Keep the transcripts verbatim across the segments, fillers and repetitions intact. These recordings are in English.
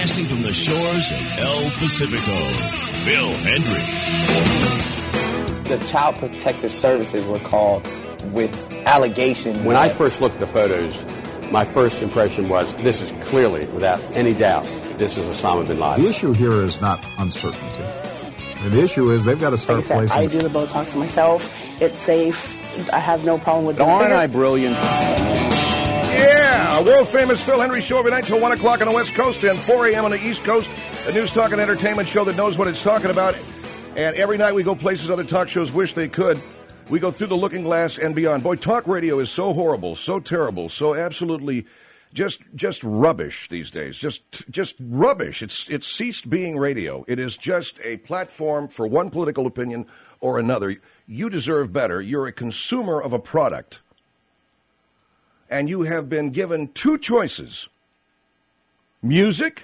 Broadcasting from the shores of El Pacifico, Phil Hendrie. The Child Protective Services were called with allegations. When I first looked at the photos, my first impression was this is clearly, without any doubt, this is Osama bin Laden. The issue here is not uncertainty. The issue is they've got to start like I said, placing... I do the Botox myself. It's safe. I have no problem with doing it. Aren't I brilliant? Yeah, world-famous Phil Hendrie Show every night till one o'clock on the West Coast and four a.m. on the East Coast. A news, talk, and entertainment show that knows what it's talking about. And every night we go places other talk shows wish they could. We go through the looking glass and beyond. Boy, talk radio is so horrible, so terrible, so absolutely just just rubbish these days. Just just rubbish. It's it's ceased being radio. It is just a platform for one political opinion or another. You deserve better. You're a consumer of a product. And you have been given two choices. Music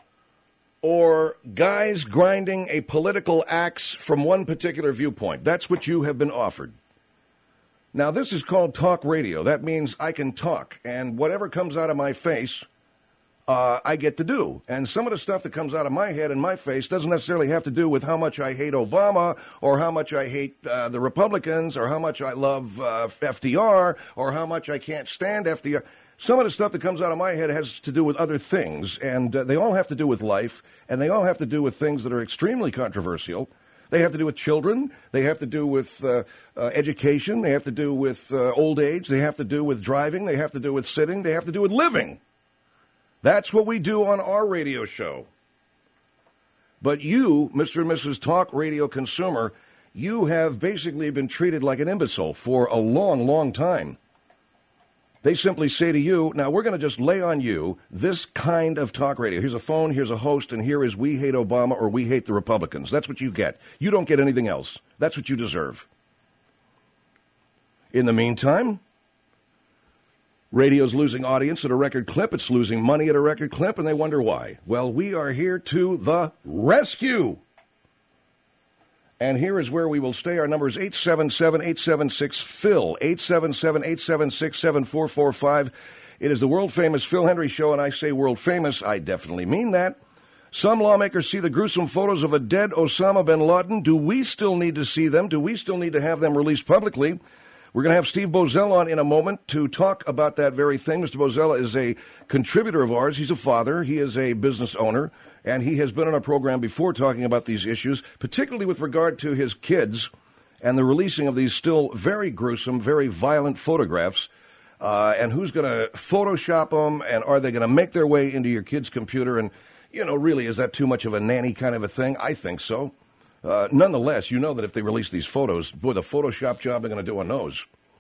or guys grinding a political axe from one particular viewpoint. That's what you have been offered. Now, this is called talk radio. That means I can talk, and whatever comes out of my face, uh, I get to do. And some of the stuff that comes out of my head and my face doesn't necessarily have to do with how much I hate Obama or how much I hate uh, the Republicans or how much I love uh, F D R or how much I can't stand F D R. Some of the stuff that comes out of my head has to do with other things, and uh, they all have to do with life, and they all have to do with things that are extremely controversial. They have to do with children. They have to do with uh, uh, education. They have to do with uh, old age. They have to do with driving. They have to do with sitting. They have to do with living. That's what we do on our radio show. But you, Mister and Missus Talk Radio consumer, you have basically been treated like an imbecile for a long, long time. They simply say to you, now we're going to just lay on you this kind of talk radio. Here's a phone, here's a host, and here is we hate Obama or we hate the Republicans. That's what you get. You don't get anything else. That's what you deserve. In the meantime, radio's losing audience at a record clip. It's losing money at a record clip, and they wonder why. Well, we are here to the rescue. And here is where we will stay. Our number is eight seven seven, eight seven six, Phil, eight seven seven, eight seven six, seven four four five. It is the world-famous Phil Hendrie Show, and I say world-famous. I definitely mean that. Some lawmakers see the gruesome photos of a dead Osama bin Laden. Do we still need to see them? Do we still need to have them released publicly? We're going to have Steve Boesel on in a moment to talk about that very thing. Mister Boesel is a contributor of ours. He's a father. He is a business owner. And he has been on our program before talking about these issues, particularly with regard to his kids and the releasing of these still very gruesome, very violent photographs. Uh, and who's going to Photoshop them, and are they going to make their way into your kid's computer? And, you know, really, is that too much of a nanny kind of a thing? I think so. Uh, nonetheless, you know that if they release these photos, boy, the Photoshop job they're going to do on those.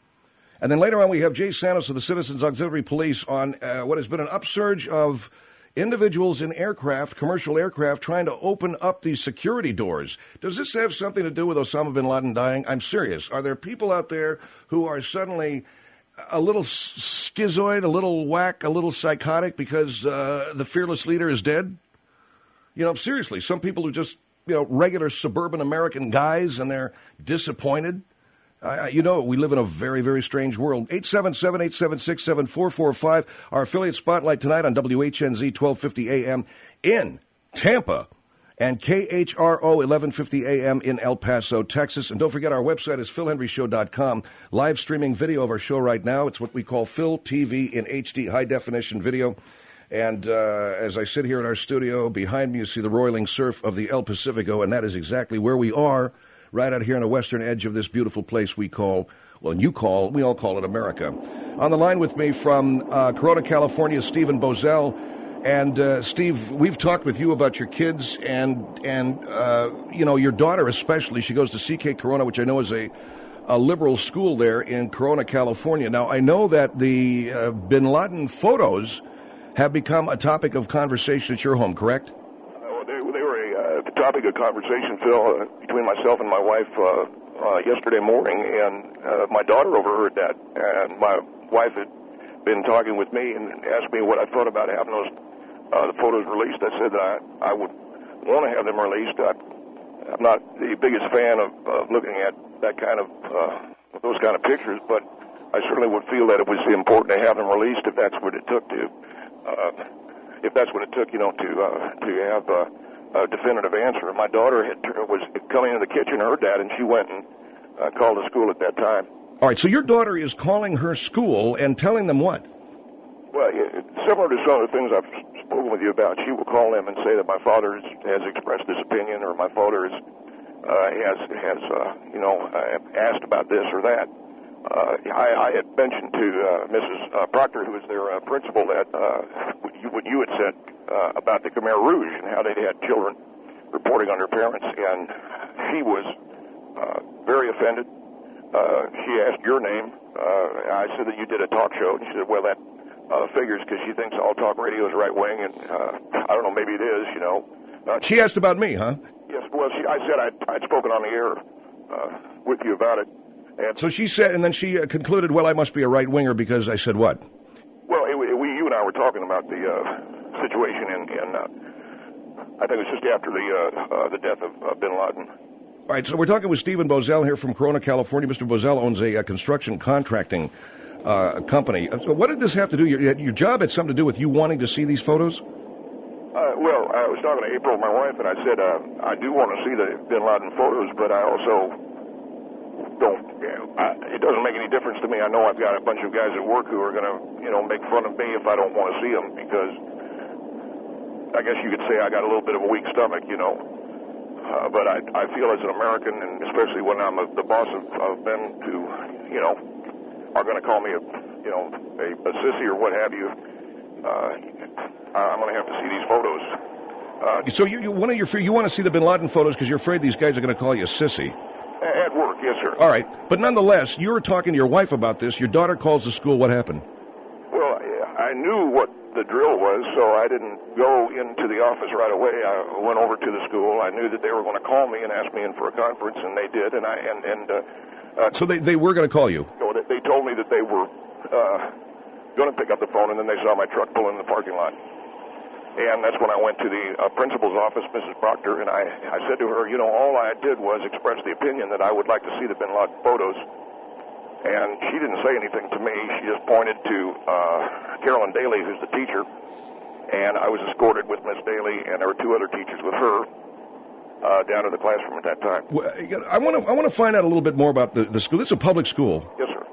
And then later on, we have Jay Santos of the Citizens Auxiliary Police on uh, what has been an upsurge of individuals in aircraft, commercial aircraft, trying to open up these security doors. Does this have something to do with Osama bin Laden dying? I'm serious. Are there people out there who are suddenly a little schizoid, a little whack, a little psychotic because uh, the fearless leader is dead? You know, seriously, some people who just, you know, regular suburban American guys, and they're disappointed. Uh, you know, we live in a very, very strange world. eight seven seven, eight seven six, seven four four five. Our affiliate spotlight tonight on W H N Z twelve fifty A M in Tampa and K H R O eleven fifty A M in El Paso, Texas. And don't forget, our website is phil hendrie show dot com. Live streaming video of our show right now. It's what we call Phil T V in H D, high-definition video. And uh, as I sit here in our studio, behind me you see the roiling surf of the El Pacifico, and that is exactly where we are, right out here on the western edge of this beautiful place we call, well, you call, we all call it America. On the line with me from uh, Corona, California, Stephen Boesel. And, uh, Steve, we've talked with you about your kids and, and uh, you know, your daughter especially. She goes to C K Corona, which I know is a, a liberal school there in Corona, California. Now, I know that the uh, bin Laden photos have become a topic of conversation at your home, correct? Uh, they, they were a uh, topic of conversation, Phil, uh, between myself and my wife uh, uh, yesterday morning, and uh, my daughter overheard that. And my wife had been talking with me and asked me what I thought about having those uh, the photos released. I said that I, I would want to have them released. I, I'm not the biggest fan of uh, looking at that kind of uh, those kind of pictures, but I certainly would feel that it was important to have them released if that's what it took to. Uh, if that's what it took, you know, to uh, to have uh, a definitive answer. My daughter had, was coming into the kitchen, heard that, and she went and uh, called the school at that time. All right, so your daughter is calling her school and telling them what? Well, it, similar to some of the things I've spoken with you about, she will call them and say that my father has, has expressed his opinion, or my father has, uh, has, has uh, you know, uh, asked about this or that. Uh, I, I had mentioned to uh, Missus Uh, Proctor, who was their uh, principal, that uh, what, you, what you had said uh, about the Khmer Rouge and how they had children reporting on their parents, and she was uh, very offended. Uh, she asked your name. Uh, I said that you did a talk show, and she said, well, that uh, figures because she thinks all talk radio is right-wing, and uh, I don't know, maybe it is, you know. Uh, she asked about me, huh? Yes, well, she, I said I'd, I'd spoken on the air uh, with you about it. And so she said, and then she uh, concluded, well, I must be a right-winger because I said what? Well, it, it, we, you and I were talking about the uh, situation in, in uh, I think it was just after the uh, uh, the death of uh, bin Laden. All right, so we're talking with Stephen Bozell here from Corona, California. Mister Bozell owns a uh, construction contracting uh, company. So what did this have to do? Your, your job had something to do with you wanting to see these photos? Uh, well, I was talking to April, my wife, and I said, uh, I do want to see the bin Laden photos, but I also don't, you know, I, it doesn't make any difference to me. I know I've got a bunch of guys at work who are going to, you know, make fun of me if I don't want to see them, because I guess you could say I got a little bit of a weak stomach, you know. Uh, but I, I feel as an American, and especially when I'm a, the boss of, of men who, you know, are going to call me a, you know, a, a sissy or what have you, uh, I'm going to have to see these photos. Uh, so you, you, one of your, you want to see the bin Laden photos because you're afraid these guys are going to call you a sissy? At work, yes, sir. All right. But nonetheless, you were talking to your wife about this. Your daughter calls the school. What happened? Well, I knew what the drill was, so I didn't go into the office right away. I went over to the school. I knew that they were going to call me and ask me in for a conference, and they did. And I and and uh, uh, so they they were going to call you. So they told me that they were uh, going to pick up the phone, and then they saw my truck pull in the parking lot. And that's when I went to the uh, principal's office, Missus Proctor, and I, I said to her, you know, all I did was express the opinion that I would like to see the bin Laden photos. And she didn't say anything to me. She just pointed to uh, Carolyn Daly, who's the teacher, and I was escorted with Miss Daly, and there were two other teachers with her uh, down to the classroom at that time. Well, I want to I want to find out a little bit more about the, the school. This is a public school. Yes, sir.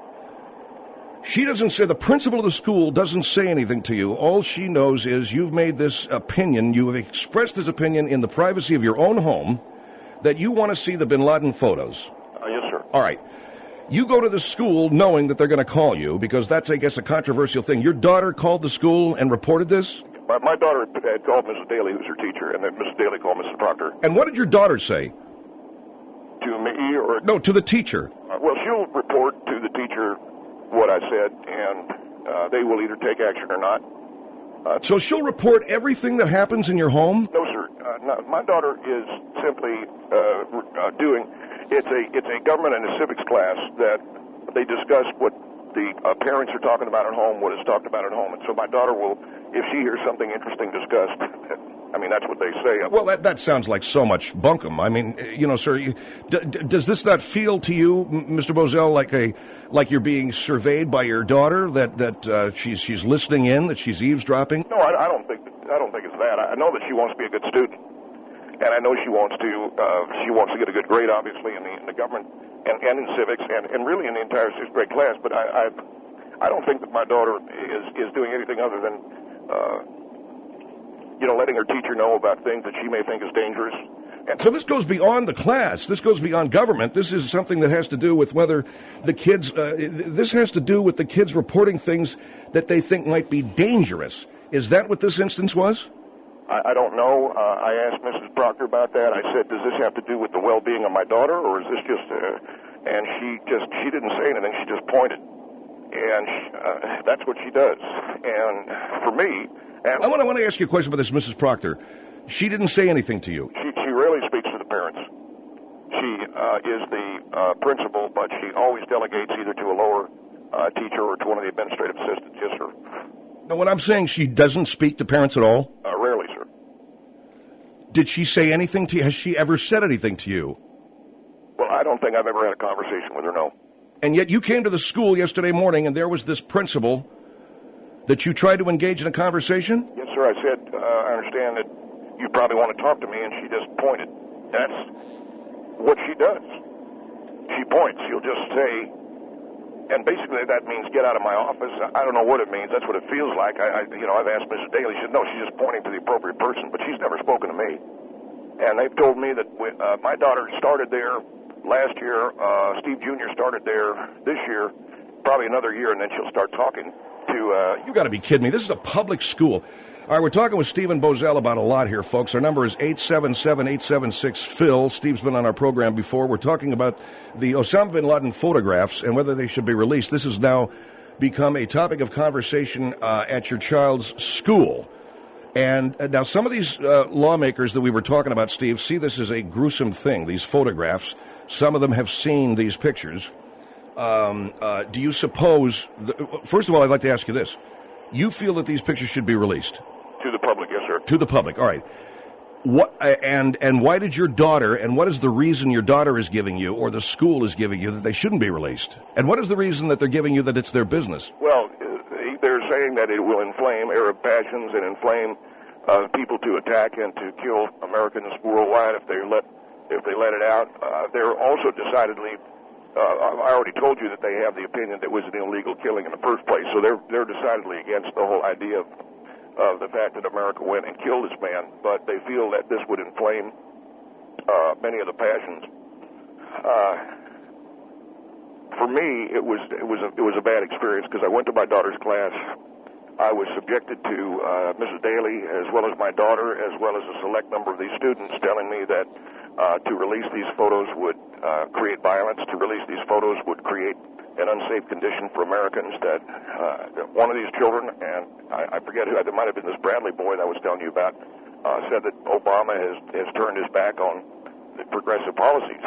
She doesn't say, the principal of the school doesn't say anything to you. All she knows is you've made this opinion, you have expressed this opinion in the privacy of your own home, that you want to see the bin Laden photos. Uh, yes, sir. All right. You go to the school knowing that they're going to call you, because that's, I guess, a controversial thing. Your daughter called the school and reported this? My, my daughter had called Missus Daly, who's her teacher, and then Missus Daly called Missus Proctor. And what did your daughter say? To me or... No, to the teacher. Uh, well, she'll report to the teacher what I said, and uh, they will either take action or not. Uh, so she'll report everything that happens in your home? No, sir. Uh, no, my daughter is simply uh, uh, doing... It's a it's a government and a civics class that they discuss what the uh, parents are talking about at home, what is talked about at home. And so my daughter will, if she hears something interesting discussed, I mean, that's what they say. Well, that, that sounds like so much bunkum. I mean, you know, sir, you, d- d- does this not feel to you, Mister Bozell, like a like you're being surveyed by your daughter, that that uh, she's she's listening in, that she's eavesdropping? No, I, I don't think I don't think it's that. I know that she wants to be a good student, and I know she wants to uh, she wants to get a good grade, obviously, in the, in the government and, and in civics, and, and really in the entire sixth grade class. But I, I I don't think that my daughter is is doing anything other than. Uh, you know, letting her teacher know about things that she may think is dangerous. And so this goes beyond the class. This goes beyond government. This is something that has to do with whether the kids, uh, this has to do with the kids reporting things that they think might be dangerous. Is that what this instance was? I, I don't know. Uh, I asked Missus Proctor about that. I said, does this have to do with the well-being of my daughter, or is this just, uh, and she just, she didn't say anything. She just pointed. And uh, that's what she does. And for me, And I want, to, I want to ask you a question about this, Missus Proctor. She didn't say anything to you. She, she rarely speaks to the parents. She uh, is the uh, principal, but she always delegates either to a lower uh, teacher or to one of the administrative assistants. Yes, sir. Now, what I'm saying, she doesn't speak to parents at all? Uh, rarely, sir. Did she say anything to you? Has she ever said anything to you? Well, I don't think I've ever had a conversation with her, no. And yet you came to the school yesterday morning, and there was this principal that you tried to engage in a conversation? Yes, sir. I said, uh, I understand that you probably want to talk to me, and she just pointed. That's what she does. She points. She'll just say, and basically that means get out of my office. I don't know what it means. That's what it feels like. I, I you know, I've asked Missus Daly. She said, no, she's just pointing to the appropriate person, but she's never spoken to me. And they've told me that we, uh, my daughter started there last year. Uh, Steve Junior started there this year, probably another year, and then she'll start talking to... Uh, you got to be kidding me. This is a public school. All right, we're talking with Stephen Boesel about a lot here, folks. Our number is eight seven seven, eight seven six, P H I L. Steve's been on our program before. We're talking about the Osama bin Laden photographs and whether they should be released. This has now become a topic of conversation uh, at your child's school. And uh, now some of these uh, lawmakers that we were talking about, Steve, see this as a gruesome thing, these photographs. Some of them have seen these pictures. Um, uh, do you suppose... The, first of all, I'd like to ask you this. You feel that these pictures should be released? To the public, yes, sir. To the public, all right. What and and why did your daughter, and what is the reason your daughter is giving you, or the school is giving you, that they shouldn't be released? And what is the reason that they're giving you that it's their business? Well, they're saying that it will inflame Arab passions and inflame uh, people to attack and to kill Americans worldwide if they let if they let it out. Uh, they're also decidedly... Uh, I already told you that they have the opinion that it was an illegal killing in the first place, so they're they're decidedly against the whole idea of, of the fact that America went and killed this man, but they feel that this would inflame uh, many of the passions. Uh, for me, it was it was a, it was a bad experience because I went to my daughter's class. I was subjected to uh, Missus Daly, as well as my daughter, as well as a select number of these students, telling me that uh, to release these photos would uh, create violence, to release these photos would create an unsafe condition for Americans, that uh, one of these children, and I, I forget who, it might have been this Bradley boy that I was telling you about, uh, said that Obama has, has turned his back on the progressive policies.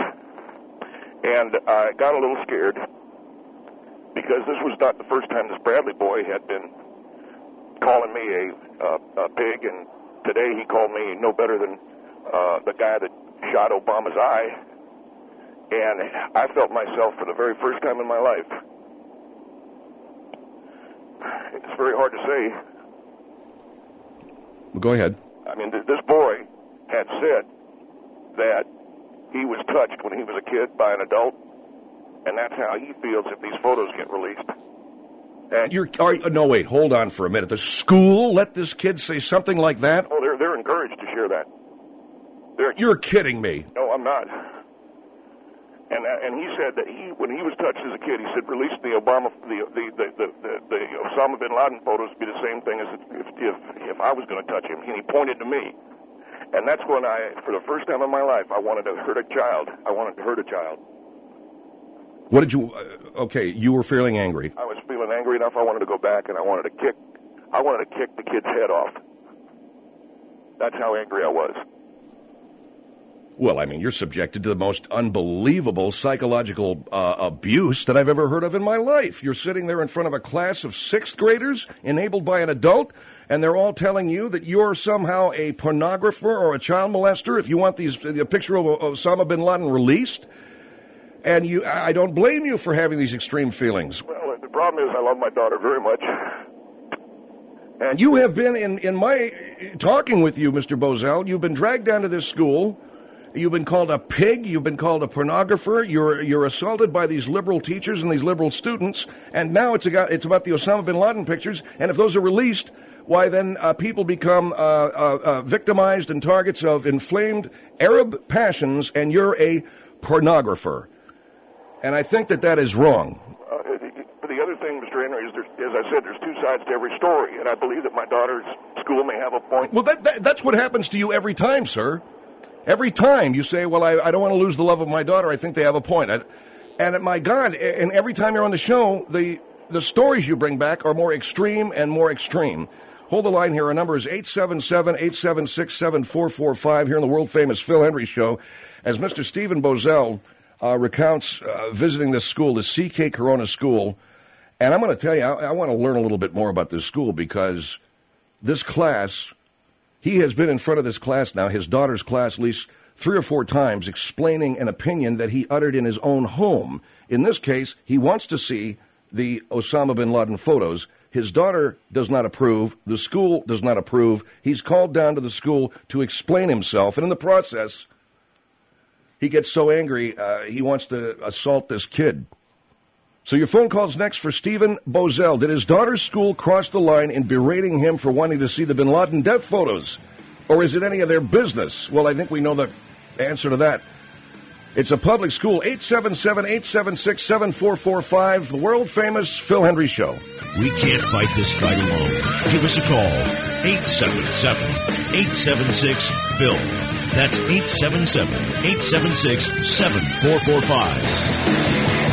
And I got a little scared because this was not the first time this Bradley boy had been calling me a, uh, a pig, and today he called me no better than uh, the guy that shot Obama's eye, and I felt myself for the very first time in my life. It's very hard to say. Well, go ahead. I mean, th- this boy had said that he was touched when he was a kid by an adult, and that's how he feels if these photos get released. And You're, are, no, wait, hold on for a minute. The school let this kid say something like that? Oh, they're, they're encouraged to share that. They're, You're kidding me. No, I'm not. And uh, and he said that he, when he was touched as a kid, he said, release the Obama, the the the the, the, the Osama bin Laden photos would be the same thing as if if, if I was going to touch him. And he pointed to me, and that's when I, for the first time in my life, I wanted to hurt a child. I wanted to hurt a child. What did you? Uh, okay, you were feeling angry. I was feeling angry enough. I wanted to go back and I wanted to kick. I wanted to kick the kid's head off. That's how angry I was. Well, I mean, you're subjected to the most unbelievable psychological uh, abuse that I've ever heard of in my life. You're sitting there in front of a class of sixth graders enabled by an adult, and they're all telling you that you're somehow a pornographer or a child molester if you want these the picture of Osama bin Laden released. And you, I don't blame you for having these extreme feelings. Well, the problem is I love my daughter very much. And you have been, in, in my talking with you, Mister Boesel, you've been dragged down to this school. You've been called a pig. You've been called a pornographer. You're you're assaulted by these liberal teachers and these liberal students. And now it's a, it's about the Osama bin Laden pictures. And if those are released, why then uh, people become uh, uh, uh, victimized and targets of inflamed Arab passions, and you're a pornographer. And I think that that is wrong. Uh, the other thing, Mister Henry, is there's, as I said, there's two sides to every story, and I believe that my daughter's school may have a point. Well, that, that that's what happens to you every time, sir. Every time you say, well, I, I don't want to lose the love of my daughter, I think they have a point. I, and my God, and every time you're on the show, the, the stories you bring back are more extreme and more extreme. Hold the line here. Our number is eight seven seven, eight seven six, seven four four five here on the world-famous Phil Henry Show. As Mister Stephen Boesel uh, recounts uh, visiting this school, the C K Corona School. And I'm going to tell you, I, I want to learn a little bit more about this school because this class... He has been in front of this class now, his daughter's class, at least three or four times, explaining an opinion that he uttered in his own home. In this case, he wants to see the Osama bin Laden photos. His daughter does not approve. The school does not approve. He's called down to the school to explain himself. And in the process, he gets so angry, uh, he wants to assault this kid. So your phone call's next for Stephen Bozell. Did his daughter's school cross the line in berating him for wanting to see the bin Laden death photos? Or is it any of their business? Well, I think we know the answer to that. It's a public school. eight seven seven, eight seven six, seven four four five, the world-famous Phil Hendrie Show. We can't fight this fight alone. Give us a call. eight seven seven, eight seven six, Phil. That's eight seven seven, eight seven six, seven four four five.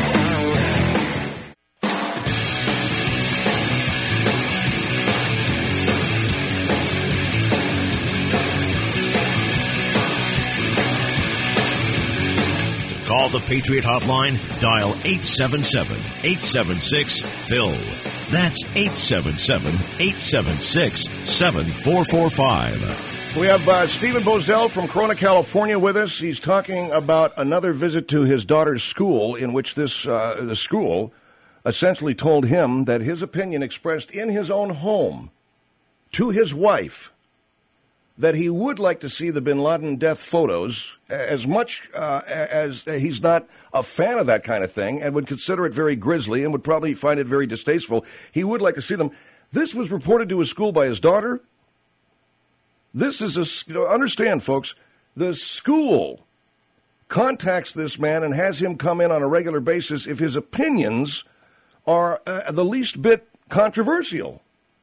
Call the Patriot Hotline, dial eight seven seven, eight seven six, Phil. That's eight seven seven, eight seven six, seven four four five. We have uh, Stephen Bozell from Corona, California with us. He's talking about another visit to his daughter's school in which this uh, the school essentially told him that his opinion expressed in his own home to his wife that he would like to see the bin Laden death photos as much uh, as he's not a fan of that kind of thing and would consider it very grisly and would probably find it very distasteful. He would like to see them. This was reported to his school by his daughter. This is a, you know, understand, folks, the school contacts this man and has him come in on a regular basis if his opinions are uh, the least bit controversial.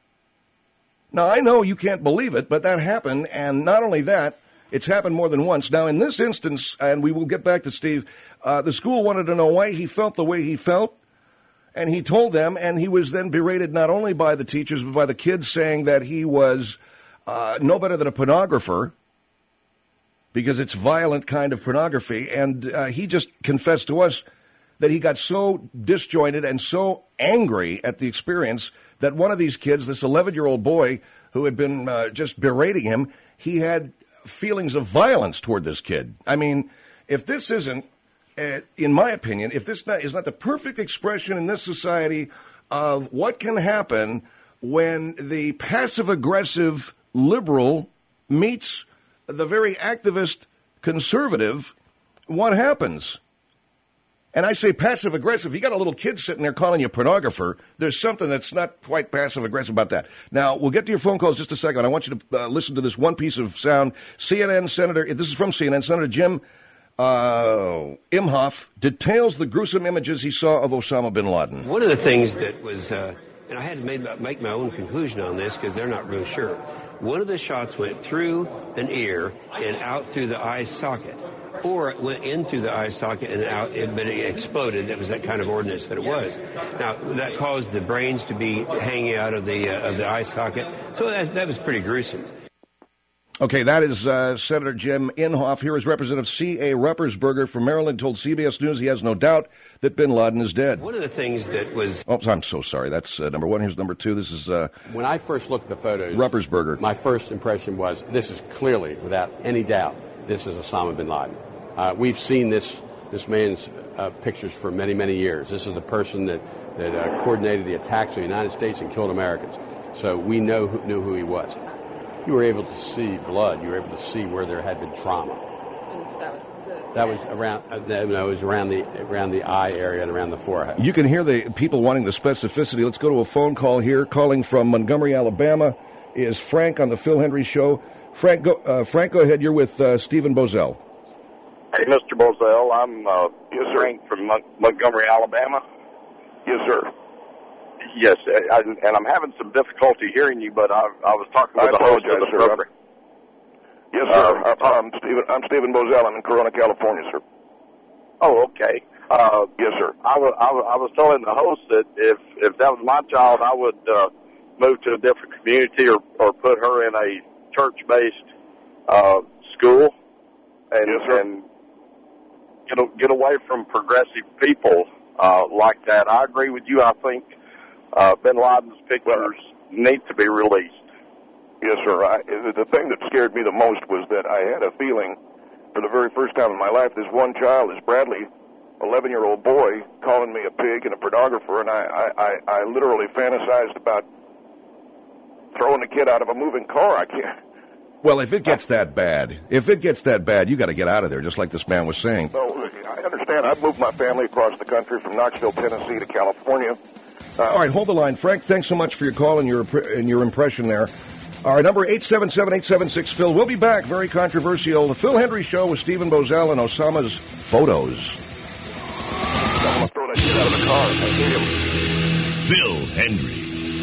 Now, I know you can't believe it, but that happened, and not only that, it's happened more than once. Now, in this instance, and we will get back to Steve, uh, the school wanted to know why he felt the way he felt, and he told them, and he was then berated not only by the teachers, but by the kids, saying that he was uh, no better than a pornographer, because it's violent kind of pornography, and uh, he just confessed to us that he got so disjointed and so angry at the experience that one of these kids, this eleven-year-old boy who had been uh, just berating him, he had feelings of violence toward this kid. I mean, if this isn't, uh, in my opinion, if this not, is not the perfect expression in this society of what can happen when the passive-aggressive liberal meets the very activist conservative, what happens? And I say passive-aggressive. You got a little kid sitting there calling you a pornographer. There's something that's not quite passive-aggressive about that. Now, we'll get to your phone calls in just a second. I want you to uh, listen to this one piece of sound. C N N Senator, this is from C N N, Senator Jim uh, Imhoff details the gruesome images he saw of Osama bin Laden. One of the things that was, uh, and I had to make, make my own conclusion on this because they're not real sure. One of the shots went through an ear and out through the eye socket. Or it went in through the eye socket and out, but it exploded. That was that kind of ordinance that it was. Now, that caused the brains to be hanging out of the uh, of the eye socket. So that, that was pretty gruesome. Okay, that is uh, Senator Jim Inhofe. Here is Representative C A. Ruppersberger from Maryland told C B S News he has no doubt that bin Laden is dead. One of the things that was... Oh, I'm so sorry. That's uh, number one. Here's number two. This is... Uh, when I first looked at the photos... Ruppersberger. My first impression was this is clearly, without any doubt, this is Osama bin Laden. Uh, we've seen this this man's uh, pictures for many, many years. This is the person that, that uh, coordinated the attacks on the United States and killed Americans. So we know who, knew who he was. You were able to see blood. You were able to see where there had been trauma. And that was the... That was around. Uh, no, it was around the around the eye area and around the forehead. You can hear the people wanting the specificity. Let's go to a phone call here. Calling from Montgomery, Alabama, is Frank on the Phil Hendrie Show. Frank, go, uh, Frank, go ahead. You're with uh, Stephen Bozell. Hey, Mister Bozell, I'm uh, yes, Frank from Mon- Montgomery, Alabama. Yes, sir. Yes, I, and I'm having some difficulty hearing you, but I, I was talking with I the host of the sir. program. Yes, sir. Uh, I'm Stephen. I'm Stephen Bozell. I'm in Corona, California, sir. Oh, okay. Uh, yes, sir. I was, I was I was telling the host that if if that was my child, I would uh, move to a different community or or put her in a church-based uh, school, and yes, sir. and get get away from progressive people uh, like that. I agree with you. I think uh, bin Laden's pictures need to be released. Yes, sir. I, the thing that scared me the most was that I had a feeling for the very first time in my life, this one child, this Bradley, eleven-year-old boy calling me a pig and a pornographer, and I, I, I, I literally fantasized about throwing the kid out of a moving car. I can't. Well, if it gets that bad, if it gets that bad, you got to get out of there, just like this man was saying. So I understand. I've moved my family across the country from Knoxville, Tennessee to California. Uh, All right, hold the line. Frank, thanks so much for your call and your and your impression there. All right, number eight seven seven, eight seven six, Phil. We'll be back. Very controversial. The Phil Hendry Show with Stephen Bozell and Osama's photos. I'm going to throw that shit out of the car. I hate him. Phil Hendry.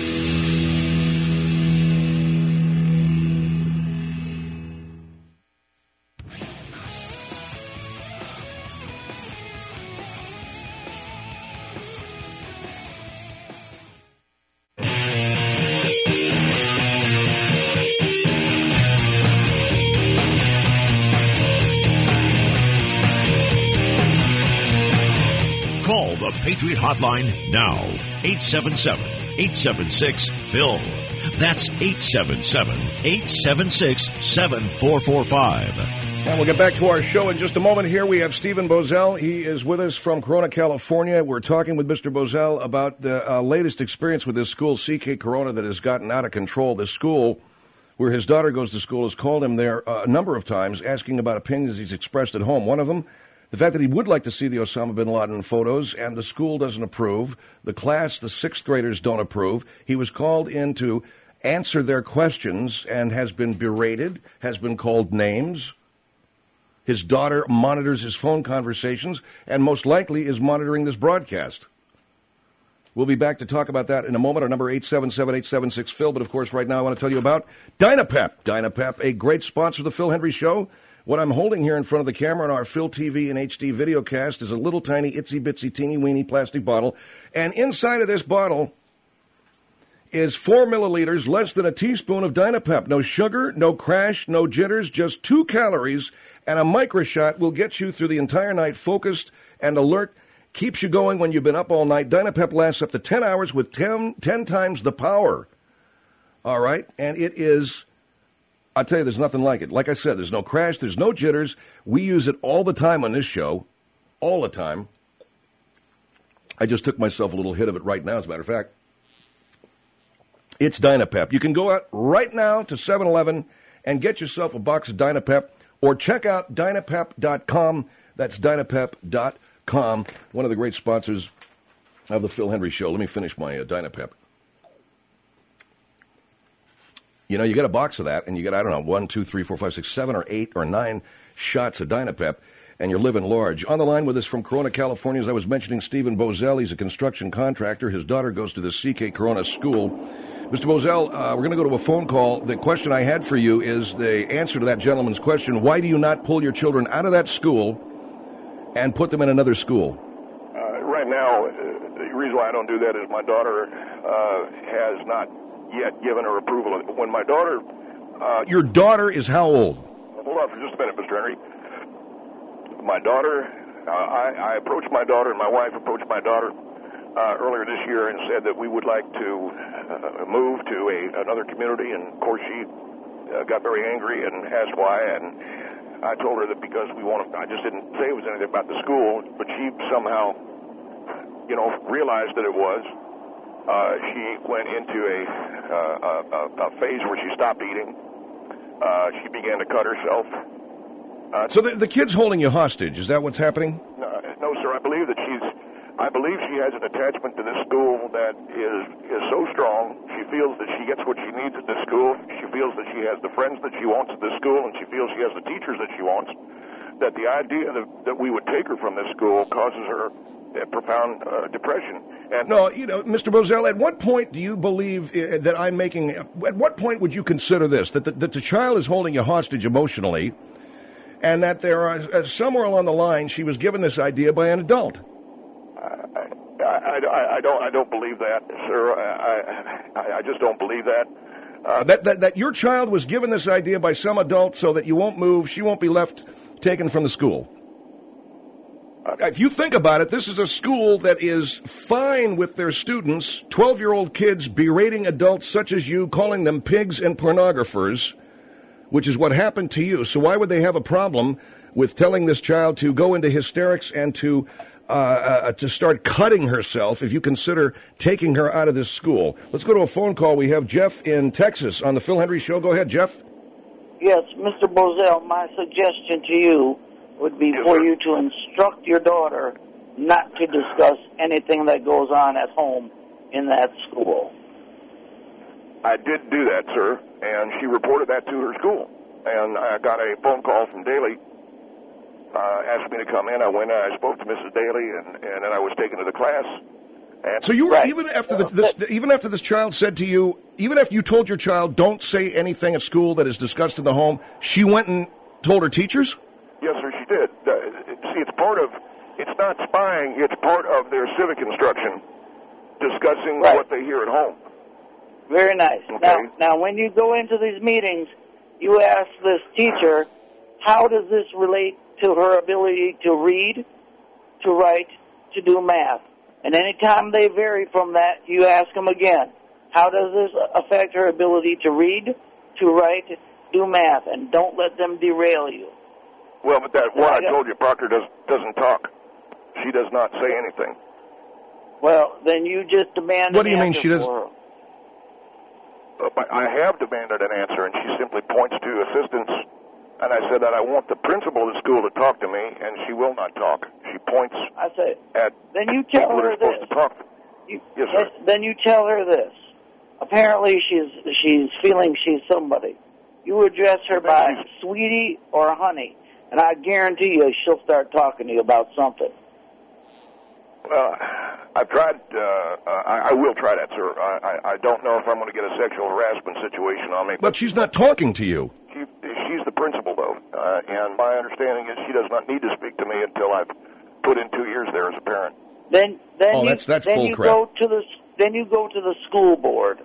Call the Patriot Hotline now. eight seven seven, eight seven six, Phil. That's eight seven seven, eight seven six, seven four four five. And we'll get back to our show in just a moment. Here we have Stephen Bozell. He is with us from Corona, California. We're talking with Mister Bozell about the uh, latest experience with this school, C K Corona, that has gotten out of control. This school, where his daughter goes to school, has called him there uh, a number of times, asking about opinions he's expressed at home. One of them, the fact that he would like to see the Osama bin Laden photos, and the school doesn't approve. The class, the sixth graders, don't approve. He was called in to answer their questions and has been berated, has been called names. His daughter monitors his phone conversations and most likely is monitoring this broadcast. We'll be back to talk about that in a moment. Our number eight seven seven, eight seven six, Phil. But, of course, right now I want to tell you about Dynapep. Dynapep, a great sponsor of the Phil Hendry Show. What I'm holding here in front of the camera on our Phil T V and H D video cast is a little tiny, itsy-bitsy, teeny-weeny plastic bottle. And inside of this bottle is four milliliters, less than a teaspoon of Dynapep. No sugar, no crash, no jitters, just two calories, and a microshot will get you through the entire night focused and alert, keeps you going when you've been up all night. Dynapep lasts up to ten hours with ten, ten times the power. All right? And it is... I'll tell you, there's nothing like it. Like I said, there's no crash, there's no jitters. We use it all the time on this show, all the time. I just took myself a little hit of it right now, as a matter of fact. It's Dynapep. You can go out right now to seven eleven and get yourself a box of Dynapep, or check out Dynapep dot com. That's Dynapep dot com, one of the great sponsors of the Phil Hendry Show. Let me finish my uh, Dynapep. You know, you get a box of that, and you get, I don't know, one, two, three, four, five, six, seven, or eight, or nine shots of Dynapep, and you're living large. On the line with us from Corona, California, as I was mentioning, Stephen Bozell. He's a construction contractor. His daughter goes to the C K Corona school. Mister Bozell, uh, we're going to go to a phone call. The question I had for you is the answer to that gentleman's question. Why do you not pull your children out of that school and put them in another school? Uh, right now, uh, the reason why I don't do that is my daughter uh, has not yet given her approval. When my daughter... Uh, Your daughter is how old? Hold on for just a minute, Mister Henry. My daughter, uh, I, I approached my daughter, and my wife approached my daughter uh, earlier this year and said that we would like to uh, move to a, another community, and of course she uh, got very angry and asked why, and I told her that because we want to... I just didn't say it was anything about the school, but she somehow, you know, realized that it was. Uh, she went into a, uh, a, a phase where she stopped eating. Uh, she began to cut herself. Uh, so the, the kid's holding you hostage. Is that what's happening? No, no, sir. I believe that she's. I believe she has an attachment to this school that is is so strong. She feels that she gets what she needs at this school. She feels that she has the friends that she wants at this school, and she feels she has the teachers that she wants. That the idea that, that we would take her from this school causes her a profound uh, depression. And no, you know, Mister Bozell, at what point do you believe uh, that I'm making, at what point would you consider this, that the, that the child is holding you hostage emotionally, and that there are, uh, somewhere along the line, she was given this idea by an adult? I, I, I, I don't I don't believe that, sir. I, I, I just don't believe that. Uh, that, that. That your child was given this idea by some adult so that you won't move, she won't be left taken from the school. If you think about it, this is a school that is fine with their students, twelve-year-old kids berating adults such as you, calling them pigs and pornographers, which is what happened to you. So why would they have a problem with telling this child to go into hysterics and to uh, uh, to start cutting herself if you consider taking her out of this school. Let's go to a phone call. We have Jeff in Texas on the Phil Hendrie Show. Go ahead, Jeff. Yes, Mister Bozell, my suggestion to you would be for you to instruct your daughter not to discuss anything that goes on at home in that school. I did do that, sir, and she reported that to her school. And I got a phone call from Daly, uh, asked me to come in. I went in, I spoke to Missus Daly, and, and then I was taken to the class. And so you were, right. even after the, this, even after this child said to you, even after you told your child, don't say anything at school that is discussed in the home, she went and told her teachers? Yes, sir, she did. Uh, see, it's part of, it's not spying, it's part of their civic instruction, discussing right. what they hear at home. Very nice. Okay. Now, now, when you go into these meetings, you ask this teacher, how does this relate to her ability to read, to write, to do math? And anytime they vary from that, you ask them again, how does this affect her ability to read, to write, do math? And don't let them derail you. Well, but that one I told you, Proctor does, doesn't talk. She does not say anything. Well, then you just demand What do an you mean answer she doesn't? for her. Uh, I have demanded an answer, and she simply points to assistants. And I said that I want the principal of the school to talk to me, and she will not talk. She points I say, at then you tell people her that are supposed this. to talk. You, yes, sir. Then you tell her this. Apparently, she's she's feeling she's somebody. You address her by sweetie or honey, and I guarantee you she'll start talking to you about something. Well, I've tried. Uh, uh, I, I will try that, sir. I, I, I don't know if I'm going to get a sexual harassment situation on me. But she's not talking to you. She, she's the principal, though, uh, and my understanding is she does not need to speak to me until I've put in two years there as a parent. Then, then oh, you, that's that's then bull you crap. go to the then you go to the school board,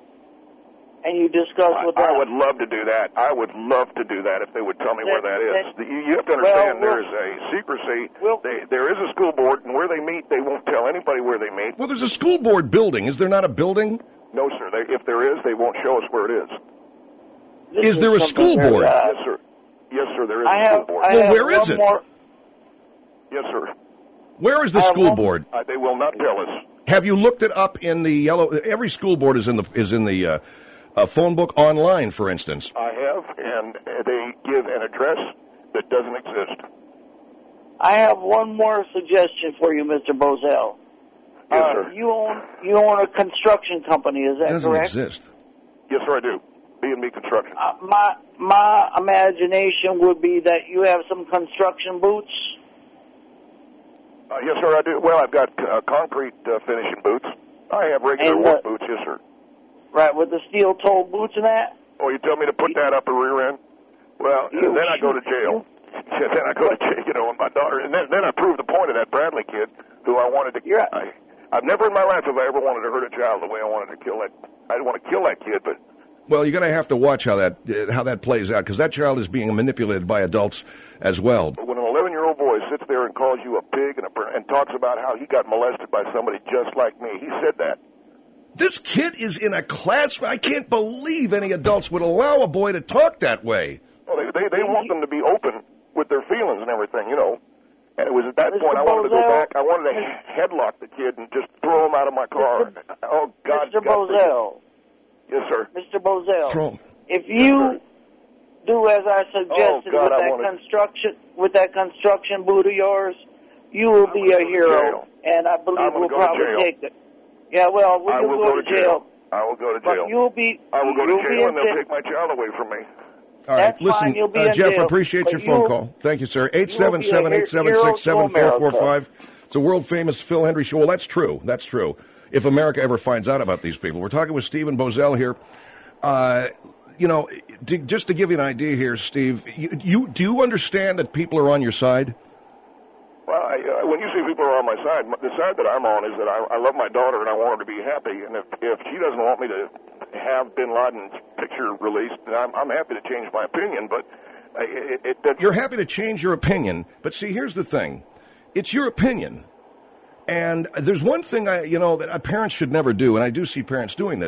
and you discuss I, with them. I would love to do that. I would love to do that if they would tell me then, where that is. Then, you, you have to understand well, there is a secrecy. Well, they, there is a school board, and where they meet, they won't tell anybody where they meet. Well, there's a school board building. Is there not a building? No, sir. They, if there is, they won't show us where it is. This is there a school very, board? Uh, yes, sir. Yes, sir. There is I a have, school board. I well, have where is one it? More. Yes, sir. Where is the I school one, board? Uh, they will not tell us. Have you looked it up in the yellow? Every school board is in the is in the uh, uh, phone book online, for instance. I have, and they give an address that doesn't exist. I have one more suggestion for you, Mister Bozell. Yes, uh, sir. You own you own a construction company, is that It doesn't correct? exist. Yes, sir, I do. B and B Construction. Uh, my my imagination would be that you have some construction boots. Uh, yes, sir, I do. Well, I've got uh, concrete uh, finishing boots. I have regular And, work uh, boots, yes, sir. Right, with the steel toe boots and that? Oh, you tell me to put that up a rear end? Well, You- then I go to jail. then I go to jail, you know, and my daughter. And then, then I prove the point of that Bradley kid who I wanted to kill. I, I've never in my life have I ever wanted to hurt a child the way I wanted to kill that. I didn't want to kill that kid, but Well, you're going to have to watch how that uh, how that plays out, because that child is being manipulated by adults as well. when an eleven-year-old boy sits there and calls you a pig and, a, and talks about how he got molested by somebody just like me, he said that. This kid is in a class. I can't believe any adults would allow a boy to talk that way. Well, they, they, they want them to be open with their feelings and everything, you know. And it was at that Mister point I wanted to go Bozell, back. I wanted to headlock the kid and just throw him out of my car. Mister Oh, God. Mister God Bozell. Yes, sir. Mister Bozell. Throw- If you do as I suggested Oh, God, with I that wanna- construction with that construction boot of yours, you will be a hero, and I believe I'm gonna we'll go to probably jail. take it. Yeah, well, we I will will go, to jail. I will go to But jail. you'll be. I will go to you'll be jail, and in they'll jail. take my child away from me. All right, That's listen, fine, you'll be uh, in Jeff, jail, appreciate but your phone you'll- call. Thank you, sir. eight seven seven, eight seven six, seven four four five. It's a world-famous Phil Hendrie Show. Well, that's true. That's true. If America ever finds out about these people. We're talking with Stephen Bozell here. Uh, you know, to, just to give you an idea here, Steve, you, you do you understand that people are on your side? Well, I, uh, when you see people are on my side, the side that I'm on is that I, I love my daughter and I want her to be happy. And if, if she doesn't want me to have Bin Laden's picture released, then I'm, I'm happy to change my opinion. But it, it, it, You're happy to change your opinion, but see, here's the thing. It's your opinion. And there's one thing, I, you know, that parents should never do, and I do see parents doing this.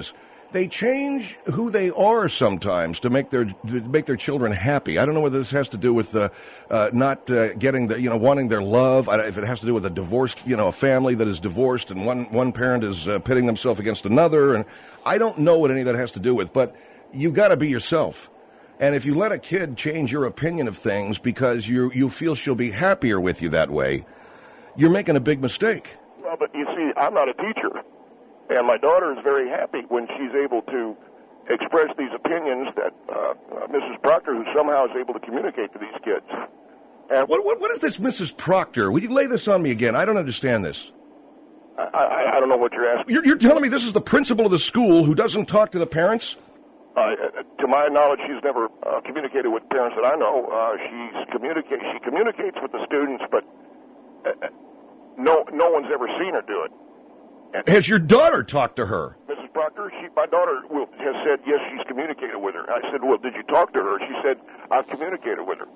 they change who they are sometimes to make their to make their children happy. I don't know whether this has to do with uh, uh, not uh, getting the you know wanting their love. I, if it has to do with a divorced you know a family that is divorced and one one parent is uh, pitting themselves against another, and I don't know what any of that has to do with. But you got to be yourself. And if you let a kid change your opinion of things because you you feel she'll be happier with you that way, you're making a big mistake. Well, but you see, I'm not a teacher. And my daughter is very happy when she's able to express these opinions that uh, uh, Missus Proctor, who somehow is able to communicate to these kids. And what, what, what is this Missus Proctor? Will you lay this on me again? I don't understand this. I, I, I don't know what you're asking. You're, you're telling me this is the principal of the school who doesn't talk to the parents? Uh, to my knowledge, she's never uh, communicated with parents that I know. Uh, she's communicate. She communicates with the students, but uh, no, no one's ever seen her do it. Has your daughter talked to her? Missus Proctor, she, my daughter will, has said, yes, she's communicated with her. I said, well, did you talk to her? She said, I've communicated with her.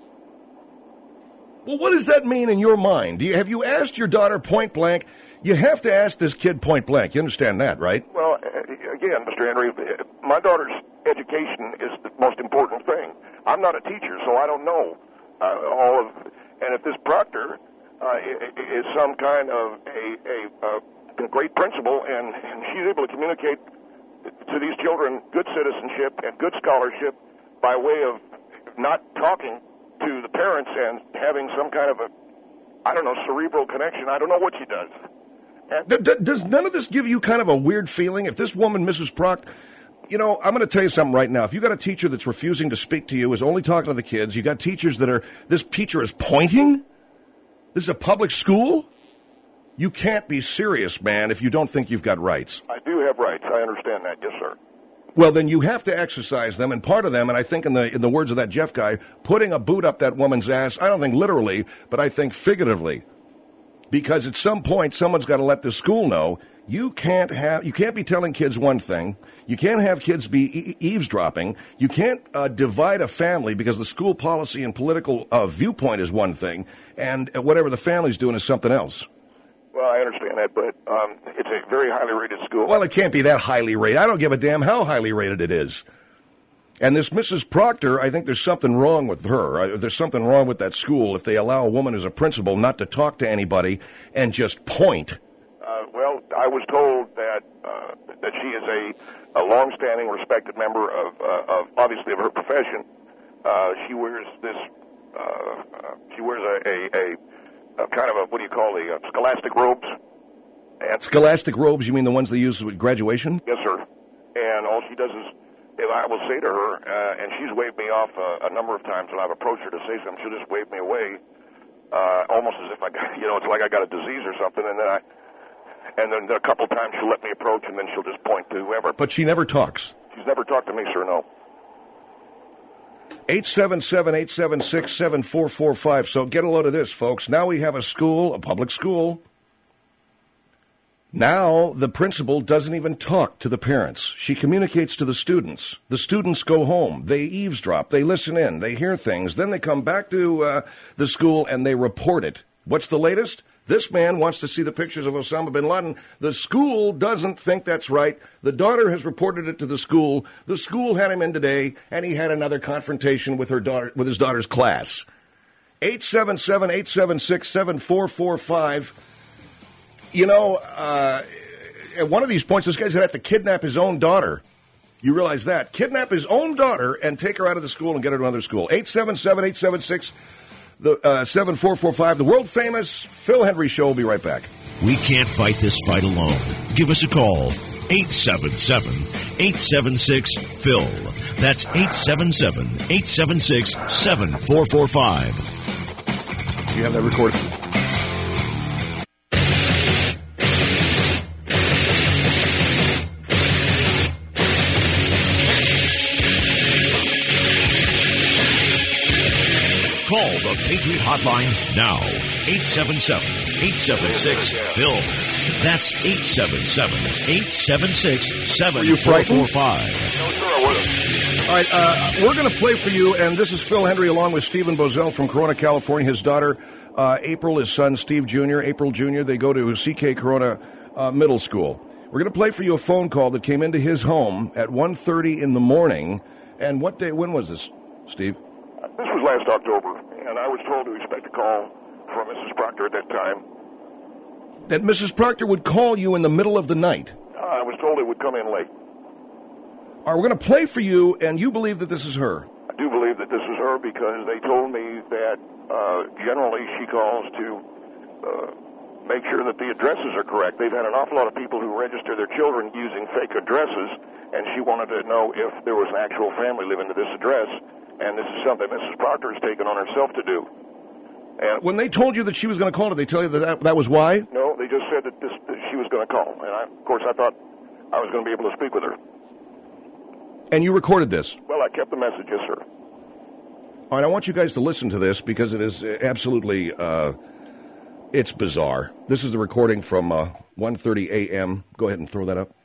Well, what does that mean in your mind? Do you, have you asked your daughter point blank? You have to ask this kid point blank. You understand that, right? Well, again, Mister Henry, my daughter's education is the most important thing. I'm not a teacher, so I don't know uh, all of, and if this Proctor uh, is some kind of a, a, a a great principal, and, and she's able to communicate to these children good citizenship and good scholarship by way of not talking to the parents and having some kind of a, I don't know, cerebral connection. I don't know what she does. And D- does none of this give you kind of a weird feeling? If this woman, Missus Proct, you know, I'm going to tell you something right now. If you got a teacher that's refusing to speak to you, is only talking to the kids, you got teachers that are, this teacher is pointing? This is a public school? You can't be serious, man, if you don't think you've got rights. I do have rights. I understand that, yes, sir. Well, then you have to exercise them, and part of them, and I think in the in the words of that Jeff guy, putting a boot up that woman's ass, I don't think literally, but I think figuratively. Because at some point, someone's got to let the school know you can't have, you can't be telling kids one thing. You can't have kids be e- eavesdropping. You can't uh, divide a family because the school policy and political uh, viewpoint is one thing, and whatever the family's doing is something else. Well, I understand that, but um, it's a very highly rated school. Well, it can't be that highly rated. I don't give a damn how highly rated it is. And this Missus Proctor, I think there's something wrong with her. There's something wrong with that school if they allow a woman who's a principal not to talk to anybody and just point. Uh, well, I was told that uh, that she is a, a long-standing, respected member of, uh, of obviously, of her profession. Uh, she wears this. Uh, uh, she wears a. a, a Uh, kind of a, what do you call the uh, scholastic robes? And scholastic robes? You mean the ones they use with graduation? Yes, sir. And all she does is, if I will say to her, uh, and she's waved me off uh, a number of times when I've approached her to say something, she'll just wave me away, uh, almost as if I got, you know, it's like I got a disease or something, and then I, and then a couple times she'll let me approach, and then she'll just point to whoever. But she never talks? She's never talked to me, sir, no. eight seven seven, eight seven six, seven four four five. So get a load of this, folks. Now we have a school, a public school. Now the principal doesn't even talk to the parents. She communicates to the students. The students go home. They eavesdrop. They listen in. They hear things. Then they come back to uh, the school and they report it. What's the latest? This man wants to see the pictures of Osama bin Laden. The school doesn't think that's right. The daughter has reported it to the school. The school had him in today, and he had another confrontation with her daughter, with his daughter's class. eight seven seven, eight seven six, seven four four five. You know, uh, at one of these points, this guy's going to have to kidnap his own daughter. You realize that? Kidnap his own daughter and take her out of the school and get her to another school. eight seven seven, eight seven six, the uh, seven four four five. The world-famous Phil Hendrie Show. Will be right back. We can't fight this fight alone. Give us a call. eight seven seven, eight seven six, Phil. That's eight seven seven, eight seven six, seven four four five. You have that recorded. Call the Patriot Hotline now. eight seven seven, eight seven six, Phil. That's eight seven seven, eight seven six, seven four four five. All right, uh, we're going to play for you, and this is Phil Hendrie along with Stephen Bozell from Corona, California. His daughter, uh, April, his son, Steve Junior April Junior They go to C K Corona uh, Middle School. We're going to play for you a phone call that came into his home at one thirty in the morning. And what day, when was this, Steve? This was last October, and I was told to expect a call from Missus Proctor at that time. That Missus Proctor would call you in the middle of the night? Uh, I was told it would come in late. All right, we're going to play for you, and you believe that this is her? I do believe that this is her because they told me that uh, generally she calls to uh, make sure that the addresses are correct. They've had an awful lot of people who register their children using fake addresses, and she wanted to know if there was an actual family living to this address, and this is something Missus Proctor has taken on herself to do. And when they told you that she was going to call, did they tell you that that, that was why? No, they just said that, this, that she was going to call, and I, of course I thought I was going to be able to speak with her. And you recorded this? Well, I kept the message, yes, sir. All right, I want you guys to listen to this because it is absolutely, uh, it's bizarre. This is the recording from uh, one thirty a.m. Go ahead and throw that up.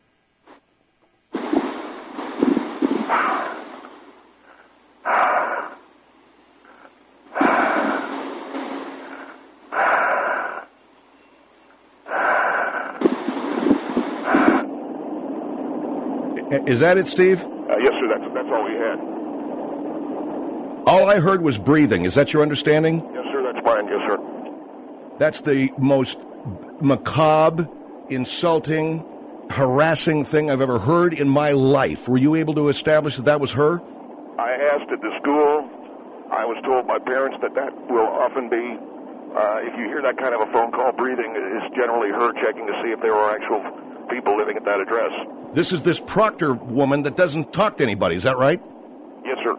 Is that it, Steve? Uh, yes, sir. That's that's all we had. All I heard was breathing. Is that your understanding? Yes, sir. That's fine. Yes, sir. That's the most macabre, insulting, harassing thing I've ever heard in my life. Were you able to establish that that was her? I asked at the school. I was told by parents that that will often be, uh, if you hear that kind of a phone call breathing, it is generally her checking to see if there are actual people living at that address. This is this Proctor woman that doesn't talk to anybody. Is that right? Yes, sir.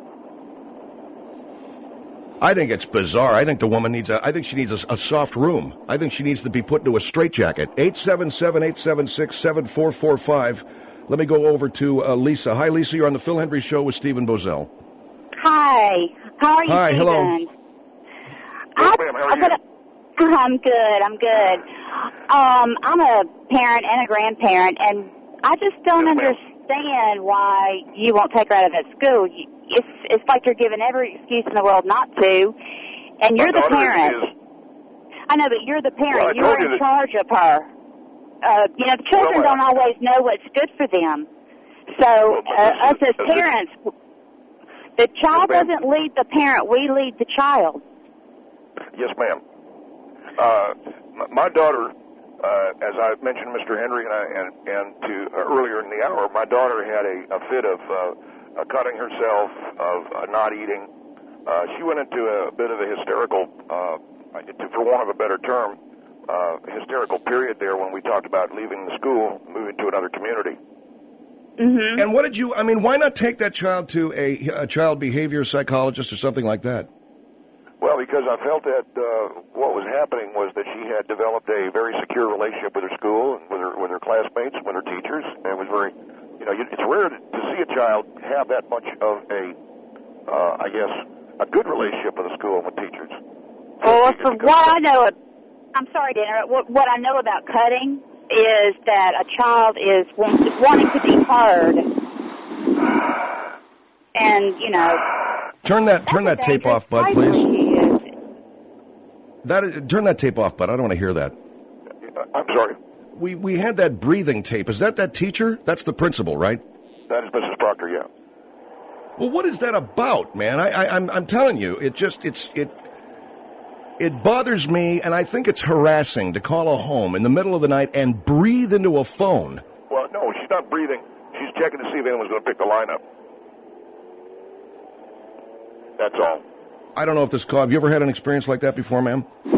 I think it's bizarre. I think the woman needs a, I think she needs a, a soft room. I think she needs to be put into a straitjacket. eight seven seven, eight seven six, seven four four five. Let me go over to uh, Lisa. Hi, Lisa. You're on the Phil Hendry Show with Stephen Bozell. Hi. How are you, Hi, Stephen? hello. Yes, ma'am. How are you? I'm good. I'm good. Um, I'm a parent and a grandparent, and I just don't yes, understand why you won't take her out of that school. It's it's like you're giving every excuse in the world not to, and you're My the parent. Is, I know, but you're the parent. Well, you're in you charge of her. Uh, you know, the children well, don't always know what's good for them. So well, uh, us is, as parents, the child yes, doesn't lead the parent. We lead the child. Yes, ma'am. Uh, my daughter, uh, as I mentioned, Mister Henry, and, I, and, and to uh, earlier in the hour, my daughter had a, a fit of uh, uh, cutting herself, of uh, not eating. Uh, she went into a bit of a hysterical, uh, for want of a better term, uh, hysterical period there when we talked about leaving the school, moving to another community. Mm-hmm. And what did you, I mean, why not take that child to a, a child behavior psychologist or something like that? Well, because I felt that uh, what was happening was that she had developed a very secure relationship with her school and with her with her classmates, with her teachers, and it was very, you know, it's rare to, to see a child have that much of a, uh, I guess, a good relationship with the school and with teachers. Well, from what I know, I'm sorry to interrupt. What, what I know about cutting is that a child is want, wanting to be heard, and you know. Turn that turn that tape off, Bud, please. That is, turn that tape off, Bud. I don't want to hear that. I'm sorry. We we had that breathing tape. Is that that teacher? That's the principal, right? That is Missus Proctor, yeah. Well, what is that about, man? I, I I'm I'm telling you, it just it's it it bothers me, and I think it's harassing to call a home in the middle of the night and breathe into a phone. Well, no, she's not breathing. She's checking to see if anyone's going to pick the line up. That's all. I don't know if this call. Have you ever had an experience like that before, ma'am? Uh,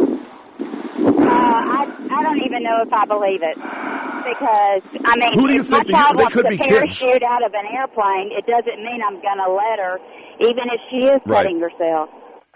I I don't even know if I believe it, because I mean, Who do you if my think? child They wants could to be parachute kids. out of an airplane, it doesn't mean I'm going to let her, even if she is Right. cutting herself.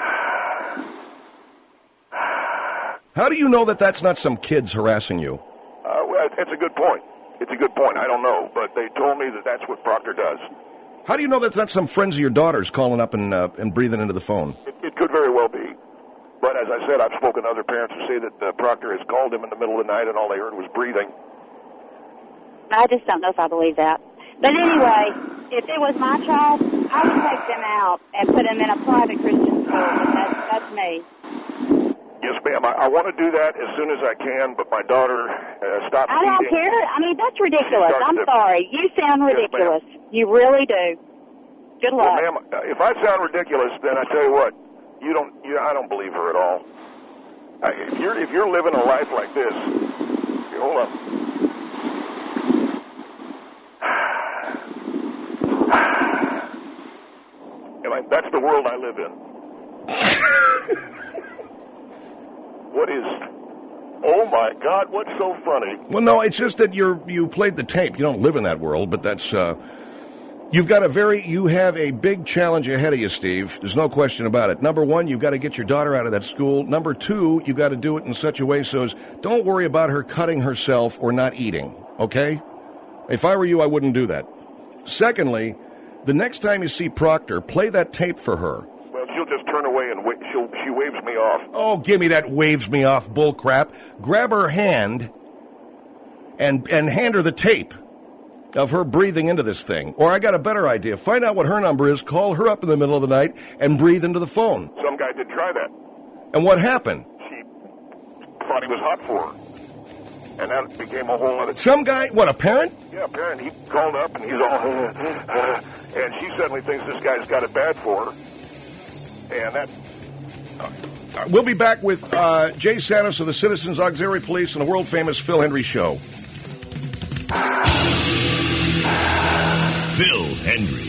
How do you know that that's not some kids harassing you? Uh, well, it's a good point. It's a good point. I don't know, but they told me that that's what Proctor does. How do you know that's not some friends of your daughter's calling up and uh, and breathing into the phone? It, it could very well be. But as I said, I've spoken to other parents who say that uh, Proctor has called him in the middle of the night and all they heard was breathing. I just don't know if I believe that. But anyway, if it was my child, I would take them out and put them in a private Christian school. But that's, that's me. Yes, ma'am. I, I want to do that as soon as I can, but my daughter uh, stopped I don't eating. care. I mean, that's ridiculous. She I'm starts to- sorry. You sound Yes, ridiculous. You really do. Good Well, luck. ma'am, uh, if I sound ridiculous, then I tell you what, you don't. You, I don't believe her at all. I, if you're if you're living a life like this, here, hold on. And I, that's the world I live in. What is? Oh my God! What's so funny? Well, no, it's just that you're you played the tape. You don't live in that world, but that's uh, you've got a very you have a big challenge ahead of you, Steve. There's no question about it. Number one, you've got to get your daughter out of that school. Number two, you've got to do it in such a way so as don't worry about her cutting herself or not eating. Okay? If I were you, I wouldn't do that. Secondly, the next time you see Proctor, play that tape for her. Well, she'll just turn away and wa- she'll she waves me off. Oh, give me that waves me off bull crap. Grab her hand and and hand her the tape of her breathing into this thing. Or I got a better idea. Find out what her number is, call her up in the middle of the night, and breathe into the phone. Some guy did try that. And what happened? She thought he was hot for her. And that became a whole other... Some guy, what, a parent? Yeah, a parent. He called up and he's all... and she suddenly thinks this guy's got it bad for her. And that... Uh, we'll be back with uh, Jay Santos of the Citizens Auxiliary Police and the world-famous Phil Hendry Show. Phil Hendry.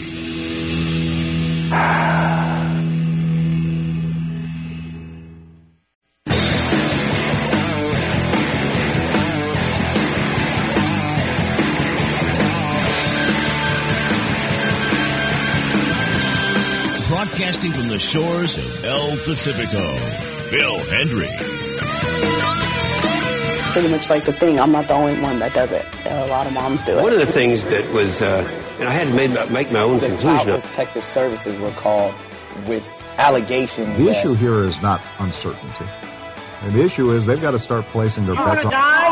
Broadcasting from the shores of El Pacifico, Phil Hendry. Pretty much like the thing. I'm not the only one that does it. A lot of moms do it. One of the things that was, uh, and I had to make, make my own The conclusion Child on. Protective Services were called with allegations. The that issue here is not uncertainty. And the issue is they've got to start placing their bets on...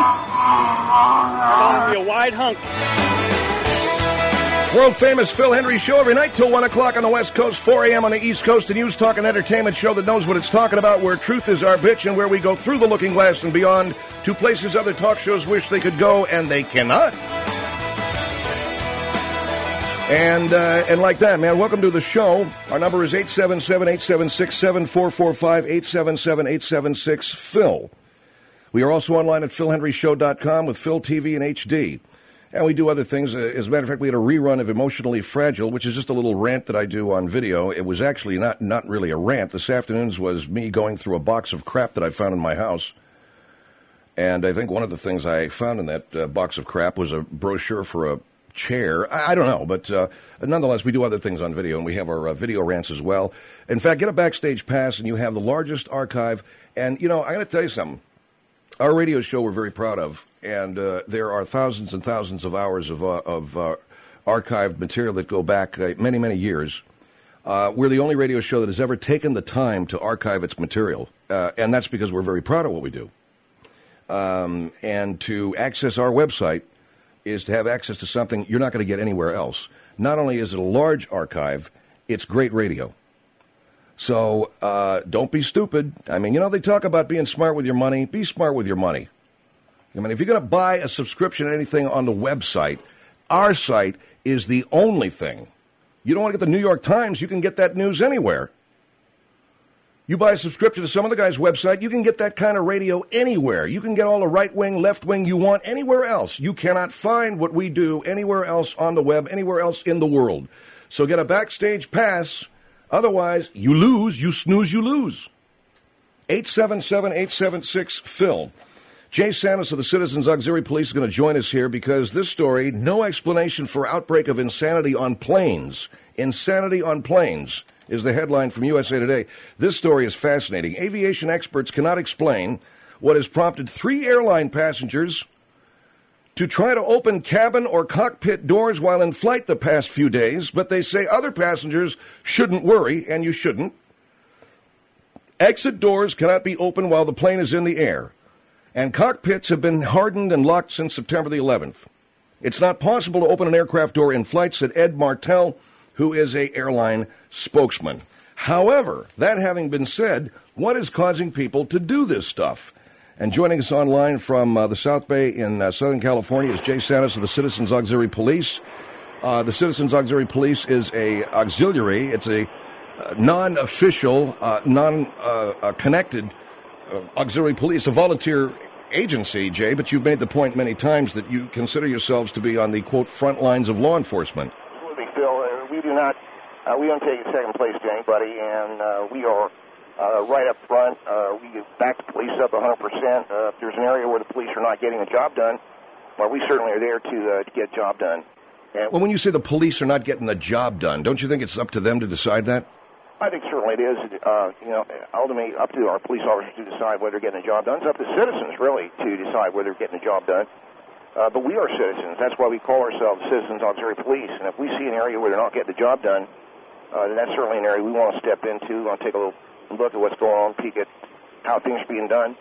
I'm going to be a wide hunk. World-famous Phil Hendry Show every night till one o'clock on the West Coast, four a.m. on the East Coast, a news, talk, and entertainment show that knows what it's talking about, where truth is our bitch, and where we go through the looking glass and beyond to places other talk shows wish they could go, and they cannot. And uh, and like that, man, welcome to the show. Our number is eight seven seven, eight seven six, seven four four five, eight seven seven, eight seven six, Phil. We are also online at phil hendry show dot com with Phil T V in H D. And we do other things. As a matter of fact, we had a rerun of Emotionally Fragile, which is just a little rant that I do on video. It was actually not, not really a rant. This afternoon's was me going through a box of crap that I found in my house. And I think one of the things I found in that uh, box of crap was a brochure for a chair. I, I don't know, but uh, nonetheless, we do other things on video, and we have our uh, video rants as well. In fact, get a Backstage Pass, and you have the largest archive. And, you know, I got to tell you something. Our radio show we're very proud of, and uh, there are thousands and thousands of hours of, uh, of uh, archived material that go back uh, many, many years. Uh, we're the only radio show that has ever taken the time to archive its material, uh, and that's because we're very proud of what we do. Um, and to access our website is to have access to something you're not going to get anywhere else. Not only is it a large archive, it's great radio. So uh, don't be stupid. I mean, you know, they talk about being smart with your money. Be smart with your money. I mean, if you're going to buy a subscription to anything on the website, our site is the only thing. You don't want to get the New York Times, you can get that news anywhere. You buy a subscription to some other guy's website, you can get that kind of radio anywhere. You can get all the right wing, left wing you want anywhere else. You cannot find what we do anywhere else on the web, anywhere else in the world. So get a Backstage Pass. Otherwise, you lose, you snooze, you lose. eight seven seven, eight seven six, Phil. Jay Santos of the Citizens Auxiliary Police is going to join us here because this story, no explanation for outbreak of insanity on planes. Insanity on planes is the headline from U S A Today. This story is fascinating. Aviation experts cannot explain what has prompted three airline passengers to try to open cabin or cockpit doors while in flight the past few days, but they say other passengers shouldn't worry, and you shouldn't. Exit doors cannot be opened while the plane is in the air, and cockpits have been hardened and locked since September the eleventh. It's not possible to open an aircraft door in flight, said Ed Martell, who is a airline spokesman. However, that having been said, what is causing people to do this stuff? And joining us online from uh, the South Bay in uh, Southern California is Jay Santis of the Citizens Auxiliary Police. Uh, the Citizens Auxiliary Police is a auxiliary. It's a uh, non-official, uh, non-connected uh, uh, auxiliary police, a volunteer agency, Jay, but you've made the point many times that you consider yourselves to be on the, quote, front lines of law enforcement. Absolutely, Phil. Uh, we do not, uh, we don't take a second place to anybody, and uh, we are uh, right up front. Uh, we back the police up one hundred percent. Uh, if there's an area where the police are not getting the job done, well, we certainly are there to, uh, to get the job done. And well, when you say the police are not getting the job done, don't you think it's up to them to decide that? I think certainly it is, uh, you know, ultimately up to our police officers to decide whether they're getting the job done. It's up to citizens, really, to decide whether they're getting the job done. Uh, but we are citizens. That's why we call ourselves Citizens Auxiliary Police. And if we see an area where they're not getting the job done, uh, then that's certainly an area we want to step into. We want to take a little look at what's going on, peek at how things are being done.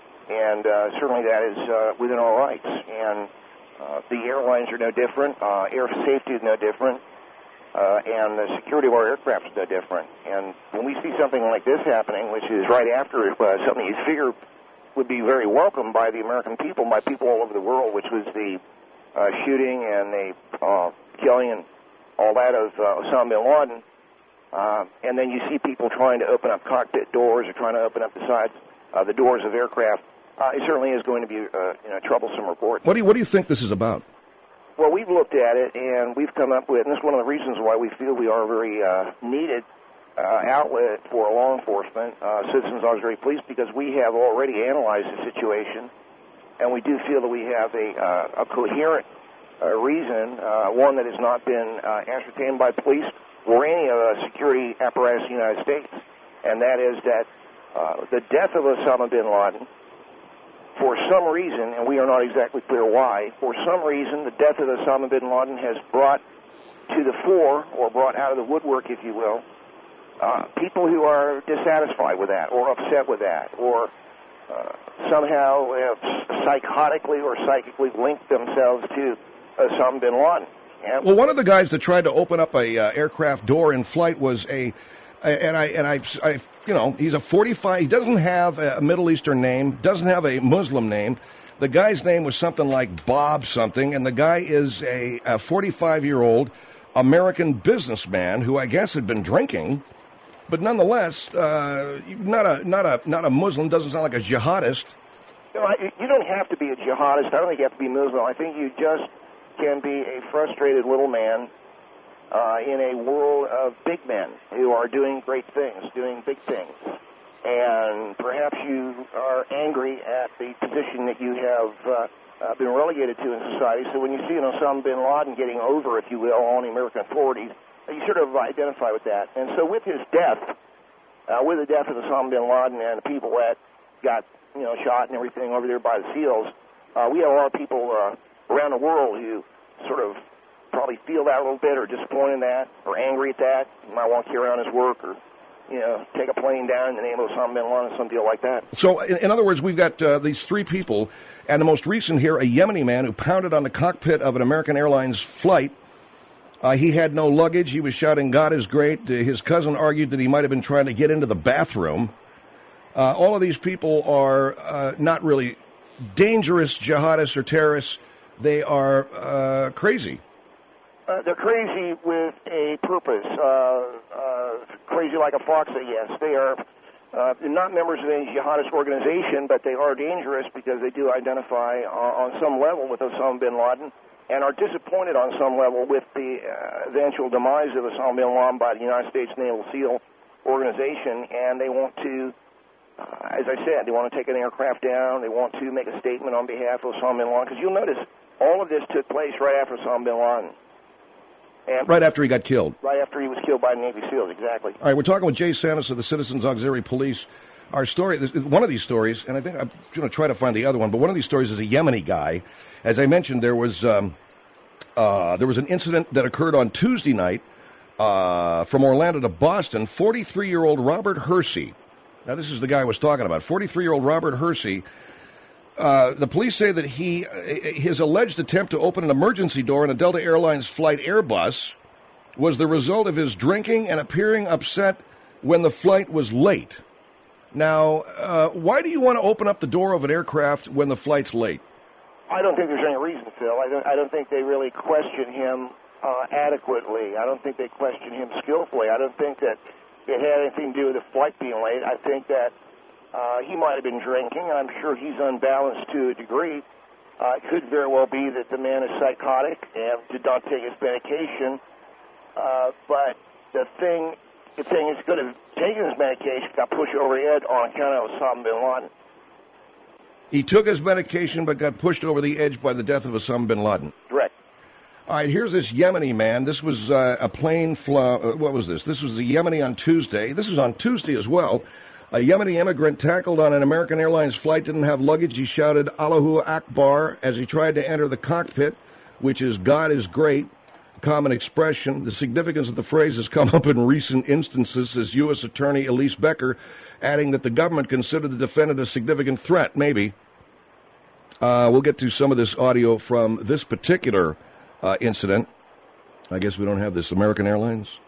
And uh, certainly that is uh, within our rights. And uh, the airlines are no different. Uh, air safety is no different. Uh, and the security of our aircraft is no different. And when we see something like this happening, which is right after uh, something you figure would be very welcomed by the American people, by people all over the world, which was the uh, shooting and the uh, killing and all that of uh, Osama bin Laden, uh, and then you see people trying to open up cockpit doors or trying to open up the sides, uh, the doors of aircraft, uh, it certainly is going to be uh, you know, a troublesome report. What do you, what do you think this is about? Well, we've looked at it, and we've come up with, and this is one of the reasons why we feel we are a very uh, needed uh, outlet for law enforcement, uh, Citizens Auxiliary Police, because we have already analyzed the situation, and we do feel that we have a, uh, a coherent uh, reason, uh, one that has not been uh, ascertained by police or any uh, security apparatus in the United States, and that is that uh, the death of Osama bin Laden, for some reason, and we are not exactly clear why, for some reason the death of Osama bin Laden has brought to the fore, or brought out of the woodwork, if you will, uh, people who are dissatisfied with that, or upset with that, or uh, somehow have psychotically or psychically linked themselves to Osama bin Laden. And well, one of the guys that tried to open up a uh, aircraft door in flight was a, and I, and I, I You know, he's a forty-five, he doesn't have a Middle Eastern name, doesn't have a Muslim name. The guy's name was something like Bob something, and the guy is a, a forty-five-year-old American businessman who I guess had been drinking, but nonetheless, uh, not a not a not a Muslim, doesn't sound like a jihadist. You know, you don't have to be a jihadist. I don't think you have to be Muslim. I think you just can be a frustrated little man Uh, in a world of big men who are doing great things, doing big things. And perhaps you are angry at the position that you have uh, uh, been relegated to in society. So when you see, you know, Osama bin Laden getting over, if you will, on the American authorities, you sort of identify with that. And so with his death, uh, with the death of Osama bin Laden and the people that got, you know, shot and everything over there by the SEALs, uh, we have a lot of people uh, around the world who sort of probably feel that a little bit, or disappointed in that, or angry at that. You might want to carry on his work, or, you know, take a plane down in the name of Osama bin Laden, some deal like that. So, in, in other words, we've got uh, these three people, and the most recent here, a Yemeni man who pounded on the cockpit of an American Airlines flight. Uh, he had no luggage. He was shouting, "God is great." Uh, his cousin argued that he might have been trying to get into the bathroom. Uh, all of these people are uh, not really dangerous jihadists or terrorists. They are uh, crazy. Uh, they're crazy with a purpose, uh, uh, crazy like a fox, I guess. They are uh, not members of any jihadist organization, but they are dangerous because they do identify uh, on some level with Osama bin Laden and are disappointed on some level with the uh, eventual demise of Osama bin Laden by the United States Naval SEAL organization, and they want to, uh, as I said, they want to take an aircraft down, they want to make a statement on behalf of Osama bin Laden, because you'll notice all of this took place right after Osama bin Laden. And right after he got killed. Right after he was killed by Navy SEALs, exactly. All right, we're talking with Jay Santis of the Citizens Auxiliary Police. Our story, one of these stories, and I think I'm going to try to find the other one, but one of these stories is a Yemeni guy. As I mentioned, there was um, uh, there was an incident that occurred on Tuesday night uh, from Orlando to Boston. forty-three-year-old Robert Hersey. Now, this is the guy I was talking about. forty-three-year-old Robert Hersey. Uh, the police say that he, his alleged attempt to open an emergency door in a Delta Airlines flight Airbus was the result of his drinking and appearing upset when the flight was late. Now, uh, why do you want to open up the door of an aircraft when the flight's late? I don't think there's any reason, Phil. I don't, I don't think they really question him uh, adequately. I don't think they question him skillfully. I don't think that it had anything to do with the flight being late. I think that uh, he might have been drinking. I'm sure he's unbalanced to a degree. Uh, it could very well be that the man is psychotic and did not take his medication. Uh, but the thing, the thing is, could have taken his medication, got pushed over the edge on account of Osama bin Laden. He took his medication but got pushed over the edge by the death of Osama bin Laden. Correct. All right, here's this Yemeni man. This was uh, a plane fly. Uh, what was this? This was a Yemeni on Tuesday. This was on Tuesday as well. A Yemeni immigrant tackled on an American Airlines flight, didn't have luggage. He shouted Allahu Akbar as he tried to enter the cockpit, which is God is great, a common expression. The significance of the phrase has come up in recent instances, says U S Attorney Elise Becker, adding that the government considered the defendant a significant threat, maybe. Uh, we'll get to some of this audio from this particular uh, incident. I guess we don't have this. American Airlines?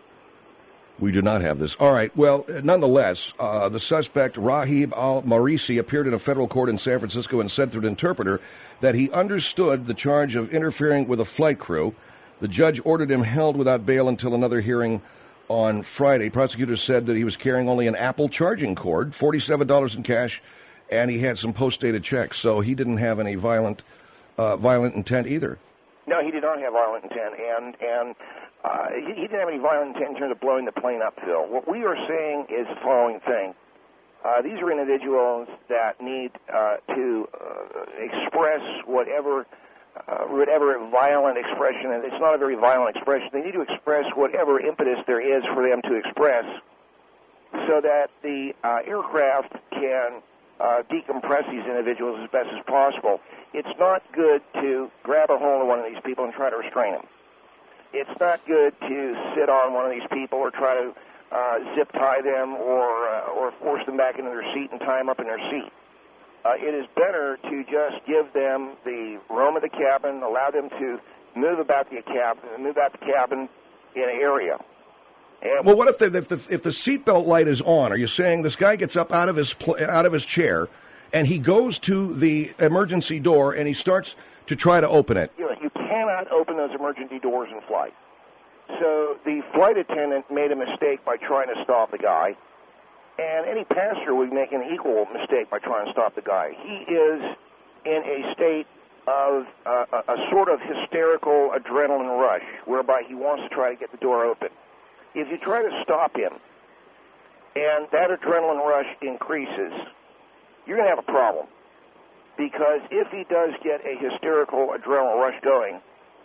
We do not have this. All right. Well, nonetheless, uh, the suspect, Rahib al-Marisi, appeared in a federal court in San Francisco and said through an interpreter that he understood the charge of interfering with a flight crew. The judge ordered him held without bail until another hearing on Friday. Prosecutors said that he was carrying only an Apple charging cord, forty-seven dollars in cash, and he had some post-dated checks, so he didn't have any violent uh, violent intent either. No, he did not have violent intent, and and uh, he, he didn't have any violent intent in terms of blowing the plane up, Phil. What we are saying is the following thing. Uh, these are individuals that need uh, to uh, express whatever uh, whatever violent expression, and it's not a very violent expression. They need to express whatever impetus there is for them to express so that the uh, aircraft can uh, decompress these individuals as best as possible. It's not good to grab a hold of one of these people and try to restrain them. It's not good to sit on one of these people or try to uh, zip tie them or uh, or force them back into their seat and tie them up in their seat. Uh, it is better to just give them the roam of the cabin, allow them to move about the cabin, move out the cabin in an area. And well, what if the if the if the seatbelt light is on? Are you saying this guy gets up out of his pl- out of his chair and he goes to the emergency door and he starts to try to open it? You know, you cannot open those emergency doors in flight. So the flight attendant made a mistake by trying to stop the guy, and any passenger would make an equal mistake by trying to stop the guy. He is in a state of uh, a, a sort of hysterical adrenaline rush, whereby he wants to try to get the door open. If you try to stop him, and that adrenaline rush increases, you're going to have a problem. Because if he does get a hysterical adrenaline rush going,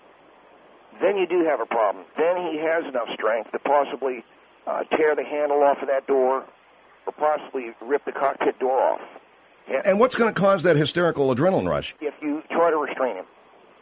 then you do have a problem. Then he has enough strength to possibly uh, tear the handle off of that door or possibly rip the cockpit door off. Yeah. And what's going to cause that hysterical adrenaline rush? If you try to restrain him.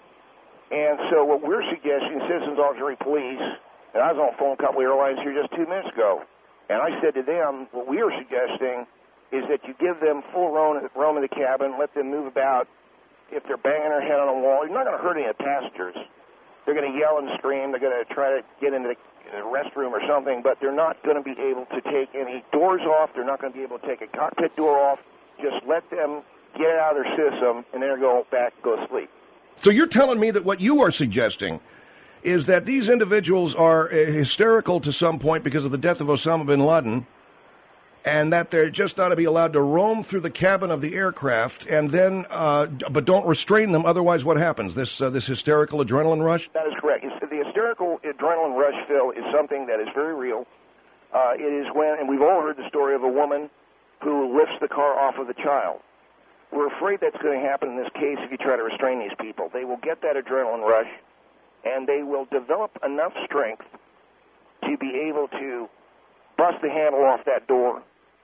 And so what we're suggesting, Citizens Auxiliary Police, and I was on the phone with a couple of airlines here just two minutes ago, and I said to them, what we are suggesting is that you give them full roam, roam of the cabin, let them move about. If they're banging their head on a wall, you're not going to hurt any of the passengers. They're going to yell and scream. They're going to try to get into the restroom or something, but they're not going to be able to take any doors off. They're not going to be able to take a cockpit door off. Just let them get it out of their system, and then go back and go to sleep. So you're telling me that what you are suggesting is that these individuals are uh, hysterical to some point because of the death of Osama bin Laden, and that they're just ought to be allowed to roam through the cabin of the aircraft, and then, uh, but don't restrain them. Otherwise, what happens? This uh, this hysterical adrenaline rush? That is correct. It's, the hysterical adrenaline rush, Phil, is something that is very real. Uh, it is when, and we've all heard the story of a woman who lifts the car off of the child. We're afraid that's going to happen in this case if you try to restrain these people. They will get that adrenaline rush, and they will develop enough strength to be able to bust the handle off that door,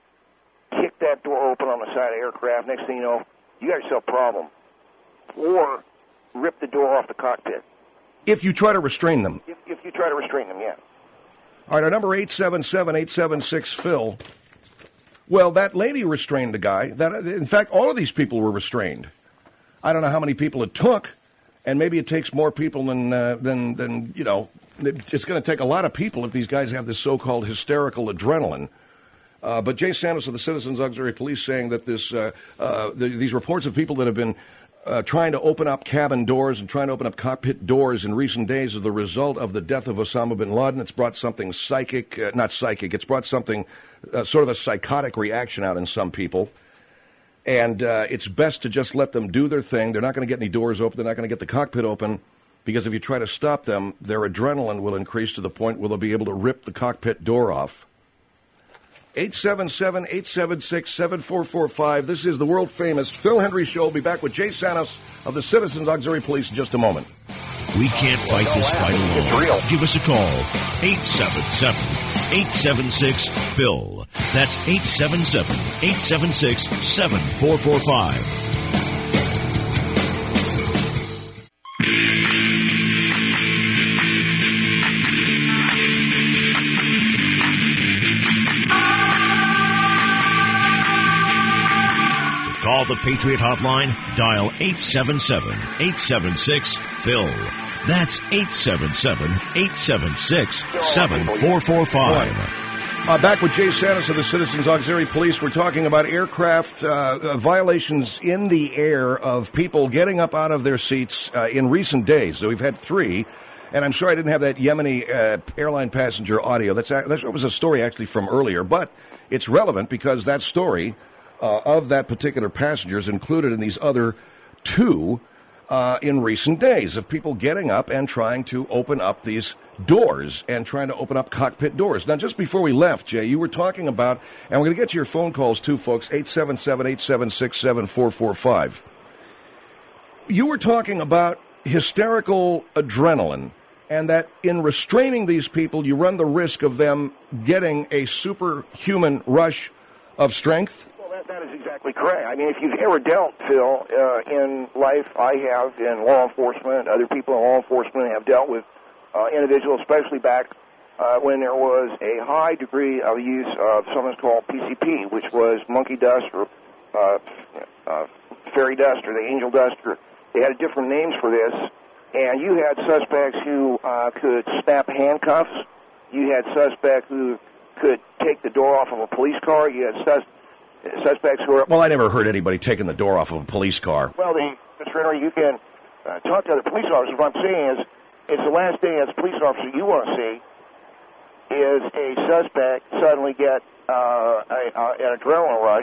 kick that door open on the side of the aircraft. Next thing you know, you got yourself a problem. Or rip the door off the cockpit. If you try to restrain them. If, if you try to restrain them, yeah. All right, our number eight seven seven, eight seven six, Phil. Well, that lady restrained a guy. That, in fact, all of these people were restrained. I don't know how many people it took, and maybe it takes more people than, uh, than, than you know, it's going to take a lot of people if these guys have this so-called hysterical adrenaline Uh, but Jay Santos of the Citizens Auxiliary Police saying that this uh, uh, the, these reports of people that have been uh, trying to open up cabin doors and trying to open up cockpit doors in recent days are the result of the death of Osama bin Laden. It's brought something psychic, uh, not psychic, it's brought something, uh, sort of a psychotic reaction out in some people. And uh, it's best to just let them do their thing. They're not going to get any doors open. They're not going to get the cockpit open because if you try to stop them, their adrenaline will increase to the point where they'll be able to rip the cockpit door off. eight seven seven, eight seven six, seven four four five. This is the world-famous Phil Hendrie Show. We'll be back with Jay Santos of the Citizens Auxiliary Police in just a moment. We can't fight this fight alone. Give us a call. eight seven seven, eight seven six, P H I L. That's eight seven seven, eight seven six, seven four four five. Call the Patriot Hotline, dial eight seven seven, eight seven six, P H I L. That's eight seven seven, eight seven six, seven four four five. Uh, back with Jay Santos of the Citizens Auxiliary Police. We're talking about aircraft uh, uh, violations in the air of people getting up out of their seats uh, in recent days. So we've had three. And I'm sorry I didn't have that Yemeni uh, airline passenger audio. That's, that was a story actually from earlier. But it's relevant because that story Uh, of that particular passenger is included in these other two uh, in recent days of people getting up and trying to open up these doors and trying to open up cockpit doors. Now, just before we left, Jay, you were talking about, and we're going to get to your phone calls too, folks, eight seven seven, eight seven six, seven four four five. You were talking about hysterical adrenaline and that in restraining these people, you run the risk of them getting a superhuman rush of strength. That is exactly correct. I mean, if you've ever dealt, Phil, uh, in life, I have in law enforcement, other people in law enforcement have dealt with uh, individuals, especially back uh, when there was a high degree of use of something called P C P, which was monkey dust or uh, uh, fairy dust or the angel dust. Or they had different names for this. And you had suspects who uh, could snap handcuffs. You had suspects who could take the door off of a police car. You had suspects. Suspects who are... Well, I never heard anybody taking the door off of a police car. Well, the, Mister Henry, you can uh, talk to other police officers. What I'm saying is, it's the last thing as a police officer you want to see is a suspect suddenly get uh, a, a, an adrenaline rush,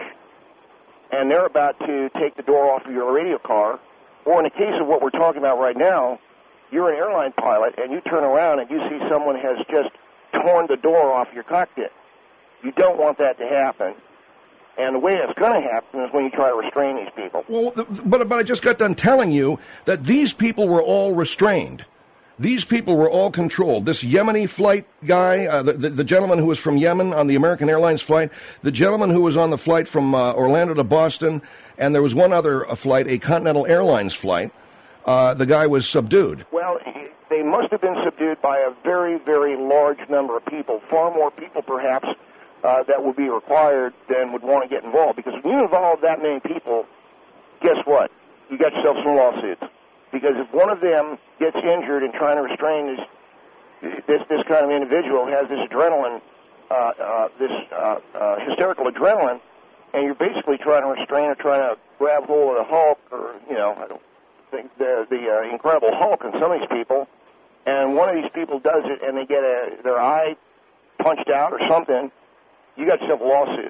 and they're about to take the door off of your radio car. Or in the case of what we're talking about right now, you're an airline pilot, and you turn around and you see someone has just torn the door off your cockpit. You don't want that to happen. And the way it's going to happen is when you try to restrain these people. Well, but, but I just got done telling you that these people were all restrained. These people were all controlled. This Yemeni flight guy, uh, the, the, the gentleman who was from Yemen on the American Airlines flight, the gentleman who was on the flight from uh, Orlando to Boston, and there was one other uh, flight, a Continental Airlines flight, uh, the guy was subdued. Well, they must have been subdued by a very, very large number of people, far more people perhaps, Uh, that would be required than would want to get involved. Because when you involve that many people, guess what? You got yourself some lawsuits. Because if one of them gets injured in trying to restrain this this, this kind of individual, has this adrenaline, uh, uh, this uh, uh, hysterical adrenaline, and you're basically trying to restrain or trying to grab hold of the Hulk, or, you know, I don't think the, the uh, Incredible Hulk in some of these people, and one of these people does it and they get a, their eye punched out or something, you got yourself a lawsuit.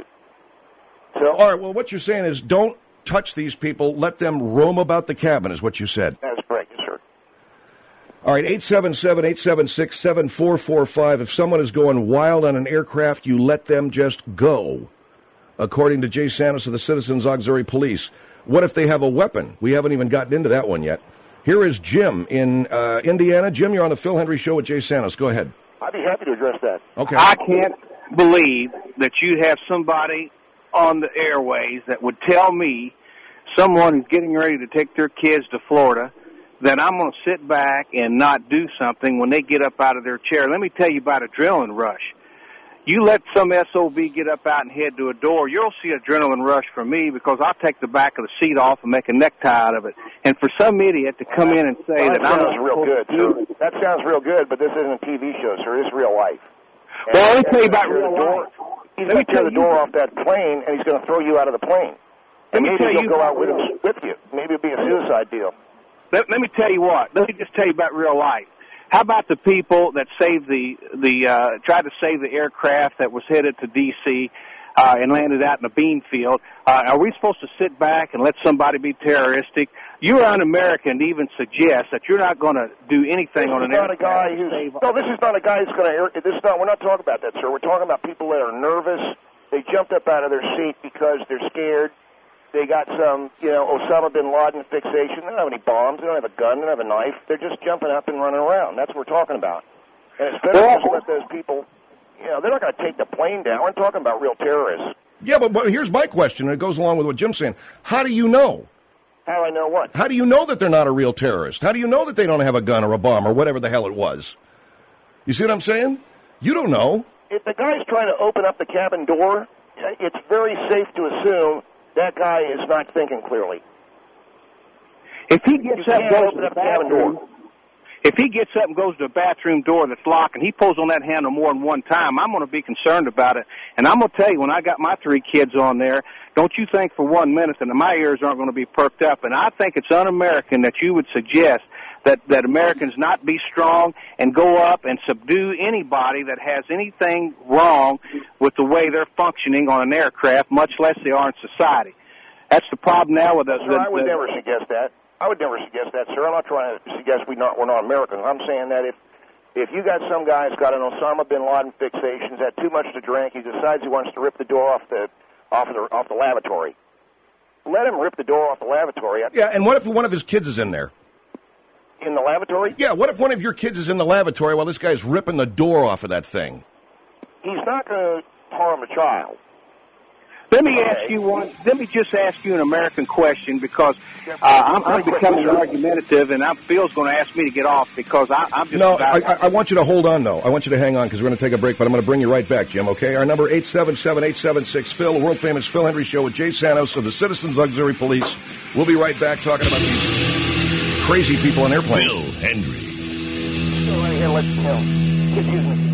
So, all right, well, what you're saying is don't touch these people. Let them roam about the cabin is what you said. That's correct, yes, sir. All right, eight seven seven, eight seven six, seven four four five. If someone is going wild on an aircraft, you let them just go, according to Jay Santos of the Citizens Auxiliary Police. What if they have a weapon? We haven't even gotten into that one yet. Here is Jim in uh, Indiana. Jim, you're on the Phil Hendrie Show with Jay Santos. Go ahead. I'd be happy to address that. Okay. I can't believe that you have somebody on the airways that would tell me, someone who's getting ready to take their kids to Florida, that I'm going to sit back and not do something when they get up out of their chair. Let me tell you about adrenaline rush. You let some S O B get up out and head to a door, you'll see adrenaline rush from me, because I'll take the back of the seat off and make a necktie out of it. And for some idiot to come in and say well, that, that I'm sounds not real good, sir. That sounds real good, but this isn't a T V show, sir. This is real life. Well, let me tell you about real life. He's Let going me to tear tell the door you- off that plane, and he's going to throw you out of the plane. Let And me maybe tell he'll you go out with, about him, with you. Maybe it'll be a suicide deal. Let, let me tell you what. Let me just tell you about real life. How about the people that saved the the uh, tried to save the aircraft that was headed to D C uh, and landed out in a bean field? Uh, are we supposed to sit back and let somebody be terroristic? You're un-American to even suggest that you're not going to do anything This on is an not a aircraft. guy to who's save- no. This is not a guy who's going to. This is not. We're not talking about that, sir. We're talking about people that are nervous. They jumped up out of their seat because they're scared. They got some, you know, Osama bin Laden fixation. They don't have any bombs. They don't have a gun. They don't have a knife. They're just jumping up and running around. That's what we're talking about. And it's better to just let those people. You know, they're not going to take the plane down. We're talking about real terrorists. Yeah, but, but here's my question, and it goes along with what Jim's saying. How do you know? How do I know what? How do you know that they're not a real terrorist? How do you know that they don't have a gun or a bomb or whatever the hell it was? You see what I'm saying? You don't know. If the guy's trying to open up the cabin door, it's very safe to assume that guy is not thinking clearly. If he gets You up, can't goes open to up the the cabin bathroom, door. if he gets up and goes to the bathroom door that's locked and he pulls on that handle more than one time, I'm going to be concerned about it. And I'm going to tell you, when I got my three kids on there, don't you think for one minute that my ears aren't going to be perked up. And I think it's un-American that you would suggest that, that Americans not be strong and go up and subdue anybody that has anything wrong with the way they're functioning on an aircraft, much less they are in society. That's the problem now with us. Sir, I would never suggest that. I would never suggest that, sir. I'm not trying to suggest we not, we're not Americans. I'm saying that if if you got some guy who's got an Osama bin Laden fixation, he's had too much to drink, he decides he wants to rip the door off the off the off the lavatory. Let him rip the door off the lavatory. Yeah, and what if one of his kids is in there? In the lavatory? Yeah, what if one of your kids is in the lavatory while this guy's ripping the door off of that thing? He's not going to harm a child. Let me ask you one. Let me just ask you an American question because uh, I'm, I'm becoming argumentative, and I Phil's going to ask me to get off because I, I'm just. No, about I, I want you to hold on, though. I want you to hang on because we're going to take a break, but I'm going to bring you right back, Jim, okay? Our number, eight seven seven, eight seven six, Phil, the world-famous Phil Hendry Show with Jay Santos of the Citizens Auxiliary Police. We'll be right back talking about these crazy people on airplanes. Phil Hendry. Go right ahead, let's go. Excuse me.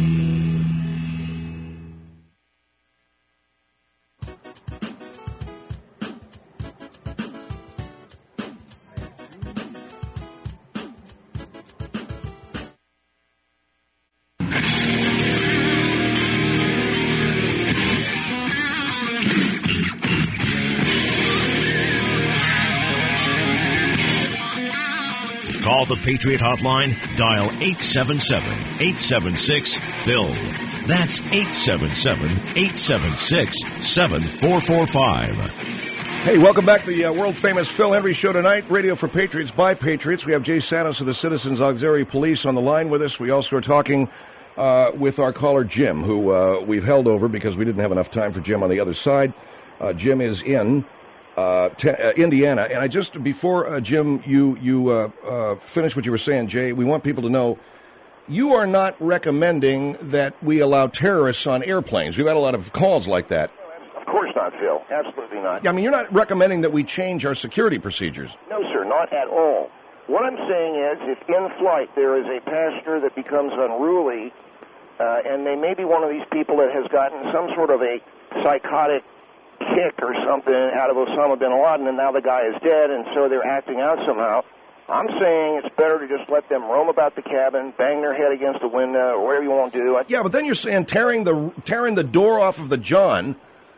Call the Patriot Hotline. Dial eight seven seven, eight seven six, Phil. That's eight seven seven, eight seven six, seven four four five. Hey, welcome back to the uh, world-famous Phil Hendry Show tonight. Radio for Patriots by Patriots. We have Jay Santos of the Citizens Auxiliary Police on the line with us. We also are talking uh, with our caller, Jim, who uh, we've held over because we didn't have enough time for Jim on the other side. Uh, Jim is in uh, te- uh, Indiana. And I just, before, uh, Jim, you, you uh, uh, finish what you were saying, Jay, we want people to know you are not recommending that we allow terrorists on airplanes. We've had a lot of calls like that. Of course not, Phil. Absolutely not. Yeah, I mean, you're not recommending that we change our security procedures. No, sir, not at all. What I'm saying is, if in flight there is a passenger that becomes unruly, uh, and they may be one of these people that has gotten some sort of a psychotic kick or something out of Osama bin Laden, and now the guy is dead, and so they're acting out somehow, I'm saying it's better to just let them roam about the cabin, bang their head against the window, or whatever you want to do. I Yeah, but then you're saying tearing the tearing the door off of the John.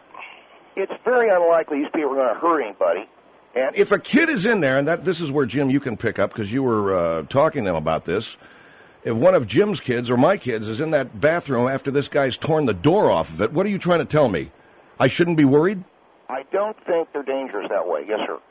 It's very unlikely these people are going to hurt anybody. And If a kid is in there, and that this is where, Jim, you can pick up because you were uh, talking to them about this. If one of Jim's kids or my kids is in that bathroom after this guy's torn the door off of it, what are you trying to tell me? I shouldn't be worried? I don't think they're dangerous that way. Yes, sir.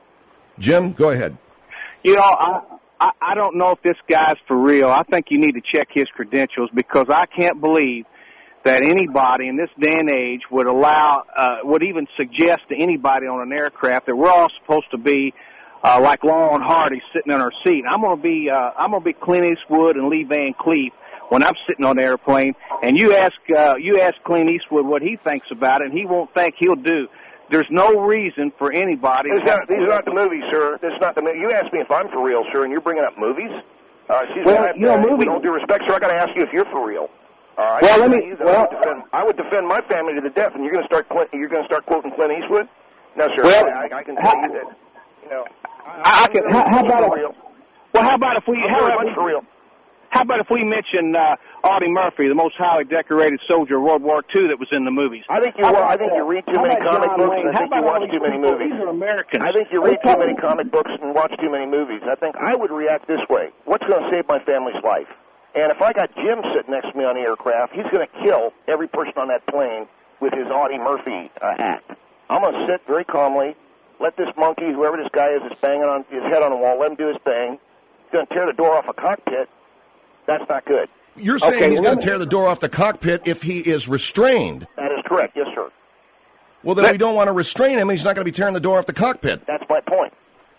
Jim, go ahead. You know, I, I I don't know if this guy's for real. I think you need to check his credentials because I can't believe that anybody in this day and age would allow, uh, would even suggest to anybody on an aircraft that we're all supposed to be uh, like Laurel and Hardy sitting in our seat. I'm gonna be, uh, I'm gonna be Clint Eastwood and Lee Van Cleef when I'm sitting on the airplane. And you ask, uh, you ask Clint Eastwood what he thinks about it, and he won't think he'll do. There's no reason for anybody. These are, these are not the movies, sir. This is not the. You asked me if I'm for real, sir, and you're bringing up movies. Uh, excuse Well, me. I, you know, uh, movies- with all due respect, sir, I got to ask you if you're for real. Uh, I Well, let tell me- you that well- I, would defend, I would defend my family to the death, and you're going to start Clint, you're going to start quoting Clint Eastwood? No, sir. Well, I, I can tell you that. You know, I, I can, how, how about for if, real. well, how about if we, I'm how very about much for real. How about if we mention uh, Audie Murphy, the most highly decorated soldier of World War Two that was in the movies? I think you. How Well, about I think that? you read too How many about comic John books, Wayne? and I How think you about all watch these too many people? movies. These are Americans. I think you We're read too talking- many comic books and watch too many movies. I think I would react this way. What's going to save my family's life? And if I got Jim sitting next to me on the aircraft, he's going to kill every person on that plane with his Audie Murphy uh, act. I'm going to sit very calmly, let this monkey, whoever this guy is, that's banging on his head on the wall, let him do his thing. He's going to tear the door off a cockpit. That's not good. You're saying Okay, he's well, going to tear the door off the cockpit if he is restrained. That is correct, yes, sir. Well, then we don't want to restrain him. He's not going to be tearing the door off the cockpit. That's my point.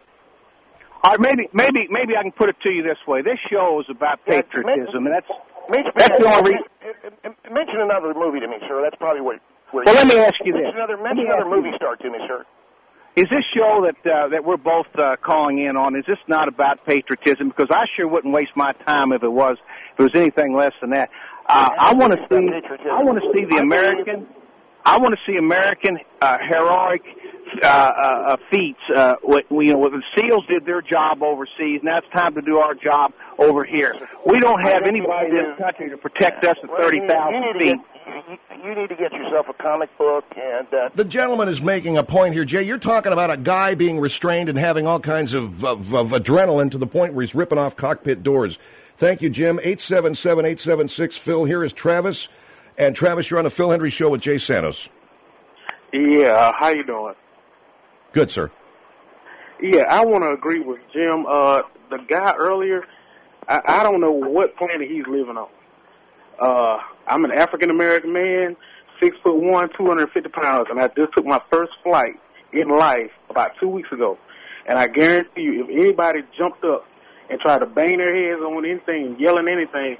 All right, maybe, maybe, maybe I can put it to you this way. This show is about patriotism, and that's Mention, that's the only reason. mention another movie to me, sir. That's probably what. Where Well, let me ask you this. mention Another, Let me mention another ask you movie star to me, sir. Is this show that uh, that we're both uh, calling in on? Is this not about patriotism? Because I sure wouldn't waste my time if it was if it was anything less than that. Uh, I want to see I want to see the American. I want to see American uh, heroic uh, uh, feats. Uh, what, you know, the SEALs did their job overseas. Now it's time to do our job over here. We don't have anybody in this country to protect us at thirty thousand feet. You need to get yourself a comic book and. Uh, The gentleman is making a point here, Jay. You're talking about a guy being restrained and having all kinds of, of, of adrenaline to the point where he's ripping off cockpit doors. Thank you, Jim. eight seven seven, eight seven six, Phil. Here is Travis. And Travis, you're on the Phil Hendry Show with Jay Santos. Yeah, uh, how you doing? Good, sir. Yeah, I want to agree with Jim. Uh, the guy earlier, I, I don't know what planet he's living on. Uh, I'm an African American man, six foot one, two hundred fifty pounds, and I just took my first flight in life about two weeks ago. And I guarantee you, if anybody jumped up and tried to bang their heads on anything, yelling anything,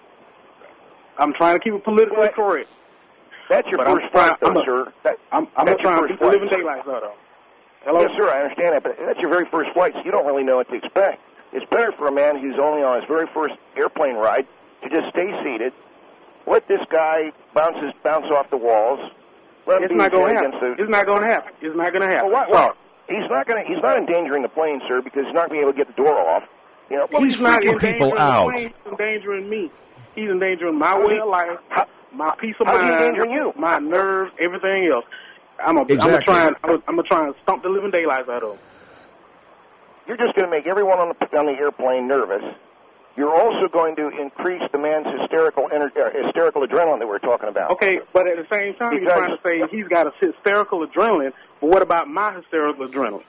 I'm trying to keep it politically correct. That's your But first I'm trying, flight, though, I'm a, sir. That, I'm, I'm that's your trying to first keep the flight, living sir. daylights out of. Hello? Yes, sir, I understand that, but that's your very first flight, so you don't really know what to expect. It's better for a man who's only on his very first airplane ride to just stay seated, let this guy bounce his, bounce off the walls. Let him It's be not going to against happen. the, It's not going to happen. It's not going to happen. Well, what, what? He's not going to. He's not endangering the plane, sir, because he's not going to be able to get the door off. You know, Well, he's not freaking people endangering the out. plane, He's endangering me. He's endangering my How is way he- of life, how- my peace of how's he mind, endangering you? my nerves, everything else. I'm a, I'm Exactly. gonna try and I'm gonna try and stomp the living daylights out of him. You're just going to make everyone on the on the airplane nervous. You're also going to increase the man's hysterical ener- uh, hysterical adrenaline that we're talking about. Okay, but at the same time, you're Because- trying to say he's got a hysterical adrenaline. But what about my hysterical adrenaline?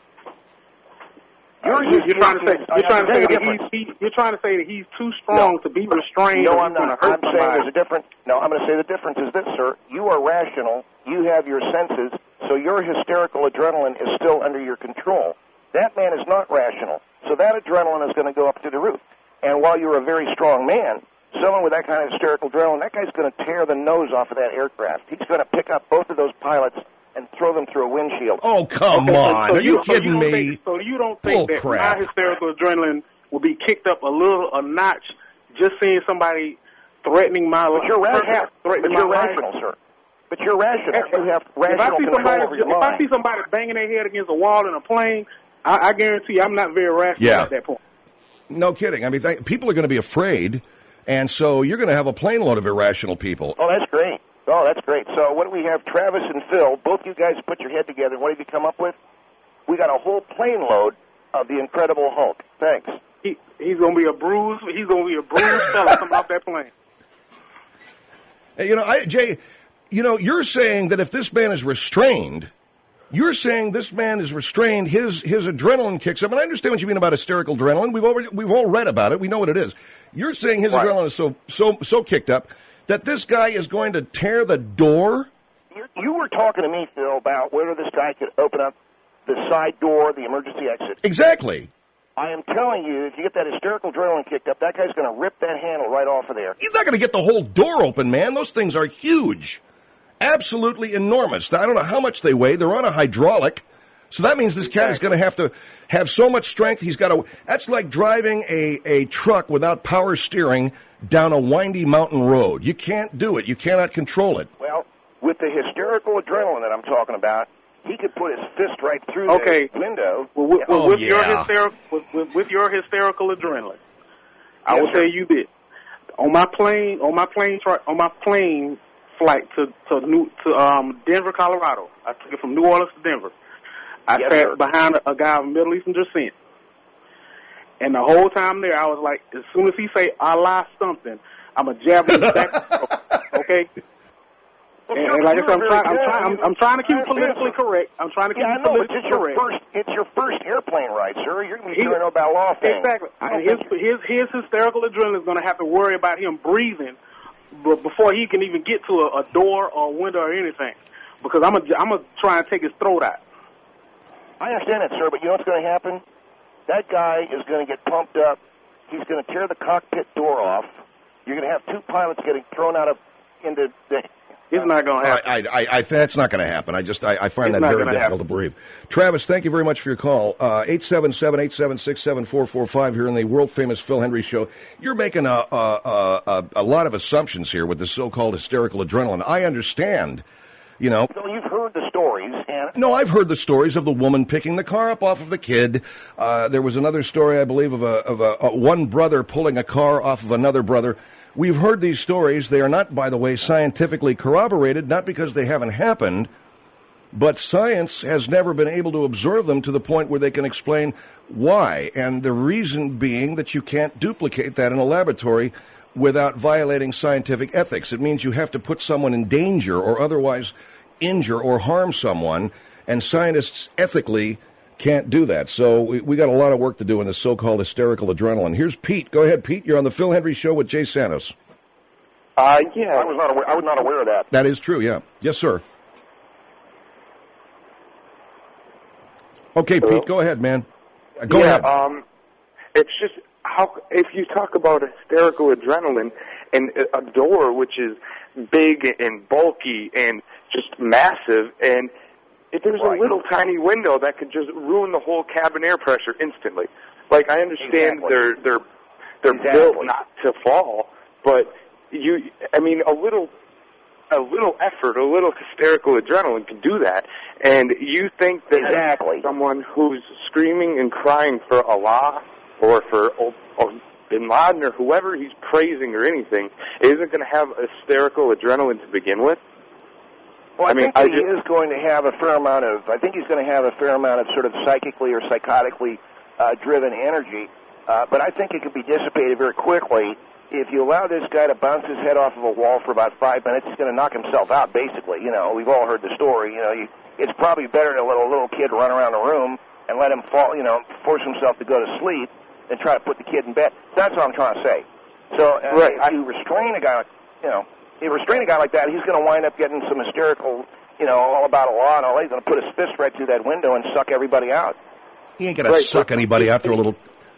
You're, you're, you're trying to say you're trying to say that he's he, you're trying to say that he's too strong to be restrained. No, or I'm he's gonna not. hurt I'm saying somebody. there's a difference. No, I'm going to say the difference is this, sir. You are rational. You have your senses, so your hysterical adrenaline is still under your control. That man is not rational, so that adrenaline is going to go up to the roof. And while you're a very strong man, someone with that kind of hysterical adrenaline, that guy's going to tear the nose off of that aircraft. He's going to pick up both of those pilots and throw them through a windshield. Oh, come Okay, so- on. so Are you so kidding don't me? Think, so you don't think Bull that crap. my hysterical adrenaline will be kicked up a little, a notch, just seeing somebody threatening my life? But you're rational. Perhaps But threatening you're my life. rational, sir. But you're rational. You have If I rational see control somebody, over your if I mind. see somebody banging their head against a wall in a plane, I, I guarantee you, I'm not very rational Yeah. at that point. No kidding. I mean, th- people are going to be afraid, and so you're going to have a plane load of irrational people. Oh, that's great. Oh, that's great. So what do we have? Travis and Phil, both you guys put your head together. What have you come up with? We got a whole plane load of the Incredible Hulk. Thanks. He, he's gonna be a bruised. He's gonna be a bruised fella coming off that plane. Hey, You know, I, Jay, you know, you're saying that if this man is restrained, you're saying this man is restrained, his his adrenaline kicks up. And I understand what you mean about hysterical adrenaline. We've already we've all read about it. We know what it is. You're saying his Right. adrenaline is so so so kicked up that this guy is going to tear the door. You, you were talking to me, Phil, about whether this guy could open up the side door, the emergency exit. Exactly. I am telling you, if you get that hysterical adrenaline kicked up, that guy's going to rip that handle right off of there. He's not going to get the whole door open, man. Those things are huge. Absolutely enormous. I don't know how much they weigh. They're on a hydraulic. So that means this cat is going to have to have so much strength. He's got to. That's like driving a, a truck without power steering down a windy mountain road. You can't do it. You cannot control it. Well, with the hysterical adrenaline that I'm talking about, he could put his fist right through Okay. the window. Well, with, Oh, with your yeah. hysterical, with, with, with your hysterical adrenaline, I Yes, will sir. tell you this: on my plane, on my plane, tri- on my plane flight to to New to um Denver, Colorado. I took it from New Orleans to Denver. I Yes, sat sir. behind a, a guy of Middle Eastern descent, and the whole time there, I was like, as soon as he say Allah something, I'm a jab him back. Okay. Well, And, sir, and like I you said, I'm were trying, very I'm good. trying, I'm, I'm trying to keep it I understand, politically sir. correct. I'm trying to keep Yeah, I it know, but it's politically your correct. first. It's your first airplane ride, sir. You're going to be He- sure to know about law things. Exactly. I don't His, think- his his hysterical adrenaline is going to have to worry about him breathing b- before he can even get to a, a door or a window or anything, because I'm a, I'm gonna try and take his throat out. I understand that, sir, but you know what's going to happen? That guy is going to get pumped up. He's going to tear the cockpit door off. You're going to have two pilots getting thrown out of into the. It's not going to happen. I, I, I, that's not going to happen. I just, I, I find It's that not very gonna difficult happen. to believe. Travis, thank you very much for your call. Uh, eight seven seven, eight seven six, seven four four five here in the world-famous Phil Hendry Show. You're making a, a, a, a lot of assumptions here with the so-called hysterical adrenaline. I understand, you know. So you've heard the stories, and No, I've heard the stories of the woman picking the car up off of the kid. Uh, there was another story, I believe, of a of a, a one brother pulling a car off of another brother. We've heard these stories. They are not, by the way, scientifically corroborated, not because they haven't happened, but science has never been able to observe them to the point where they can explain why. And the reason being that you can't duplicate that in a laboratory without violating scientific ethics. It means you have to put someone in danger or otherwise injure or harm someone, and scientists ethically can't do that. So we, we got a lot of work to do in this so-called hysterical adrenaline. Here's Pete. Go ahead, Pete. You're on the Phil Hendry Show with Jay Santos. Uh, yeah. I was not aware. I was not aware of that. That is true, yeah. Yes, sir. Okay, Hello? Pete, go ahead, man. Uh, Go yeah, ahead. Um, it's just how if you talk about hysterical adrenaline and a a door which is big and bulky and just massive, and if there's Right. a little tiny window that could just ruin the whole cabin air pressure instantly. Like I understand Exactly. they're they're they're Exactly. built not to fall, but you I mean a little a little effort, a little hysterical adrenaline can do that. And you think that Exactly. someone who's screaming and crying for Allah or for O- O- Bin Laden or whoever he's praising or anything isn't going to have hysterical adrenaline to begin with? Well, I, I mean, think I that he just- is going to have a fair amount of. I think he's going to have a fair amount of sort of psychically or psychotically uh, driven energy, uh, but I think it could be dissipated very quickly. If you allow this guy to bounce his head off of a wall for about five minutes, he's going to knock himself out. Basically, you know, we've all heard the story. You know, you, it's probably better to let a little kid run around the room and let him fall. You know, force himself to go to sleep than try to put the kid in bed. That's what I'm trying to say. So, uh, Right. if you restrain a guy, like, you know, if you restrain a guy like that, he's going to wind up getting some hysterical, you know, all about a law and all that. He's going to put his fist right through that window and suck everybody out. He ain't going to Right, suck but- anybody out through a little...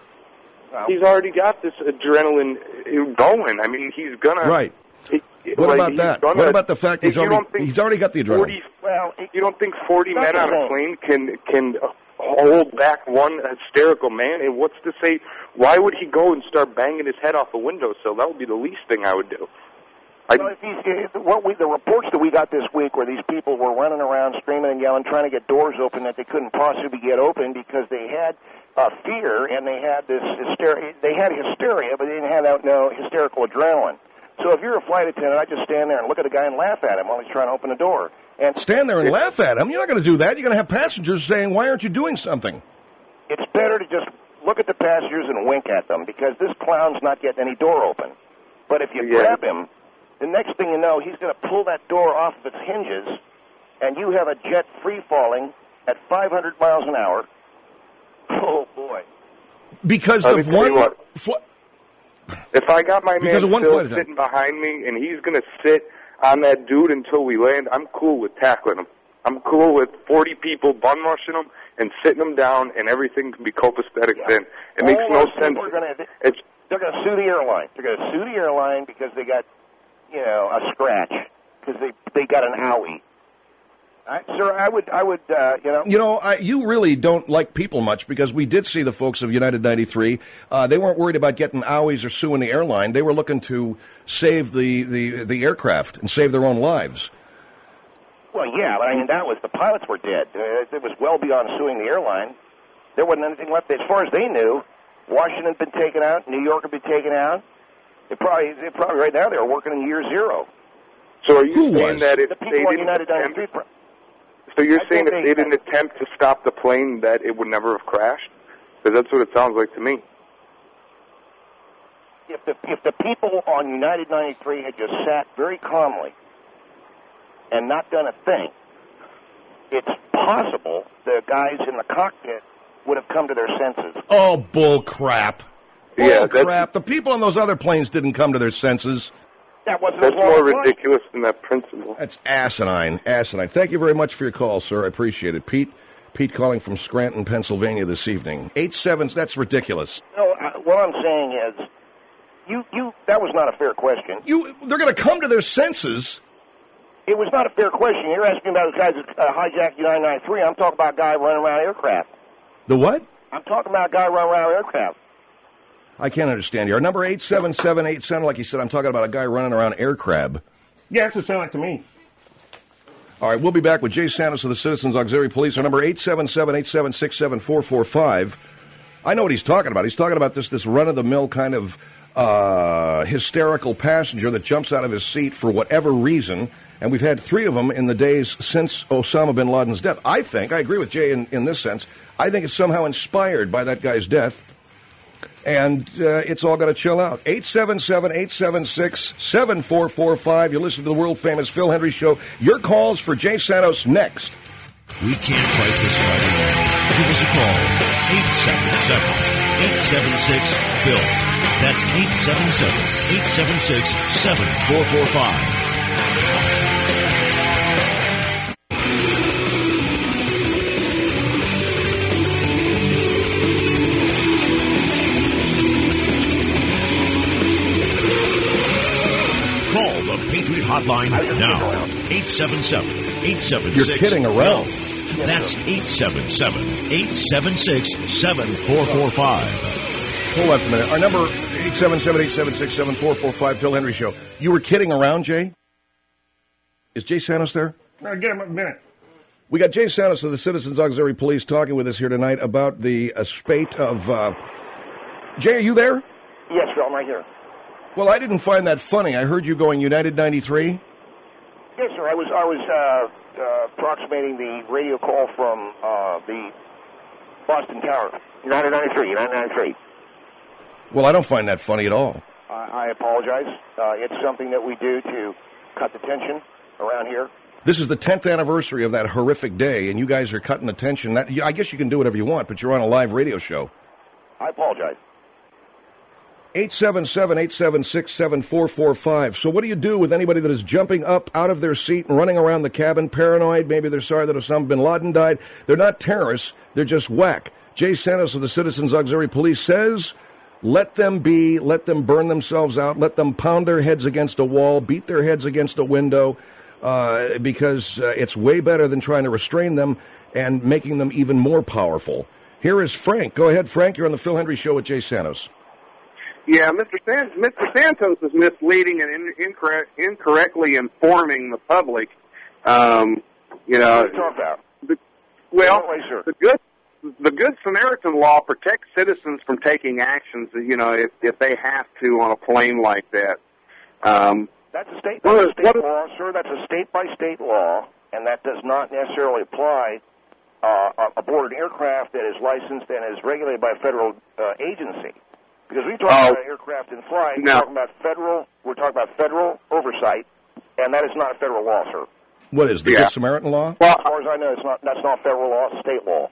Well, He's already got this adrenaline going. I mean, he's going to... Right. He, What like, about he's that? gonna- What about the fact if he's you already, don't think he's already got the adrenaline? forty, well, you don't think forty That's men on the a thing. plane can can hold back one hysterical man? And what's to say? Why would he go and start banging his head off a windowsill? That would be the least thing I would do. I, Well, if he's, if, what we, the reports that we got this week where these people were running around screaming and yelling, trying to get doors open that they couldn't possibly get open because they had uh, fear and they had this hysteria. They had hysteria, but they didn't have that, no hysterical adrenaline. So if you're a flight attendant, I just stand there and look at the guy and laugh at him while he's trying to open the door. And Stand there and laugh at him. You're not going to do that. You're going to have passengers saying, why aren't you doing something? it's better to just look at the passengers and wink at them because this clown's not getting any door open. But if you Yeah. grab him, the next thing you know, he's going to pull that door off of its hinges, and you have a jet free-falling at five hundred miles an hour. Oh, boy. Because Let me of tell you one... what. Fl- If I got my Because man of one still flight attendant. sitting behind me and he's going to sit on that dude until we land, I'm cool with tackling him. I'm cool with forty people bum rushing him and sitting him down, and everything can be copacetic Yeah. then. It makes All no those sense. people are gonna- It's They're going to sue the airline. They're going to sue the airline because they got, you know, a scratch because they they got an owie. I, sir, I would, I would, uh, you know. You know, I, you really don't like people much because we did see the folks of United ninety-three. Uh, they weren't worried about getting owies or suing the airline. They were looking to save the, the, the aircraft and save their own lives. Well, yeah, but I mean, that was, the pilots were dead. Uh, it was well beyond suing the airline. There wasn't anything left. As far as they knew, Washington had been taken out, New York had been taken out. They probably, they probably right now they're working in year zero. So are you Who saying was? that if The they people on didn't United attempt, ninety-three... so you're I saying think if they- they didn't attempt to stop the plane, that it would never have crashed? Because that's what it sounds like to me. If the, if the people on United ninety-three had just sat very calmly and not done a thing, it's possible the guys in the cockpit would have come to their senses. Oh, bull crap. Bull Yeah, that's- crap. The people on those other planes didn't come to their senses. That wasn't That's a long more flight. ridiculous than that principle. That's asinine, asinine. Thank you very much for your call, sir. I appreciate it. Pete, Pete calling from Scranton, Pennsylvania this evening. Eight seven, that's ridiculous. No, I, what I'm saying is, you, you, that was not a fair question. You, they're going to come to their senses. It was not a fair question. You're asking about the guys that uh, hijacked United ninety-three. I'm talking about a guy running around aircraft. The what? I'm talking about a guy running around aircraft. I can't understand you. Our number eight seven seven eight sounded like he said I'm talking about a guy running around air crab. Yeah, that's what it sounded like to me. All right, we'll be back with Jay Santos of the Citizens Auxiliary Police. Our number eight seven seven eight seven six seven four four five. I know what he's talking about. He's talking about this this run-of-the-mill kind of uh, hysterical passenger that jumps out of his seat for whatever reason, and we've had three of them in the days since Osama bin Laden's death. I think, I agree with Jay in, in this sense, I think it's somehow inspired by that guy's death. And uh, it's all going to chill out. eight seven seven eight seven six seven four four five. You listen to the world-famous Phil Hendry Show. Your calls for Jay Santos next. We can't fight this fight alone. Give us a call. eight seven seven eight seven six Phil. That's eight seven seven eight seven six seven four four five. Call the Patriot Hotline now. eight seven seven eight seven six You're kidding around. That's eight seven seven eight seven six seven four four five. Hold on for a minute. Our number, eight seven seven eight seven six seven four four five, Phil Hendry Show. You were kidding around, Jay? Is Jay Santos there? No, get him a minute. We got Jay Santos of the Citizens Auxiliary Police talking with us here tonight about the uh, spate of... Uh... Jay, are you there? Yes, Phil, I'm right here. Well, I didn't find that funny. I heard you going United ninety-three. Yes, sir. I was I was uh, uh, approximating the radio call from uh, the Boston Tower. United ninety-three, United ninety-three. Well, I don't find that funny at all. I, I apologize. Uh, it's something that we do to cut the tension around here. This is the tenth anniversary of that horrific day, and you guys are cutting the tension. That, I guess you can do whatever you want, but you're on a live radio show. I apologize. eight seven seven eight seven six seven four four five. So what do you do with anybody that is jumping up out of their seat and running around the cabin, paranoid? Maybe they're sorry that Osama bin Laden died. They're not terrorists. They're just whack. Jay Santos of the Citizens Auxiliary Police says, let them be, let them burn themselves out, let them pound their heads against a wall, beat their heads against a window, uh, because uh, it's way better than trying to restrain them and making them even more powerful. Here is Frank. Go ahead, Frank. You're on the Phil Hendry Show with Jay Santos. Yeah, Mister San- Mister Santos is misleading and in- incorrect- incorrectly informing the public. Um, you know, What are you talking about? The, well, Way, sir. the good the Good Samaritan law protects citizens from taking actions. You know, if if they have to on a plane like that. Um, That's a state, What that's a is- state what is- law, sir. That's a state-by-state law, and that does not necessarily apply uh, aboard an aircraft that is licensed and is regulated by a federal uh, agency. Because we talk Oh. about aircraft in flight, we're No. talking about federal. We're talking about federal oversight, and that is not a federal law, sir. What is the Yeah. Good Samaritan law? well, As far as I know, it's not. That's not federal law. It's state law.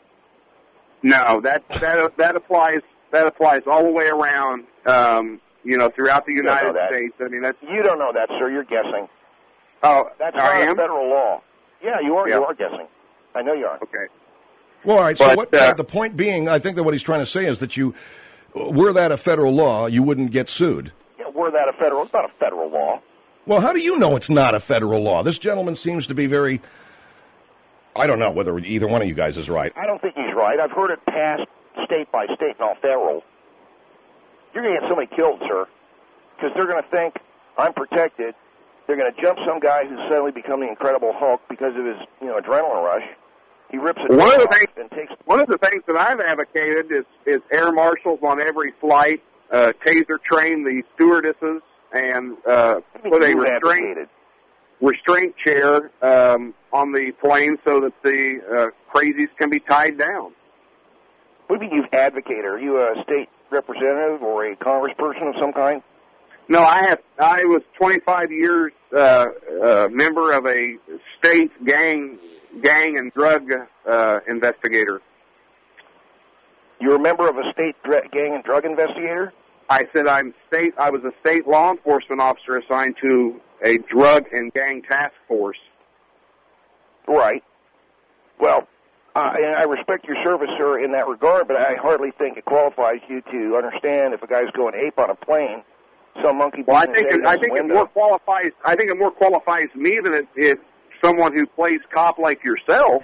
no, that that that applies that applies all the way around. Um, you know, throughout the You don't know United that. States. I mean, that's You don't know that, sir. You're guessing. oh, That's I not am a federal law. Yeah, you are. Yeah. You are guessing. I know you are. okay. Well, all right. So But, what, uh, the point being, I think that what he's trying to say is that you, were that a federal law, you wouldn't get sued. Yeah, were that a federal? It's not a federal law. Well, how do you know it's not a federal law? This gentleman seems to be very I don't know whether either one of you guys is right. I don't think he's right. I've heard it passed state by state and all federal. You're going to get somebody killed, sir, because they're going to think, I'm protected. They're going to jump some guy who's suddenly become the Incredible Hulk because of his, you know, adrenaline rush. He rips it one of the off things, and takes... One of the things that I've advocated is, is air marshals on every flight, uh, taser train the stewardesses, and uh, put a restraint, restraint chair um, on the plane so that the uh, crazies can be tied down. What do you mean you've advocated? Are you a state representative or a congressperson of some kind? No, I have. I was twenty-five years uh, uh, member of a state gang, gang and drug uh, investigator. You're a member of a state dra- gang and drug investigator? I said I'm state. I was a state law enforcement officer assigned to a drug and gang task force. Right. Well, uh, and I respect your service, sir, in that regard, but I hardly think it qualifies you to understand if a guy's going ape on a plane. Some monkey. Well, I think it, I think it more qualifies. I think it more qualifies me than it, it someone who plays cop like yourself.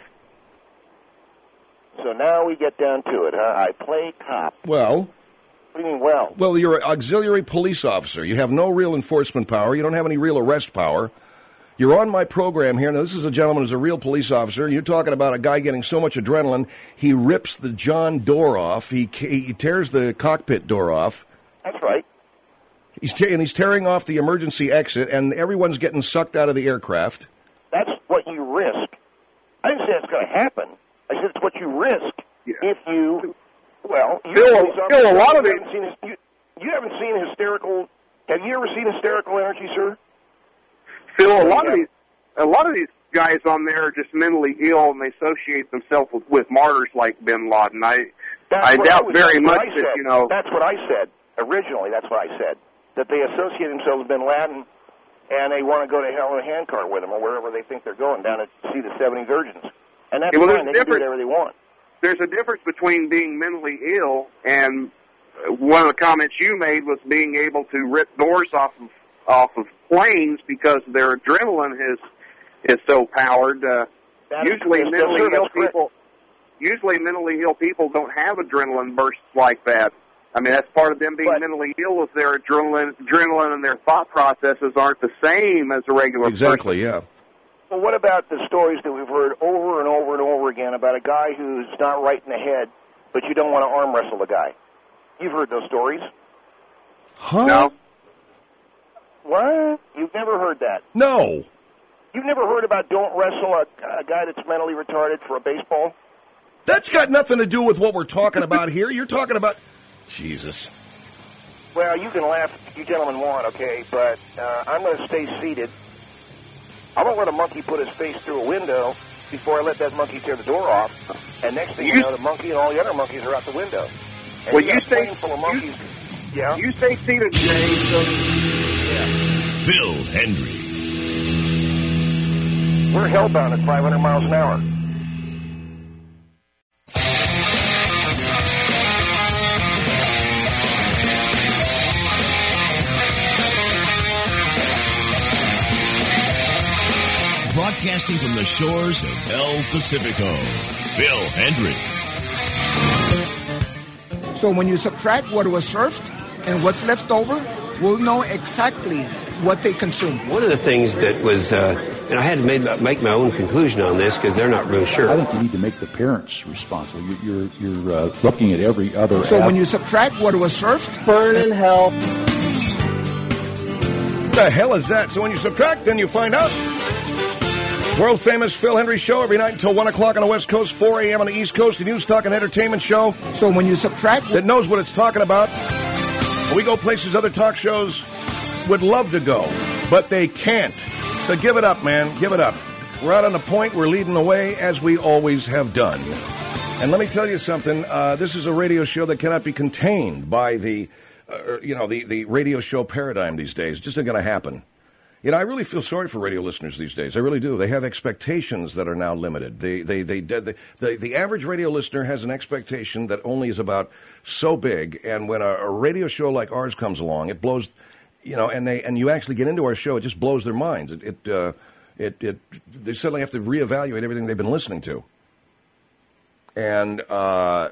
So now we get down to it, huh? I play cop. Well. What do you mean, well? Well, you're an auxiliary police officer. You have no real enforcement power. You don't have any real arrest power. You're on my program here. Now, this is a gentleman who's a real police officer. You're talking about a guy getting so much adrenaline, he rips the John door off. He, he tears the cockpit door off. That's right. He's te- and he's tearing off the emergency exit, and everyone's getting sucked out of the aircraft. That's what you risk. I didn't say it's going to happen. I said it's what you risk yeah. if you, well, you Phil, Phil, a lot of it. You, you haven't seen hysterical, have you ever seen hysterical energy, sir? Phil, a lot of these, a lot of these guys on there are just mentally ill, and they associate themselves with, with martyrs like Bin Laden. I, that's I doubt I was, very much that, you know. That's what I said. Originally, that's what I said. That they associate themselves with Bin Laden, and they want to go to hell in a handcart with them, or wherever they think they're going, down to see the seventy virgins. And that's yeah, well, fine. They can do whatever they want. There's a difference between being mentally ill and one of the comments you made was being able to rip doors off of off of planes because their adrenaline is is so powered. Uh, usually, is, mentally yes, sir, ill people usually mentally ill people don't have adrenaline bursts like that. I mean, that's part of them being but, mentally ill is their adrenaline, adrenaline and their thought processes aren't the same as a regular exactly, person. yeah. Well, what about the stories that we've heard over and over and over again about a guy who's not right in the head, but you don't want to arm wrestle the guy? You've heard those stories. Huh? No. What? You've never heard that? No. You've never heard about don't wrestle a, a guy that's mentally retarded for a baseball? That's got nothing to do with what we're talking about here. You're talking about... Jesus. Well, you can laugh if you gentlemen want, okay, but uh, I'm going to stay seated. I won't let a monkey put his face through a window before I let that monkey tear the door off. And next thing you, you know, the monkey and all the other monkeys are out the window. And well, you, you stay full of monkeys. You, yeah. You stay seated, Jay. So, yeah. Phil Hendrie. We're hellbound at five hundred miles an hour. Broadcasting from the shores of El Pacifico, Phil Hendrie. So when you subtract what was served and what's left over, we'll know exactly what they consumed. One of the things that was, uh, and I had to make, make my own conclusion on this because they're not real sure. I think you need to make the parents responsible. You're, you're, you're uh, looking at every other... So app. when you subtract what was served... Burn in hell. What the hell is that? So when you subtract, then you find out... World famous Phil Hendrie Show every night until one o'clock on the West Coast, four a.m. on the East Coast, a news, talk, and entertainment show. So when you subtract... That knows what it's talking about. We go places other talk shows would love to go, but they can't. So give it up, man. Give it up. We're out on the point. We're leading the way, as we always have done. And let me tell you something. Uh, this is a radio show that cannot be contained by the, uh, you know, the, the radio show paradigm these days. It just isn't going to happen. You know, I really feel sorry for radio listeners these days. I really do. They have expectations that are now limited. They, they, they, they, the, the average radio listener has an expectation that only is about so big. And when a, a radio show like ours comes along, it blows, you know, and they and you actually get into our show, it just blows their minds. It, it uh, It, it, they suddenly have to reevaluate everything they've been listening to. And uh,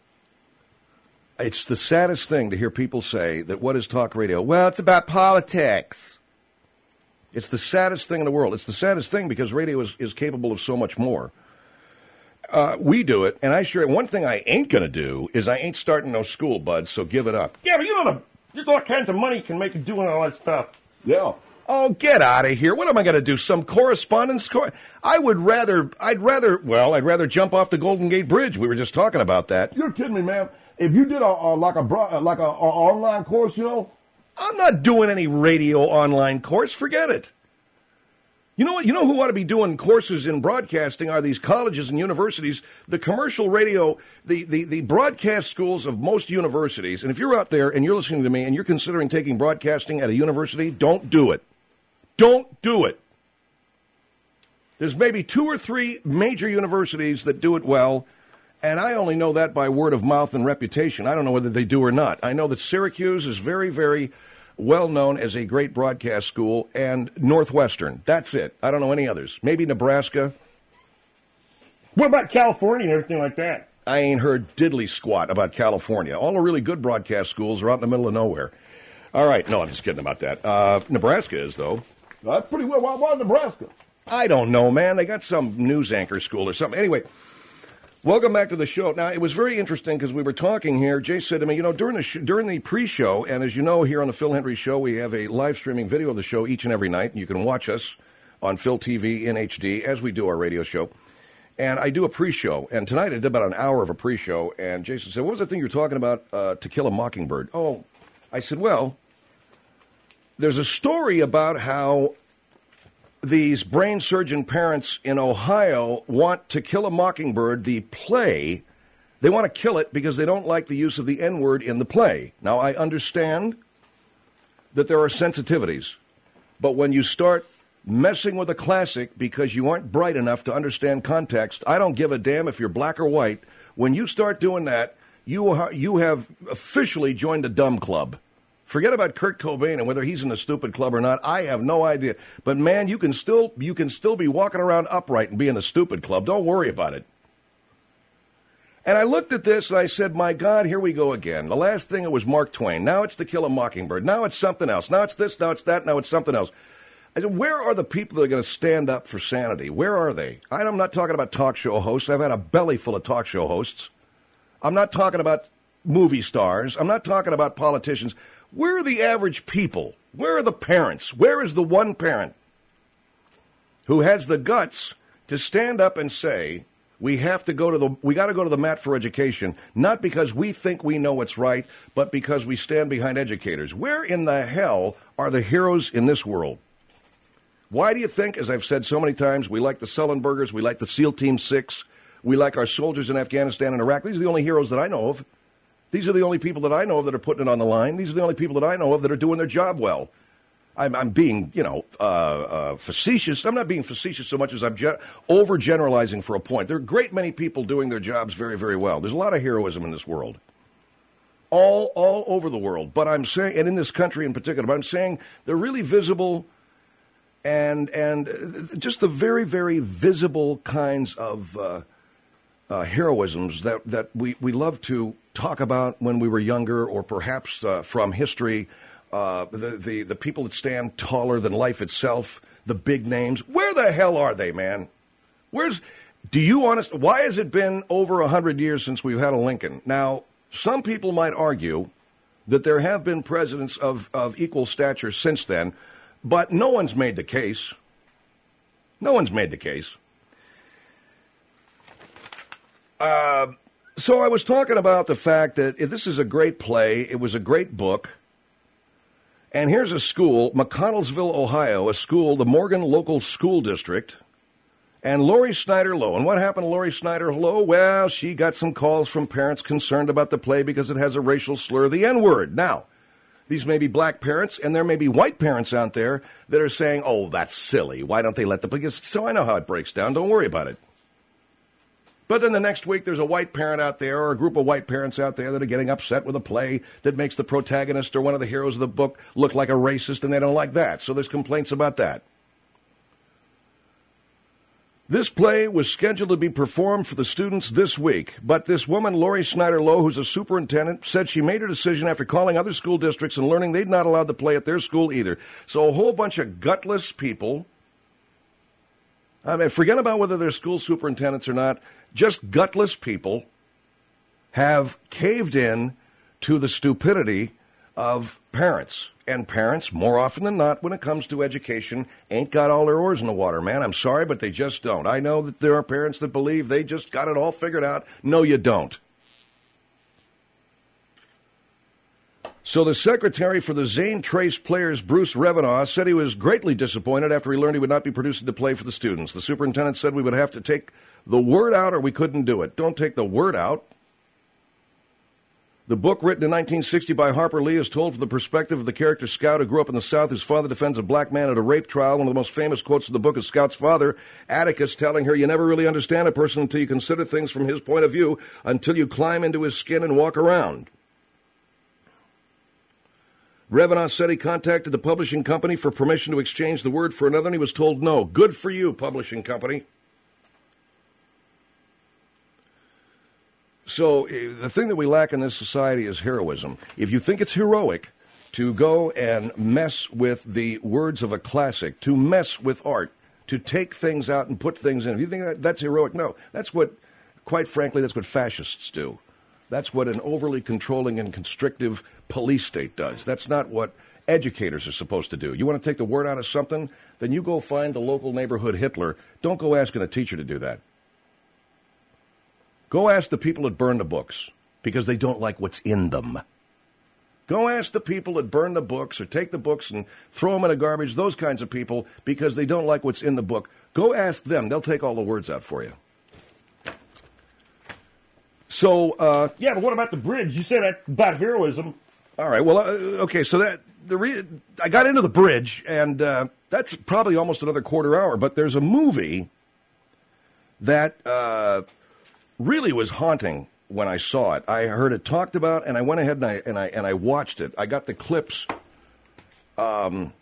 it's the saddest thing to hear people say that what is talk radio? Well, it's about politics. It's the saddest thing in the world. It's the saddest thing because radio is, is capable of so much more. Uh, we do it, and I sure, one thing I ain't going to do is I ain't starting no school, bud, so give it up. Yeah, but you know, the, there's all kinds of money you can make doing all that stuff. Yeah. Oh, get out of here. What am I going to do? Some correspondence? Cor- I would rather, I'd rather, well, I'd rather jump off the Golden Gate Bridge. We were just talking about that. You're kidding me, man. If you did a, a like a bro, like a, a online course, you know. I'm not doing any radio online course. Forget it. You know what? You know who ought to be doing courses in broadcasting are these colleges and universities, the commercial radio, the, the, the broadcast schools of most universities. And if you're out there and you're listening to me and you're considering taking broadcasting at a university, don't do it. Don't do it. There's maybe two or three major universities that do it well, and I only know that by word of mouth and reputation. I don't know whether they do or not. I know that Syracuse is very, very well known as a great broadcast school, and Northwestern. That's it. I don't know any others. Maybe Nebraska. What about California and everything like that? I ain't heard diddly squat about California. All the really good broadcast schools are out in the middle of nowhere. All right. No, I'm just kidding about that. Uh, Nebraska is, though. That's pretty well. Why, why Nebraska? I don't know, man. They got some news anchor school or something. Anyway, welcome back to the show. Now, it was very interesting because we were talking here. Jay said to me, you know, during the sh- during the pre-show, and as you know, here on the Phil Hendry Show, we have a live streaming video of the show each and every night. You can watch us on Phil T V in H D as we do our radio show. And I do a pre-show. And tonight I did about an hour of a pre-show. And Jason said, what was the thing you were talking about, uh, To Kill a Mockingbird? Oh, I said, well, there's a story about how these brain surgeon parents in Ohio want To Kill a Mockingbird, the play. They want to kill it because they don't like the use of the N-word in the play. Now, I understand that there are sensitivities. But when you start messing with a classic because you aren't bright enough to understand context, I don't give a damn if you're black or white. When you start doing that, you are, you have officially joined the dumb club. Forget about Kurt Cobain and whether he's in the stupid club or not. I have no idea. But, man, you can still you can still be walking around upright and be in the stupid club. Don't worry about it. And I looked at this and I said, my God, here we go again. The last thing, it was Mark Twain. Now it's To Kill a Mockingbird. Now it's something else. Now it's this, now it's that, now it's something else. I said, where are the people that are going to stand up for sanity? Where are they? I'm not talking about talk show hosts. I've had a belly full of talk show hosts. I'm not talking about movie stars. I'm not talking about politicians. Where are the average people? Where are the parents? Where is the one parent who has the guts to stand up and say, we have to go to the, we got to go to the mat for education, not because we think we know what's right, but because we stand behind educators? Where in the hell are the heroes in this world? Why do you think, as I've said so many times, we like the Sullenbergers, we like the SEAL Team six, we like our soldiers in Afghanistan and Iraq? These are the only heroes that I know of. These are the only people that I know of that are putting it on the line. These are the only people that I know of that are doing their job well. I'm, I'm being, you know, uh, uh, facetious. I'm not being facetious so much as I'm ge- overgeneralizing for a point. There are a great many people doing their jobs very, very well. There's a lot of heroism in this world. All, all over the world. But I'm saying, and in this country in particular, but I'm saying they're really visible and, and just the very, very visible kinds of uh, uh, heroisms that, that we, we love to talk about when we were younger, or perhaps uh, from history, uh, the, the, the people that stand taller than life itself, the big names. Where the hell are they, man? Where's, do you honest, why has it been over a hundred years since we've had a Lincoln? Now, some people might argue that there have been presidents of, of equal stature since then, but no one's made the case. No one's made the case. Uh... So I was talking about the fact that this is a great play. It was a great book. And here's a school, McConnellsville, Ohio, a school, the Morgan Local School District. And Lori Snyder Lowe. And what happened to Lori Snyder Lowe? Well, she got some calls from parents concerned about the play because it has a racial slur, the N-word. Now, these may be black parents, and there may be white parents out there that are saying, oh, that's silly. Why don't they let the play? So I know how it breaks down. Don't worry about it. But then the next week, there's a white parent out there, or a group of white parents out there that are getting upset with a play that makes the protagonist or one of the heroes of the book look like a racist, and they don't like that. So there's complaints about that. This play was scheduled to be performed for the students this week, but this woman, Lori Snyder-Lowe, who's a superintendent, said she made her decision after calling other school districts and learning they'd not allowed the play at their school either. So a whole bunch of gutless people, I mean, forget about whether they're school superintendents or not, just gutless people have caved in to the stupidity of parents. And parents, more often than not, when it comes to education, ain't got all their oars in the water, man. I'm sorry, but they just don't. I know that there are parents that believe they just got it all figured out. No, you don't. So the secretary for the Zane Trace Players, Bruce Revenaugh, said he was greatly disappointed after he learned he would not be producing the play for the students. The superintendent said we would have to take the word out or we couldn't do it. Don't take the word out. The book, written in nineteen sixty by Harper Lee, is told from the perspective of the character Scout who grew up in the South, whose father defends a black man at a rape trial. One of the most famous quotes of the book is Scout's father, Atticus, telling her, "You never really understand a person until you consider things from his point of view, until you climb into his skin and walk around." Revenaugh said he contacted the publishing company for permission to exchange the word for another, and he was told no. Good for you, publishing company. So the thing that we lack in this society is heroism. If you think it's heroic to go and mess with the words of a classic, to mess with art, to take things out and put things in, if you think that that's heroic, no. That's what, quite frankly, that's what fascists do. That's what an overly controlling and constrictive police state does. That's not what educators are supposed to do. You want to take the word out of something? Then you go find the local neighborhood Hitler. Don't go asking a teacher to do that. Go ask the people that burn the books because they don't like what's in them. Go ask the people that burn the books or take the books and throw them in the garbage, those kinds of people, because they don't like what's in the book. Go ask them. They'll take all the words out for you. So, uh, yeah, but what about the bridge? You said that about heroism. All right. Well, uh, okay. So that the re- I got into the bridge, and uh, that's probably almost another quarter hour. But there's a movie that uh, really was haunting when I saw it. I heard it talked about, and I went ahead and I and I and I watched it. I got the clips, um,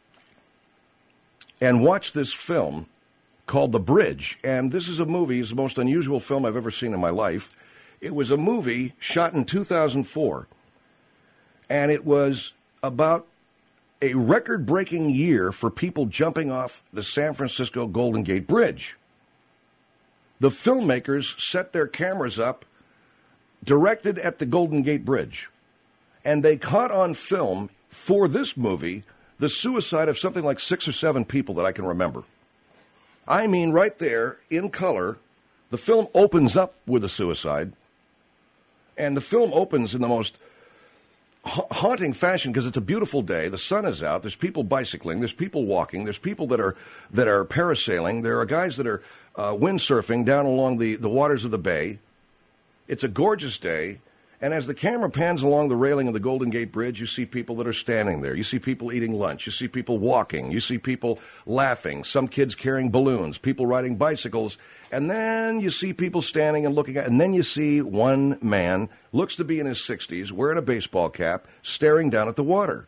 and watched this film called The Bridge. And this is a movie. It's the most unusual film I've ever seen in my life. It was a movie shot in two thousand four, and it was about a record-breaking year for people jumping off the San Francisco Golden Gate Bridge. The filmmakers set their cameras up, directed at the Golden Gate Bridge, and they caught on film for this movie the suicide of something like six or seven people that I can remember. I mean, right there, in color, the film opens up with a suicide, and the film opens in the most ha- haunting fashion because it's a beautiful day. The sun is out. There's people bicycling. There's people walking. There's people that are that are parasailing. There are guys that are uh, windsurfing down along the, the waters of the bay. It's a gorgeous day. And as the camera pans along the railing of the Golden Gate Bridge, you see people that are standing there. You see people eating lunch. You see people walking. You see people laughing. Some kids carrying balloons. People riding bicycles. And then you see people standing and looking at, and then you see one man, looks to be in his sixties, wearing a baseball cap, staring down at the water.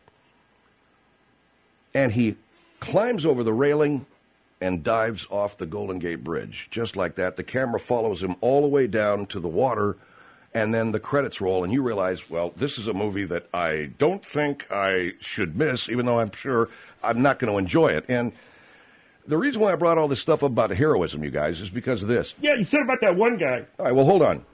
And he climbs over the railing and dives off the Golden Gate Bridge. Just like that. The camera follows him all the way down to the water. And then the credits roll, and you realize, well, this is a movie that I don't think I should miss, even though I'm sure I'm not going to enjoy it. And the reason why I brought all this stuff up about heroism, you guys, is because of this. Yeah, you said about that one guy. All right, well, hold on.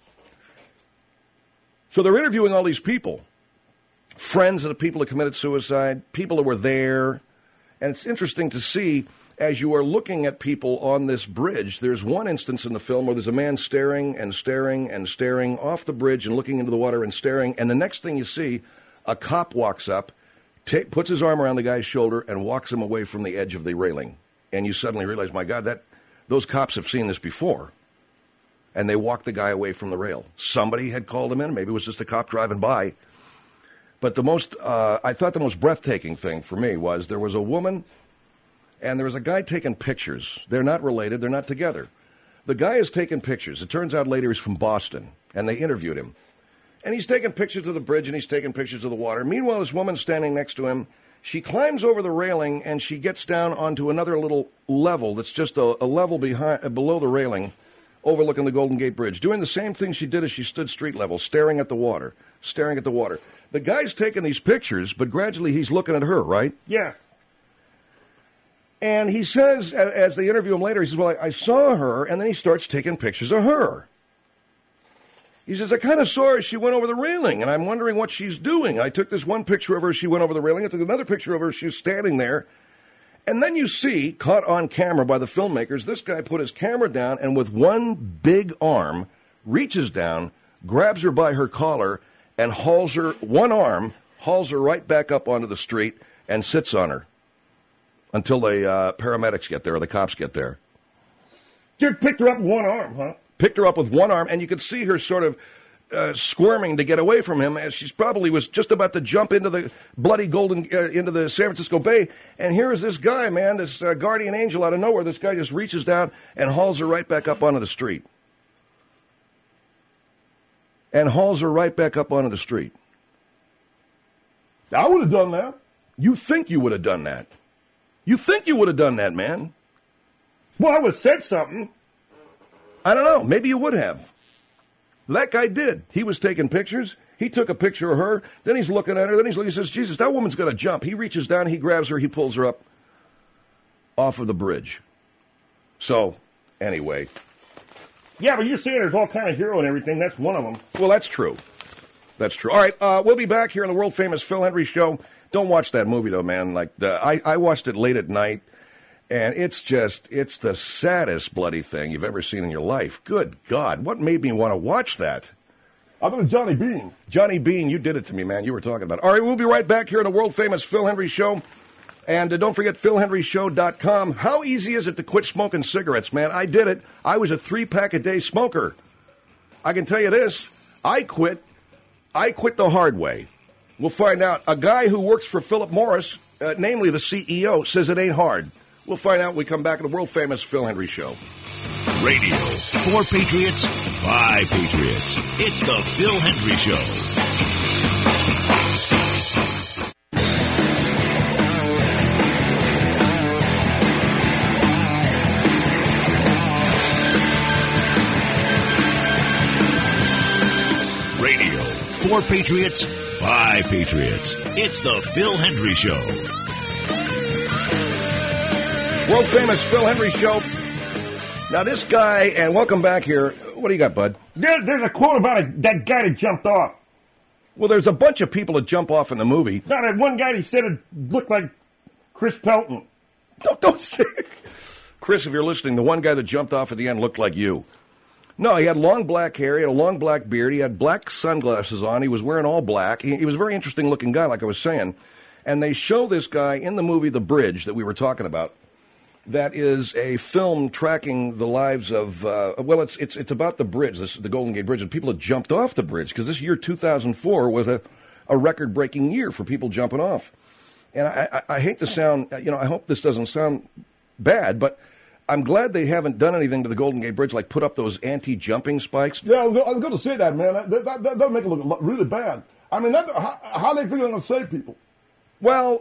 So they're interviewing all these people, friends of the people that committed suicide, people that were there. And it's interesting to see, as you are looking at people on this bridge, there's one instance in the film where there's a man staring and staring and staring off the bridge and looking into the water and staring. And the next thing you see, a cop walks up, t- puts his arm around the guy's shoulder and walks him away from the edge of the railing. And you suddenly realize, my God, that those cops have seen this before. And they walked the guy away from the rail. Somebody had called him in. Maybe it was just a cop driving by. But the most, uh, I thought the most breathtaking thing for me was there was a woman and there was a guy taking pictures. They're not related. They're not together. The guy is taking pictures. It turns out later he's from Boston, and they interviewed him. And he's taking pictures of the bridge, and he's taking pictures of the water. Meanwhile, this woman's standing next to him, She climbs over the railing, and she gets down onto another little level that's just a, a level behind, uh, below the railing, overlooking the Golden Gate Bridge, doing the same thing she did as she stood street level, staring at the water, staring at the water. The guy's taking these pictures, but gradually he's looking at her, right? Yeah. And he says, as they interview him later, he says, well, I, I saw her, and then he starts taking pictures of her. He says, I kind of saw her as she went over the railing, and I'm wondering what she's doing. I took this one picture of her as she went over the railing. I took another picture of her as she was standing there. And then you see, caught on camera by the filmmakers, this guy put his camera down and with one big arm reaches down, grabs her by her collar, and hauls her, one arm, hauls her right back up onto the street and sits on her until the uh, paramedics get there or the cops get there. Just picked her up with one arm, huh? Picked her up with one arm, and you could see her sort of uh, squirming to get away from him as she probably was just about to jump into the bloody golden, uh, into the San Francisco Bay. And here is this guy, man, this uh, guardian angel out of nowhere. This guy just reaches down and hauls her right back up onto the street. And hauls her right back up onto the street. I would have done that. You think you would have done that. You think you would have done that, man. Well, I would have said something. I don't know. Maybe you would have. That guy did. He was taking pictures. He took a picture of her. Then he's looking at her. Then he's looking. He says, Jesus, that woman's going to jump. He reaches down. He grabs her. He pulls her up off of the bridge. So, anyway. Yeah, but you're saying there's all kind of hero and everything. That's one of them. Well, that's true. That's true. All right, uh, we'll be back here on the world-famous Phil Hendrie Show. Don't watch that movie, though, man. Like the, I, I watched it late at night, and it's just, it's the saddest bloody thing you've ever seen in your life. Good God, what made me want to watch that? I thought it was Johnny Bean. Johnny Bean, you did it to me, man. You were talking about it. All right, we'll be right back here on the world-famous Phil Hendrie Show. And uh, don't forget phil hendrie show dot com. How easy is it to quit smoking cigarettes, man? I did it. I was a three-pack-a-day smoker. I can tell you this. I quit. I quit the hard way. We'll find out. A guy who works for Philip Morris, uh, namely the C E O, says it ain't hard. We'll find out when we come back to the world-famous Phil Hendrie Show. Radio for Patriots by Patriots. It's the Phil Hendrie Show. Radio for Patriots by Patriots. It's the Phil Hendrie Show. World famous Phil Hendrie Show. Now this guy, and welcome back here. What do you got, bud? There, there's a quote about it, that guy that jumped off. Well, there's a bunch of people that jump off in the movie. No, that one guy, he said it looked like Chris Pelton. Don't, don't say it. Chris, if you're listening, the one guy that jumped off at the end looked like you. No, he had long black hair, he had a long black beard, he had black sunglasses on, he was wearing all black. He, he was a very interesting looking guy, like I was saying. And they show this guy in the movie The Bridge that we were talking about. That is a film tracking the lives of, uh, well, it's it's it's about the bridge, this, the Golden Gate Bridge, and people that jumped off the bridge, because this year, two thousand four, was a, a record-breaking year for people jumping off. And I, I, I hate to sound, you know, I hope this doesn't sound bad, but I'm glad they haven't done anything to the Golden Gate Bridge, like put up those anti-jumping spikes. Yeah, I was going to say that, man. That, that, that, that'll make it look really bad. I mean, that, how, how are they figuring to save people? Well,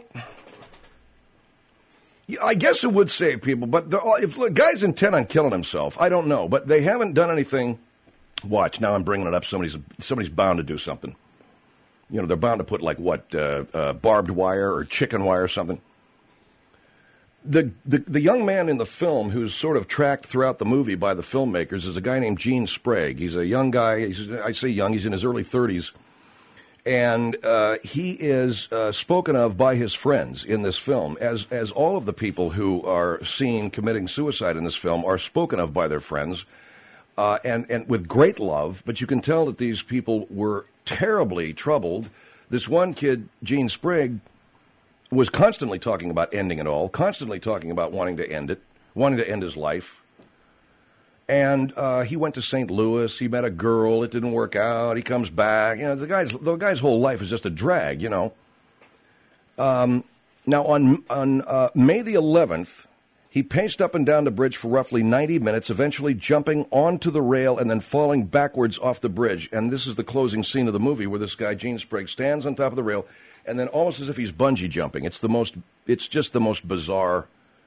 I guess it would save people, but the, if the guy's intent on killing himself, I don't know. But they haven't done anything. Watch, now I'm bringing it up. Somebody's somebody's bound to do something. You know, they're bound to put, like, what, uh, uh, barbed wire or chicken wire or something. The, the the young man in the film who's sort of tracked throughout the movie by the filmmakers is a guy named Gene Sprague. He's a young guy. He's, I say young. He's in his early thirties. And uh, he is uh, spoken of by his friends in this film, as as all of the people who are seen committing suicide in this film are spoken of by their friends, uh, and, and with great love. But you can tell that these people were terribly troubled. This one kid, Gene Sprague, was constantly talking about ending it all, constantly talking about wanting to end it, wanting to end his life. And uh, he went to Saint Louis. He met a girl. It didn't work out. He comes back. You know, the guy's the guy's whole life is just a drag. You know. Um, now on on uh, May the eleventh, He paced up and down the bridge for roughly ninety minutes, eventually jumping onto the rail and then falling backwards off the bridge. And this is the closing scene of the movie where this guy, Gene Spriggs, stands on top of the rail and then almost as if he's bungee jumping. It's the most, it's just the most bizarre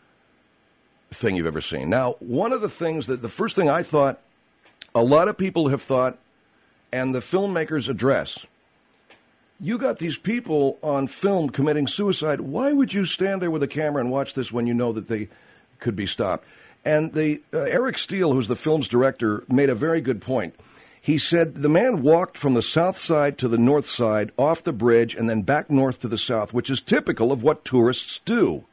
thing you've ever seen. Now, one of the things that, the first thing I thought, a lot of people have thought, and the filmmakers address, you got these people on film committing suicide. Why would you stand there with a camera and watch this when you know that they could be stopped? And the uh, Eric Steele, who's the film's director, made a very good point. He said the man walked from the south side to the north side, off the bridge, and then back north to the south, which is typical of what tourists do.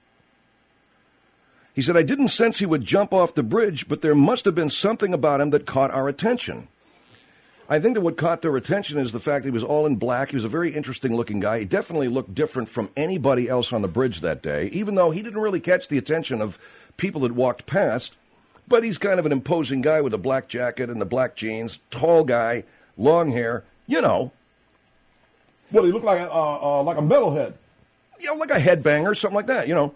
He said, I didn't sense he would jump off the bridge, but there must have been something about him that caught our attention. I think that what caught their attention is the fact that he was all in black. He was a very interesting-looking guy. He definitely looked different from anybody else on the bridge that day, even though he didn't really catch the attention of people that walked past. But he's kind of an imposing guy with a black jacket and the black jeans, tall guy, long hair, you know. Well, he looked like a, uh, uh, like a metalhead. You know, like a headbanger, something like that, you know.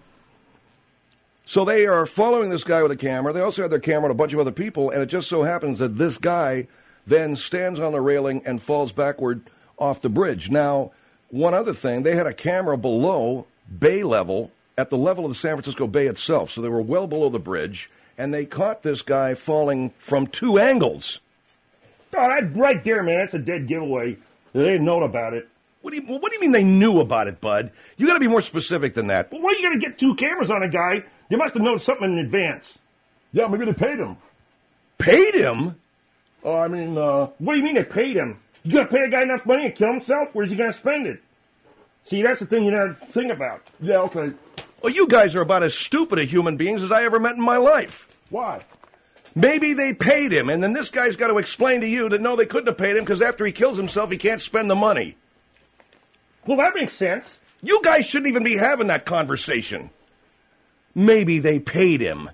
So they are following this guy with a camera. They also had their camera on a bunch of other people, and it just so happens that this guy then stands on the railing and falls backward off the bridge. Now, one other thing, they had a camera below bay level, at the level of the San Francisco Bay itself, so they were well below the bridge, and they caught this guy falling from two angles. Oh, that right there, man, that's a dead giveaway. They didn't know about it. What do you, what do you mean they knew about it, Bud? You got to be more specific than that. Well, why you got to get two cameras on a guy? They must have known something in advance. Yeah, maybe they paid him. Paid him? Oh, I mean, uh... What do you mean they paid him? You gonna pay a guy enough money to kill himself? Where's he gonna spend it? See, that's the thing you never think about. Yeah, okay. Well, you guys are about as stupid a human beings as I ever met in my life. Why? Maybe they paid him, and then this guy's got to explain to you that, no, they couldn't have paid him because after he kills himself, he can't spend the money. Well, that makes sense. You guys shouldn't even be having that conversation. Maybe they paid him.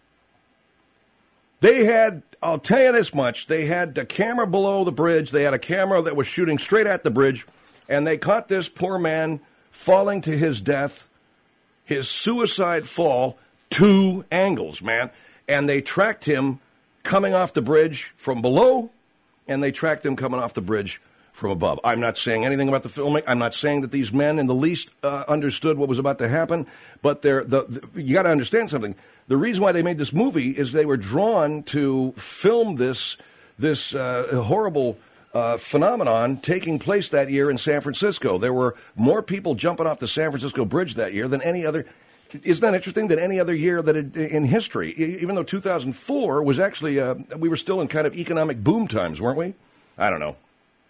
They had, I'll tell you this much, they had the camera below the bridge, they had a camera that was shooting straight at the bridge, and they caught this poor man falling to his death, his suicide fall, two angles, man. And they tracked him coming off the bridge from below, and they tracked him coming off the bridge from above. I'm not saying anything about the filming. I'm not saying that these men in the least uh, understood what was about to happen, but they're, the, the, you got to understand something. The reason why they made this movie is they were drawn to film this this uh, horrible uh, phenomenon taking place that year in San Francisco. There were more people jumping off the San Francisco Bridge that year than any other. Isn't that interesting? Than any other year that it, in history, even though two thousand four was actually, uh, we were still in kind of economic boom times, weren't we? I don't know.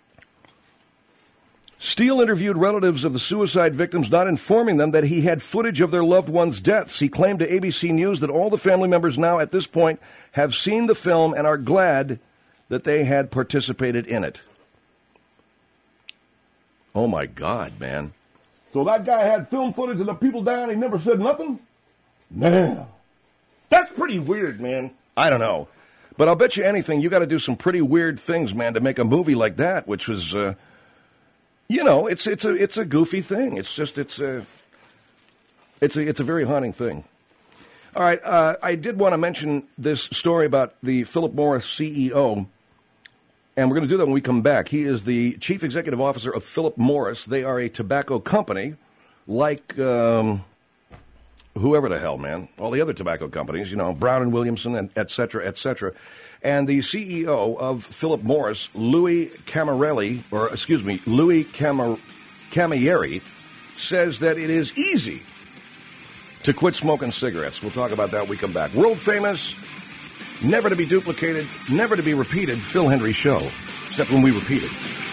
Steele interviewed relatives of the suicide victims, not informing them that he had footage of their loved ones' deaths. He claimed to A B C News that all the family members now at this point have seen the film and are glad that they had participated in it. Oh, my God, man. So that guy had film footage of the people dying, he never said nothing? Man. That's pretty weird, man. I don't know. But I'll bet you anything, you got to do some pretty weird things, man, to make a movie like that, which was... Uh, You know, it's it's a it's a goofy thing. It's just it's a it's a it's a very haunting thing. All right, uh, I did want to mention this story about the Philip Morris C E O, and we're going to do that when we come back. He is the chief executive officer of Philip Morris. They are a tobacco company, like um, whoever the hell, man, all the other tobacco companies. You know, Brown and Williamson, and et cetera, et cetera. And the C E O of Philip Morris, Louis Camilleri, or excuse me, Louis Camar- Camilleri, says that it is easy to quit smoking cigarettes. We'll talk about that when we come back. World famous, never to be duplicated, never to be repeated, Phil Hendrie Show, except when we repeat it.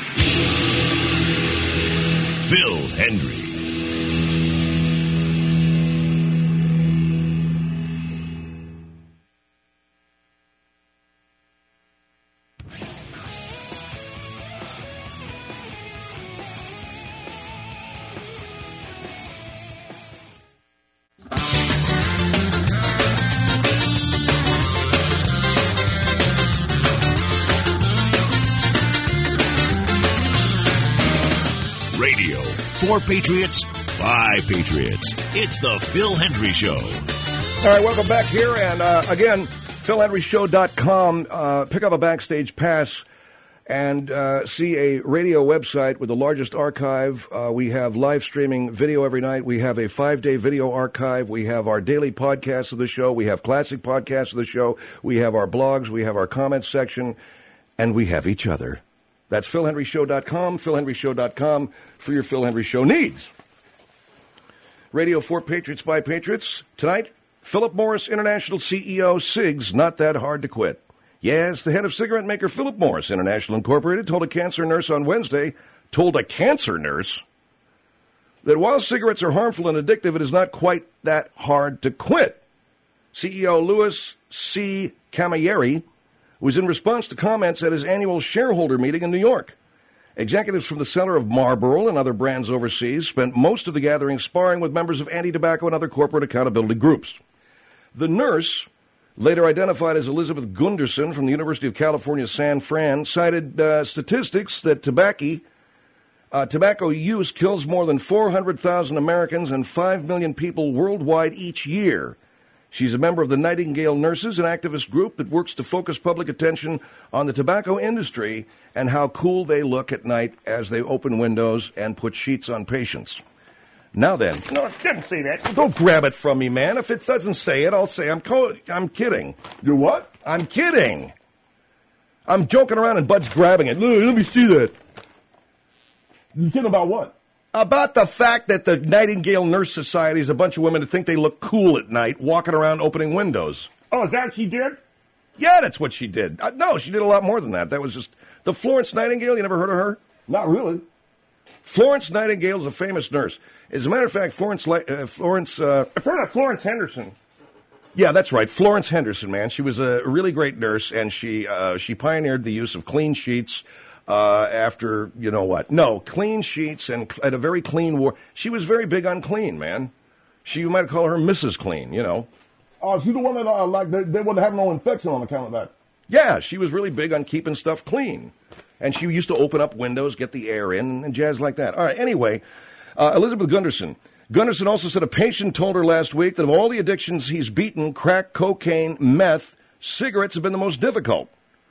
Phil Hendrie. For Patriots, by Patriots. It's the Phil Hendrie Show. All right, welcome back here. And uh, again, Phil Hendrie Show dot com. Uh, pick up a Backstage Pass and uh, see a radio website with the largest archive. Uh, we have live streaming video every night. We have a five-day video archive. We have our daily podcasts of the show. We have classic podcasts of the show. We have our blogs. We have our comments section. And we have each other. That's Phil Hendrie Show dot com, Phil Hendrie Show dot com for your Phil Hendrie Show needs. Radio for Patriots by Patriots. Tonight, Philip Morris International C E O, SIG's not that hard to quit. Yes, the head of cigarette maker Philip Morris International Incorporated told a cancer nurse on Wednesday, told a cancer nurse, that while cigarettes are harmful and addictive, it is not quite that hard to quit. C E O Louis C. Camilleri was in response to comments at his annual shareholder meeting in New York. Executives from the seller of Marlboro and other brands overseas spent most of the gathering sparring with members of anti-tobacco and other corporate accountability groups. The nurse, later identified as Elizabeth Gunderson from the University of California, San Fran, cited uh, statistics that tobacco, uh, tobacco use kills more than four hundred thousand Americans and five million people worldwide each year. She's a member of the Nightingale Nurses, an activist group that works to focus public attention on the tobacco industry and how cool they look at night as they open windows and put sheets on patients. Now then. No, it didn't say that. Don't grab it from me, man. If it doesn't say it, I'll say I'm co- I'm kidding. You're what? I'm kidding. I'm joking around and Bud's grabbing it. Look, let me see that. You kidding about what? About the fact that the Nightingale Nurse Society is a bunch of women that think they look cool at night walking around opening windows. Oh, is that what she did? Yeah, that's what she did. Uh, no, she did a lot more than that. That was just the Florence Nightingale. You never heard of her? Not really. Florence Nightingale is a famous nurse. As a matter of fact, Florence... Uh, Florence uh, I've heard of Florence Henderson. Yeah, that's right. Florence Henderson, man. She was a really great nurse, and she uh, she pioneered the use of clean sheets uh, after, you know what? No, clean sheets and cl- at a very clean war. She was very big on clean, man. She, you might call her Missus Clean, you know. Oh, she's the one that, uh, like, they, they wouldn't have no infection on account of that. Yeah, she was really big on keeping stuff clean. And she used to open up windows, get the air in, and jazz like that. All right, anyway, uh, Elizabeth Gunderson. Gunderson also said a patient told her last week that of all the addictions he's beaten, crack, cocaine, meth, cigarettes have been the most difficult.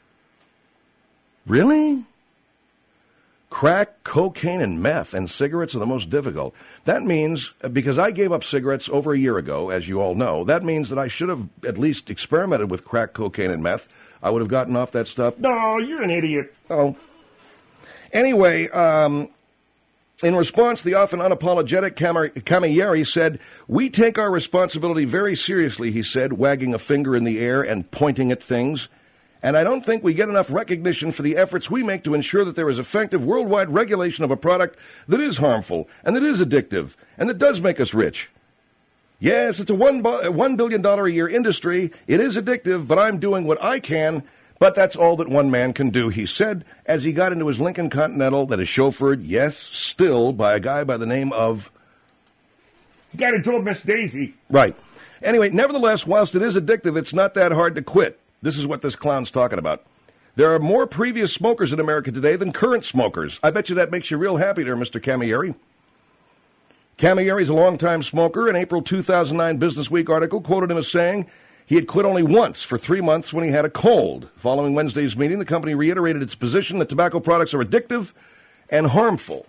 Really? Crack, cocaine, and meth, and cigarettes are the most difficult. That means, because I gave up cigarettes over a year ago, as you all know, that means that I should have at least experimented with crack, cocaine, and meth. I would have gotten off that stuff. No, you're an idiot. Oh. Anyway, um, in response, the often unapologetic Camilleri said, "We take our responsibility very seriously," he said, wagging a finger in the air and pointing at things. "And I don't think we get enough recognition for the efforts we make to ensure that there is effective worldwide regulation of a product that is harmful and that is addictive and that does make us rich. Yes, it's a one, one billion dollars a year industry. It is addictive, but I'm doing what I can. But that's all that one man can do," he said, as he got into his Lincoln Continental that is chauffeured, yes, still, by a guy by the name of... The guy that drove Miss Daisy. Right. Anyway, nevertheless, whilst it is addictive, it's not that hard to quit. This is what this clown's talking about. "There are more previous smokers in America today than current smokers." I bet you that makes you real happy there, Mister Camilleri. Camilleri is a longtime smoker. An April two thousand nine Business Week article quoted him as saying he had quit only once for three months when he had a cold. Following Wednesday's meeting, the company reiterated its position that tobacco products are addictive and harmful.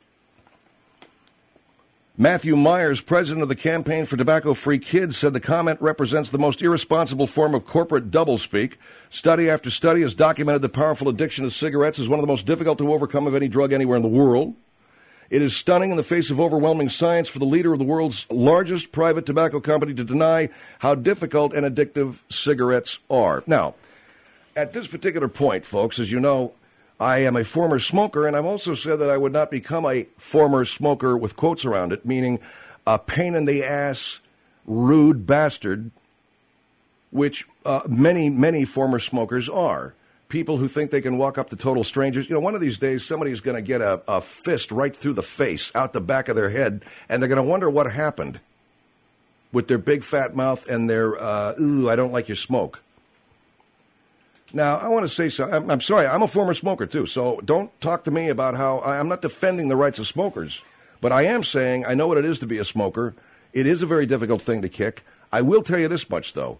Matthew Myers, president of the Campaign for Tobacco-Free Kids, said the comment represents the most irresponsible form of corporate doublespeak. Study after study has documented the powerful addiction to cigarettes is one of the most difficult to overcome of any drug anywhere in the world. It is stunning in the face of overwhelming science for the leader of the world's largest private tobacco company to deny how difficult and addictive cigarettes are. Now, at this particular point, folks, as you know, I am a former smoker, and I've also said that I would not become a former smoker with quotes around it, meaning a pain-in-the-ass, rude bastard, which uh, many, many former smokers are. People who think they can walk up to total strangers. You know, one of these days, somebody's going to get a, a fist right through the face, out the back of their head, and they're going to wonder what happened with their big fat mouth and their, uh, ooh, I don't like your smoke. Now, I want to say so. I'm, I'm sorry, I'm a former smoker, too, so don't talk to me about how, I'm not defending the rights of smokers, but I am saying I know what it is to be a smoker. It is a very difficult thing to kick. I will tell you this much, though.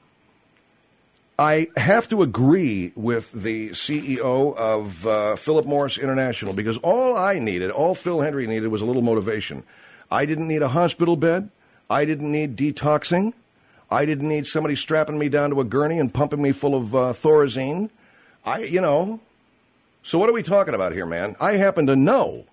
I have to agree with the C E O of uh, Philip Morris International, because all I needed, all Phil Hendry needed, was a little motivation. I didn't need a hospital bed. I didn't need detoxing. I didn't need somebody strapping me down to a gurney and pumping me full of uh, Thorazine. I, you know. So what are we talking about here, man? I happen to know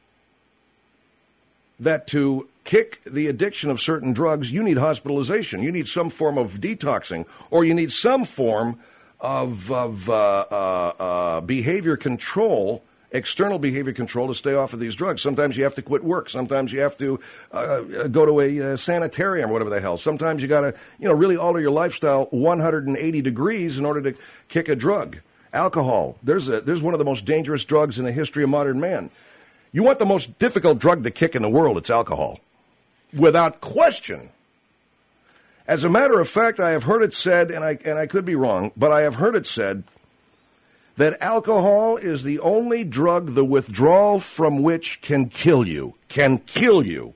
that to kick the addiction of certain drugs, you need hospitalization. You need some form of detoxing, or you need some form of, of uh, uh, uh, behavior control, external behavior control to stay off of these drugs. Sometimes you have to quit work. Sometimes you have to uh, go to a uh, sanitarium or whatever the hell. Sometimes you got to, you know, really alter your lifestyle one hundred eighty degrees in order to kick a drug. Alcohol. There's a, there's one of the most dangerous drugs in the history of modern man. You want the most difficult drug to kick in the world, it's alcohol. Without question. As a matter of fact, I have heard it said, and I and I could be wrong, but I have heard it said that alcohol is the only drug the withdrawal from which can kill you. Can kill you.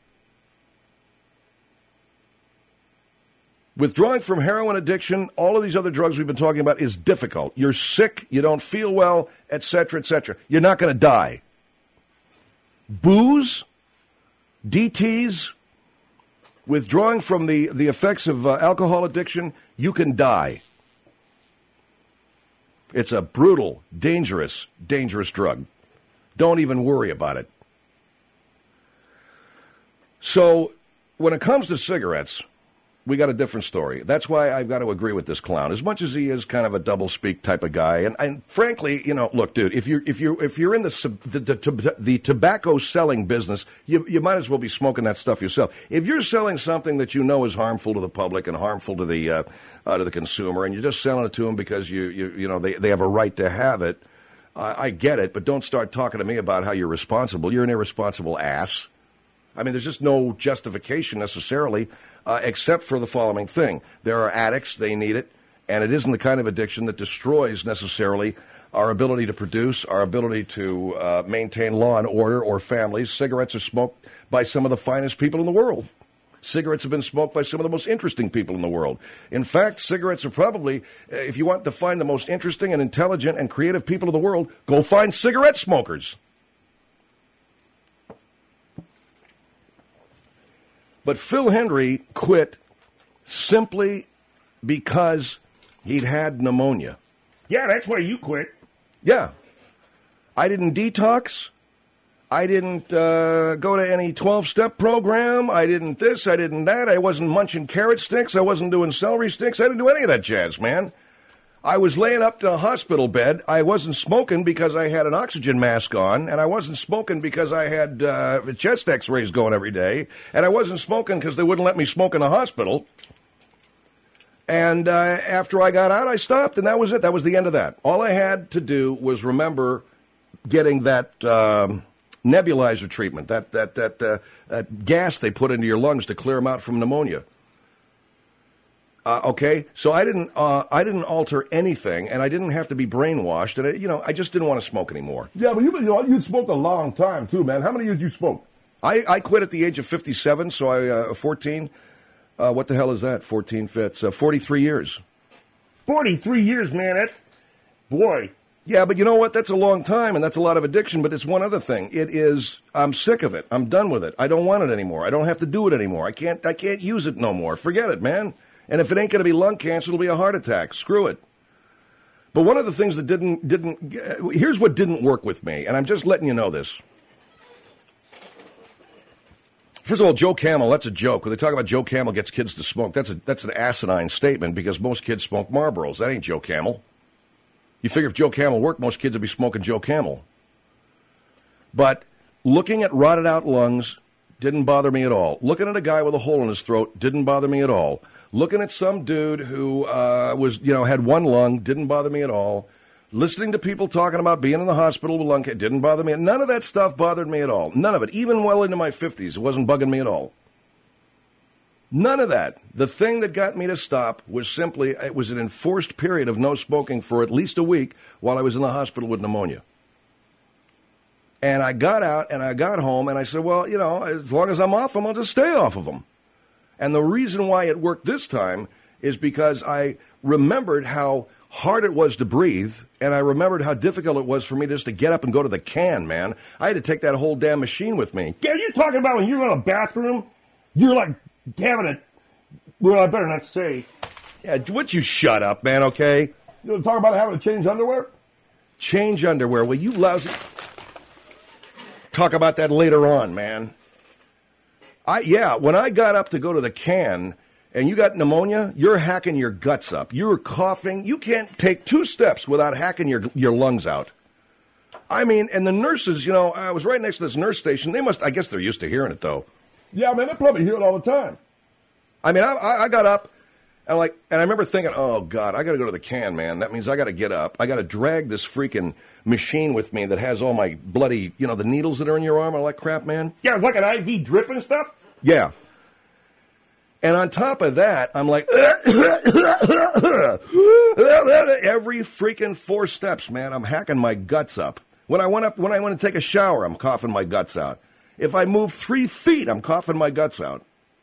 Withdrawing from heroin addiction, all of these other drugs we've been talking about, is difficult. You're sick, you don't feel well, et cetera, et cetera. You're not going to die. Booze, D Ts, withdrawing from the, the effects of uh, alcohol addiction, you can die. It's a brutal, dangerous, dangerous drug. Don't even worry about it. So, when it comes to cigarettes, we got a different story. That's why I've got to agree with this clown. As much as he is kind of a double-speak type of guy, and, and frankly, you know, look, dude, if you're if you if you're in the the, the, the tobacco selling business, you you might as well be smoking that stuff yourself. If you're selling something that you know is harmful to the public and harmful to the uh, uh, to the consumer, and you're just selling it to them because you you you know they they have a right to have it, uh, I get it. But don't start talking to me about how you're responsible. You're an irresponsible ass. I mean, there's just no justification necessarily. Uh, except for the following thing. There are addicts, they need it, and it isn't the kind of addiction that destroys necessarily our ability to produce, our ability to uh, maintain law and order or families. Cigarettes are smoked by some of the finest people in the world. Cigarettes have been smoked by some of the most interesting people in the world. In fact, cigarettes are probably, if you want to find the most interesting and intelligent and creative people in the world, go find cigarette smokers. But Phil Hendry quit simply because he'd had pneumonia. Yeah, that's why you quit. Yeah. I didn't detox. I didn't uh, go to any twelve-step program. I didn't this. I didn't that. I wasn't munching carrot sticks. I wasn't doing celery sticks. I didn't do any of that jazz, man. I was laying up to a hospital bed. I wasn't smoking because I had an oxygen mask on, and I wasn't smoking because I had uh, chest x-rays going every day, and I wasn't smoking because they wouldn't let me smoke in the hospital. And uh, after I got out, I stopped, and that was it. That was the end of that. All I had to do was remember getting that um, nebulizer treatment, that, that, that, uh, that gas they put into your lungs to clear them out from pneumonia. Uh, okay, so I didn't, uh, I didn't alter anything, and I didn't have to be brainwashed, and I, you know, I just didn't want to smoke anymore. Yeah, but you, you know, you'd smoked a long time too, man. How many years you smoked? I, I quit at the age of fifty-seven, so I uh, fourteen. Uh, what the hell is that? Fourteen fits. Uh, Forty-three years. Forty-three years, man. That boy. Yeah, but you know what? That's a long time, and that's a lot of addiction. But it's one other thing. It is. I'm sick of it. I'm done with it. I don't want it anymore. I don't have to do it anymore. I can't. I can't use it no more. Forget it, man. And if it ain't going to be lung cancer, it'll be a heart attack. Screw it. But one of the things that didn't, didn't, uh, here's what didn't work with me, and I'm just letting you know this. First of all, Joe Camel, that's a joke. When they talk about Joe Camel gets kids to smoke, that's a, that's an asinine statement because most kids smoke Marlboros. That ain't Joe Camel. You figure if Joe Camel worked, most kids would be smoking Joe Camel. But looking at rotted out lungs didn't bother me at all. Looking at a guy with a hole in his throat didn't bother me at all. Looking at some dude who uh, was, you know, had one lung didn't bother me at all. Listening to people talking about being in the hospital with lung cancer didn't bother me. None of that stuff bothered me at all. None of it. Even well into my fifties, it wasn't bugging me at all. None of that. The thing that got me to stop was simply, it was an enforced period of no smoking for at least a week while I was in the hospital with pneumonia. And I got out and I got home and I said, well, you know, as long as I'm off them, I'll just stay off of them. And the reason why it worked this time is because I remembered how hard it was to breathe, and I remembered how difficult it was for me just to get up and go to the can, man. I had to take that whole damn machine with me. Yeah, you're talking about when you're in a bathroom, you're like having a, well, I better not say. Yeah, would you shut up, man, okay? You want to talk about having to change underwear? Change underwear? Well, you lousy... Talk about that later on, man. I Yeah, when I got up to go to the can... and you got pneumonia, you're hacking your guts up. You're coughing. You can't take two steps without hacking your your lungs out. I mean, and the nurses, you know, I was right next to this nurse station. They must, I guess they're used to hearing it, though. Yeah, man, they probably hear it all the time. I mean, I, I got up, and like, and I remember thinking, oh, God, I got to go to the can, man. That means I got to get up. I got to drag this freaking machine with me that has all my bloody, you know, the needles that are in your arm and all that crap, man. Yeah, like an I V drip and stuff? Yeah. And on top of that, I'm like, every freaking four steps, man, I'm hacking my guts up. When I went up, when I want to take a shower, I'm coughing my guts out. If I move three feet, I'm coughing my guts out.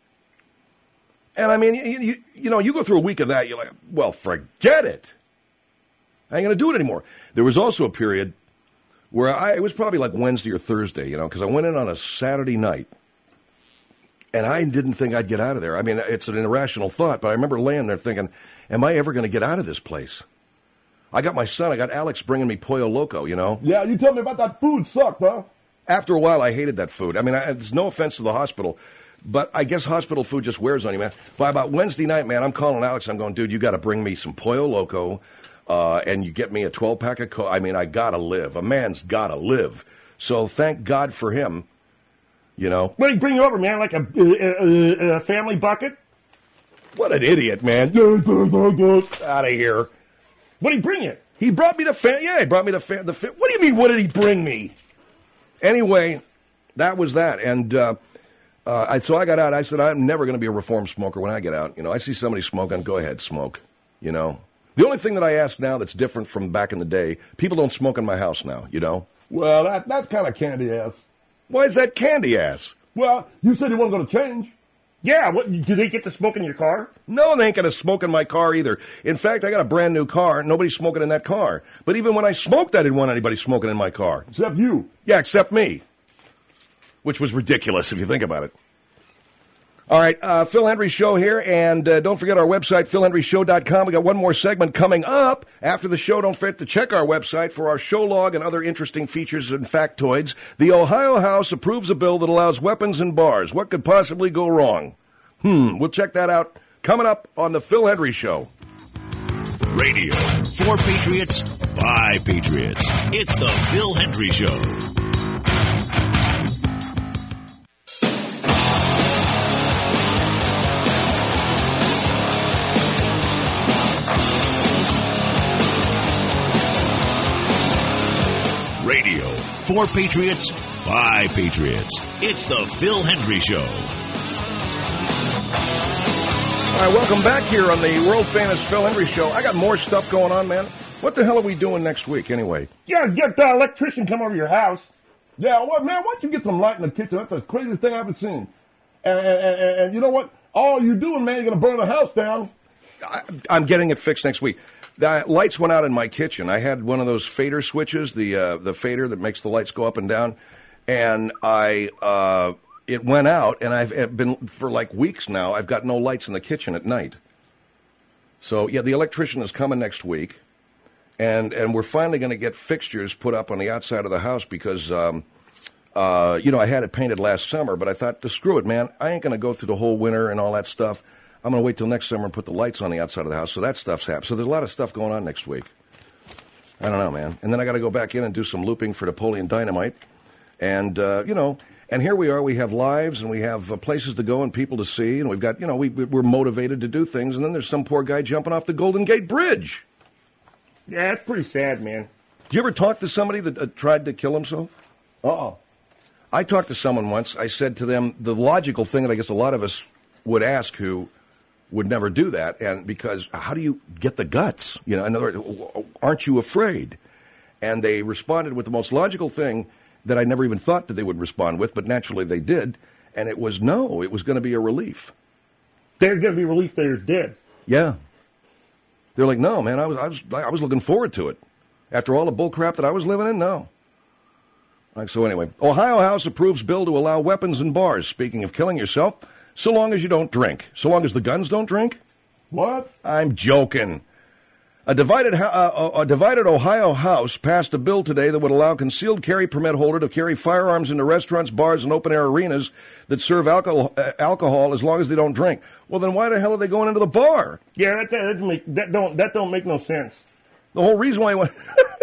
And I mean, you, you, you know, you go through a week of that, you're like, well, forget it. I ain't going to do it anymore. There was also a period where I, it was probably like Wednesday or Thursday, you know, because I went in on a Saturday night. And I didn't think I'd get out of there. I mean, it's an irrational thought, but I remember laying there thinking, am I ever going to get out of this place? I got my son, I got Alex bringing me Pollo Loco, you know? Yeah, you told me about that food sucked, huh? After a while, I hated that food. I mean, I, there's no offense to the hospital, but I guess hospital food just wears on you, man. By about Wednesday night, man, I'm calling Alex. I'm going, dude, you got to bring me some Pollo Loco, uh, and you get me a twelve-pack of Coke. I mean, I got to live. A man's got to live. So thank God for him. You know? What did he bring you over, man? Like a, a, a family bucket? What an idiot, man. Out of here. What did he bring you? He brought me the fan. Yeah, he brought me the fan. The fa- What do you mean, what did he bring me? Anyway, that was that. And uh, uh, I, so I got out. I said, I'm never going to be a reformed smoker when I get out. You know, I see somebody smoking, go ahead, smoke. You know? The only thing that I ask now that's different from back in the day, people don't smoke in my house now, you know? Well, that that's kind of candy ass. Why is that candy ass? Well, you said you weren't going to change. Yeah, what, do they get to smoke in your car? No, they ain't going to smoke in my car either. In fact, I got a brand new car. Nobody's smoking in that car. But even when I smoked, I didn't want anybody smoking in my car. Except you. Yeah, except me. Which was ridiculous if you think about it. All right, uh, Phil Hendrie Show here, and uh, don't forget our website, phil hendrie show dot com. We got one more segment coming up. After the show, don't forget to check our website for our show log and other interesting features and factoids. The Ohio House approves a bill that allows weapons in bars. What could possibly go wrong? Hmm, we'll check that out coming up on the Phil Hendrie Show. Radio for Patriots, by Patriots. It's the Phil Hendrie Show. Radio for Patriots, by Patriots. It's the Phil Hendrie Show. All right, welcome back here on the world-famous Phil Hendrie Show. I got more stuff going on, man. What the hell are we doing next week, anyway? Yeah, get the electrician come over to your house. Yeah, well, man, why don't you get some light in the kitchen? That's the craziest thing I've ever seen. And, and, and, and you know what? All you're doing, man, you're going to burn the house down. I, I'm getting it fixed next week. The lights went out in my kitchen. I had one of those fader switches, the uh, the fader that makes the lights go up and down, and I uh, it went out, and I've been for like weeks now. I've got no lights in the kitchen at night. So yeah, the electrician is coming next week, and and we're finally going to get fixtures put up on the outside of the house because um, uh, you know I had it painted last summer, but I thought, to screw it, man, I ain't going to go through the whole winter and all that stuff. I'm going to wait till next summer and put the lights on the outside of the house, so that stuff's happening. So there's a lot of stuff going on next week. I don't know, man. And then I got to go back in and do some looping for Napoleon Dynamite. And, uh, you know, and here we are. We have lives, and we have uh, places to go and people to see, and we've got, you know, we, we're motivated to do things. And then there's some poor guy jumping off the Golden Gate Bridge. Yeah, that's pretty sad, man. Did you ever talk to somebody that uh, tried to kill himself? Uh-oh. I talked to someone once. I said to them the logical thing that I guess a lot of us would ask who would never do that, and because how do you get the guts? You know, in other words, aren't you afraid? And they responded with the most logical thing that I never even thought that they would respond with, but naturally they did, and it was no, it was going to be a relief. They're going to be relieved they're dead. Yeah. They're like, no, man, I was, I was, I was looking forward to it. After all the bull crap that I was living in, no. Like, so anyway, Ohio House approves bill to allow weapons in bars. Speaking of killing yourself, so long as you don't drink. So long as the guns don't drink? What? I'm joking. A divided, uh, a divided Ohio House passed a bill today that would allow concealed carry permit holder to carry firearms into restaurants, bars, and open-air arenas that serve alcohol, uh, alcohol as long as they don't drink. Well, then why the hell are they going into the bar? Yeah, that, that, doesn't make, that, don't, that don't make no sense. The whole reason why... Went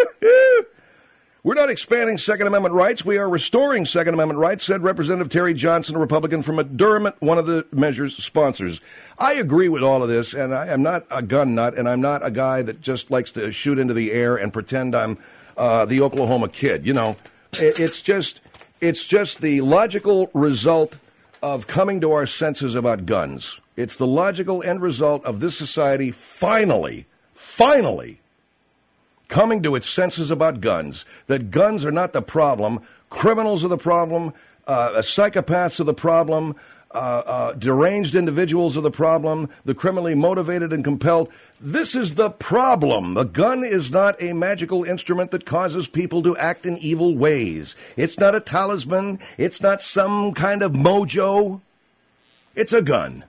We're not expanding Second Amendment rights. We are restoring Second Amendment rights, said Representative Terry Johnson, a Republican from Durham, one of the measure's sponsors. I agree with all of this, and I am not a gun nut, and I'm not a guy that just likes to shoot into the air and pretend I'm uh, the Oklahoma Kid. You know, it's just, it's just the logical result of coming to our senses about guns. It's the logical end result of this society finally, finally, coming to its senses about guns, that guns are not the problem, criminals are the problem, uh, psychopaths are the problem, uh, uh, deranged individuals are the problem, the criminally motivated and compelled. This is the problem. The gun is not a magical instrument that causes people to act in evil ways. It's not a talisman. It's not some kind of mojo. It's a gun.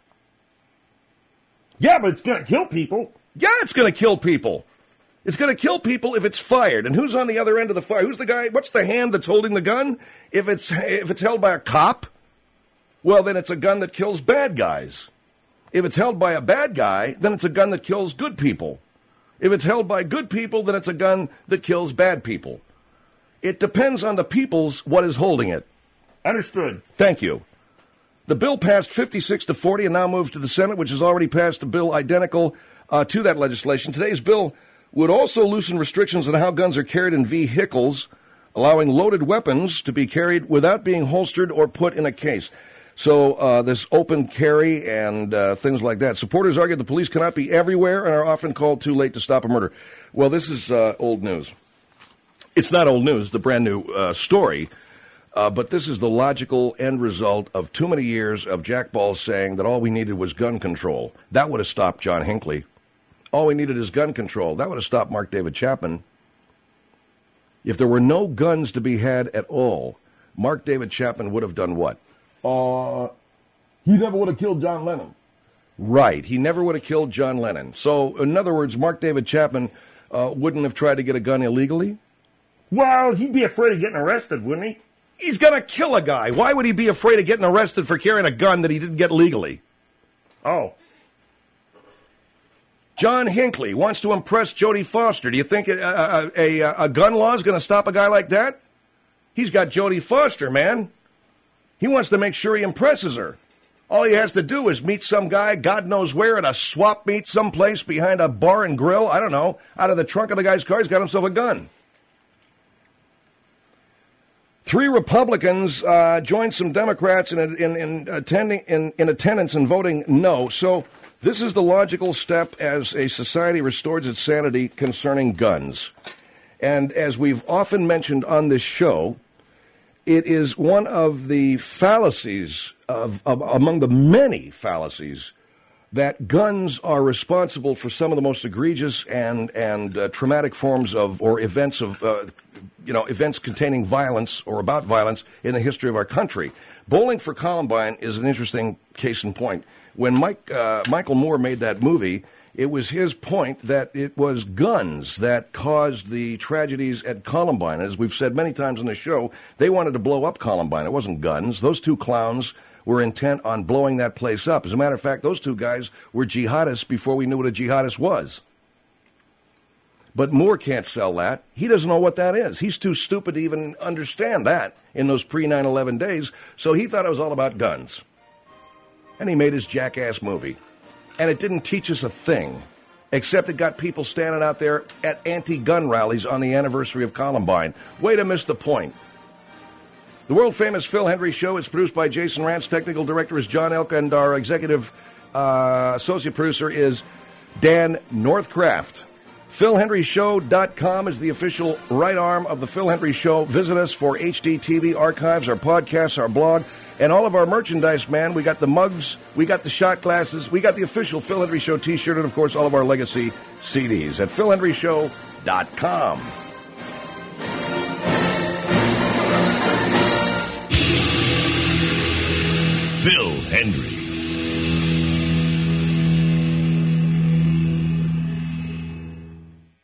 Yeah, but it's going to kill people. Yeah, it's going to kill people. It's going to kill people if it's fired. And who's on the other end of the fire? Who's the guy? What's the hand that's holding the gun? If it's if it's held by a cop, well, then it's a gun that kills bad guys. If it's held by a bad guy, then it's a gun that kills good people. If it's held by good people, then it's a gun that kills bad people. It depends on the people's what is holding it. Understood. Thank you. The bill passed fifty-six to forty and now moves to the Senate, which has already passed a bill identical uh, to that legislation. Today's bill would also loosen restrictions on how guns are carried in vehicles, allowing loaded weapons to be carried without being holstered or put in a case. So uh, this open carry and uh, things like that. Supporters argue the police cannot be everywhere and are often called too late to stop a murder. Well, this is uh, old news. It's not old news, it's a brand new uh, story. Uh, but this is the logical end result of too many years of Jack Ball saying that all we needed was gun control. That would have stopped John Hinckley. All we needed is gun control. That would have stopped Mark David Chapman. If there were no guns to be had at all, Mark David Chapman would have done what? Uh, he never would have killed John Lennon. Right. He never would have killed John Lennon. So, in other words, Mark David Chapman uh, wouldn't have tried to get a gun illegally? Well, he'd be afraid of getting arrested, wouldn't he? He's going to kill a guy. Why would he be afraid of getting arrested for carrying a gun that he didn't get legally? Oh. John Hinckley wants to impress Jodie Foster. Do you think a, a, a, a gun law is going to stop a guy like that? He's got Jodie Foster, man. He wants to make sure he impresses her. All he has to do is meet some guy, God knows where, at a swap meet someplace behind a bar and grill. I don't know. Out of the trunk of the guy's car, he's got himself a gun. Three Republicans uh, joined some Democrats in, in, in, attending, in, in attendance and voting no. So this is the logical step as a society restores its sanity concerning guns. And as we've often mentioned on this show, it is one of the fallacies, of, of among the many fallacies, that guns are responsible for some of the most egregious and, and uh, traumatic forms of, or events of, uh, you know, events containing violence or about violence in the history of our country. Bowling for Columbine is an interesting case in point. When Mike, uh, Michael Moore made that movie, it was his point that it was guns that caused the tragedies at Columbine. As we've said many times on the show, they wanted to blow up Columbine. It wasn't guns. Those two clowns were intent on blowing that place up. As a matter of fact, those two guys were jihadists before we knew what a jihadist was. But Moore can't sell that. He doesn't know what that is. He's too stupid to even understand that in those pre nine eleven days, so he thought it was all about guns. And he made his jackass movie. And it didn't teach us a thing, except it got people standing out there at anti-gun rallies on the anniversary of Columbine. Way to miss the point. The world-famous Phil Hendry Show is produced by Jason Rantz. Technical director is John Elk, and our executive uh, associate producer is Dan Northcraft. Phil Hendry Show dot com is the official right arm of the Phil Hendry Show. Visit us for H D T V archives, our podcasts, our blog, and all of our merchandise, man. We got the mugs, we got the shot glasses, we got the official Phil Hendry Show t-shirt, and, of course, all of our legacy C Ds at Phil Hendry Show dot com. Phil Hendry.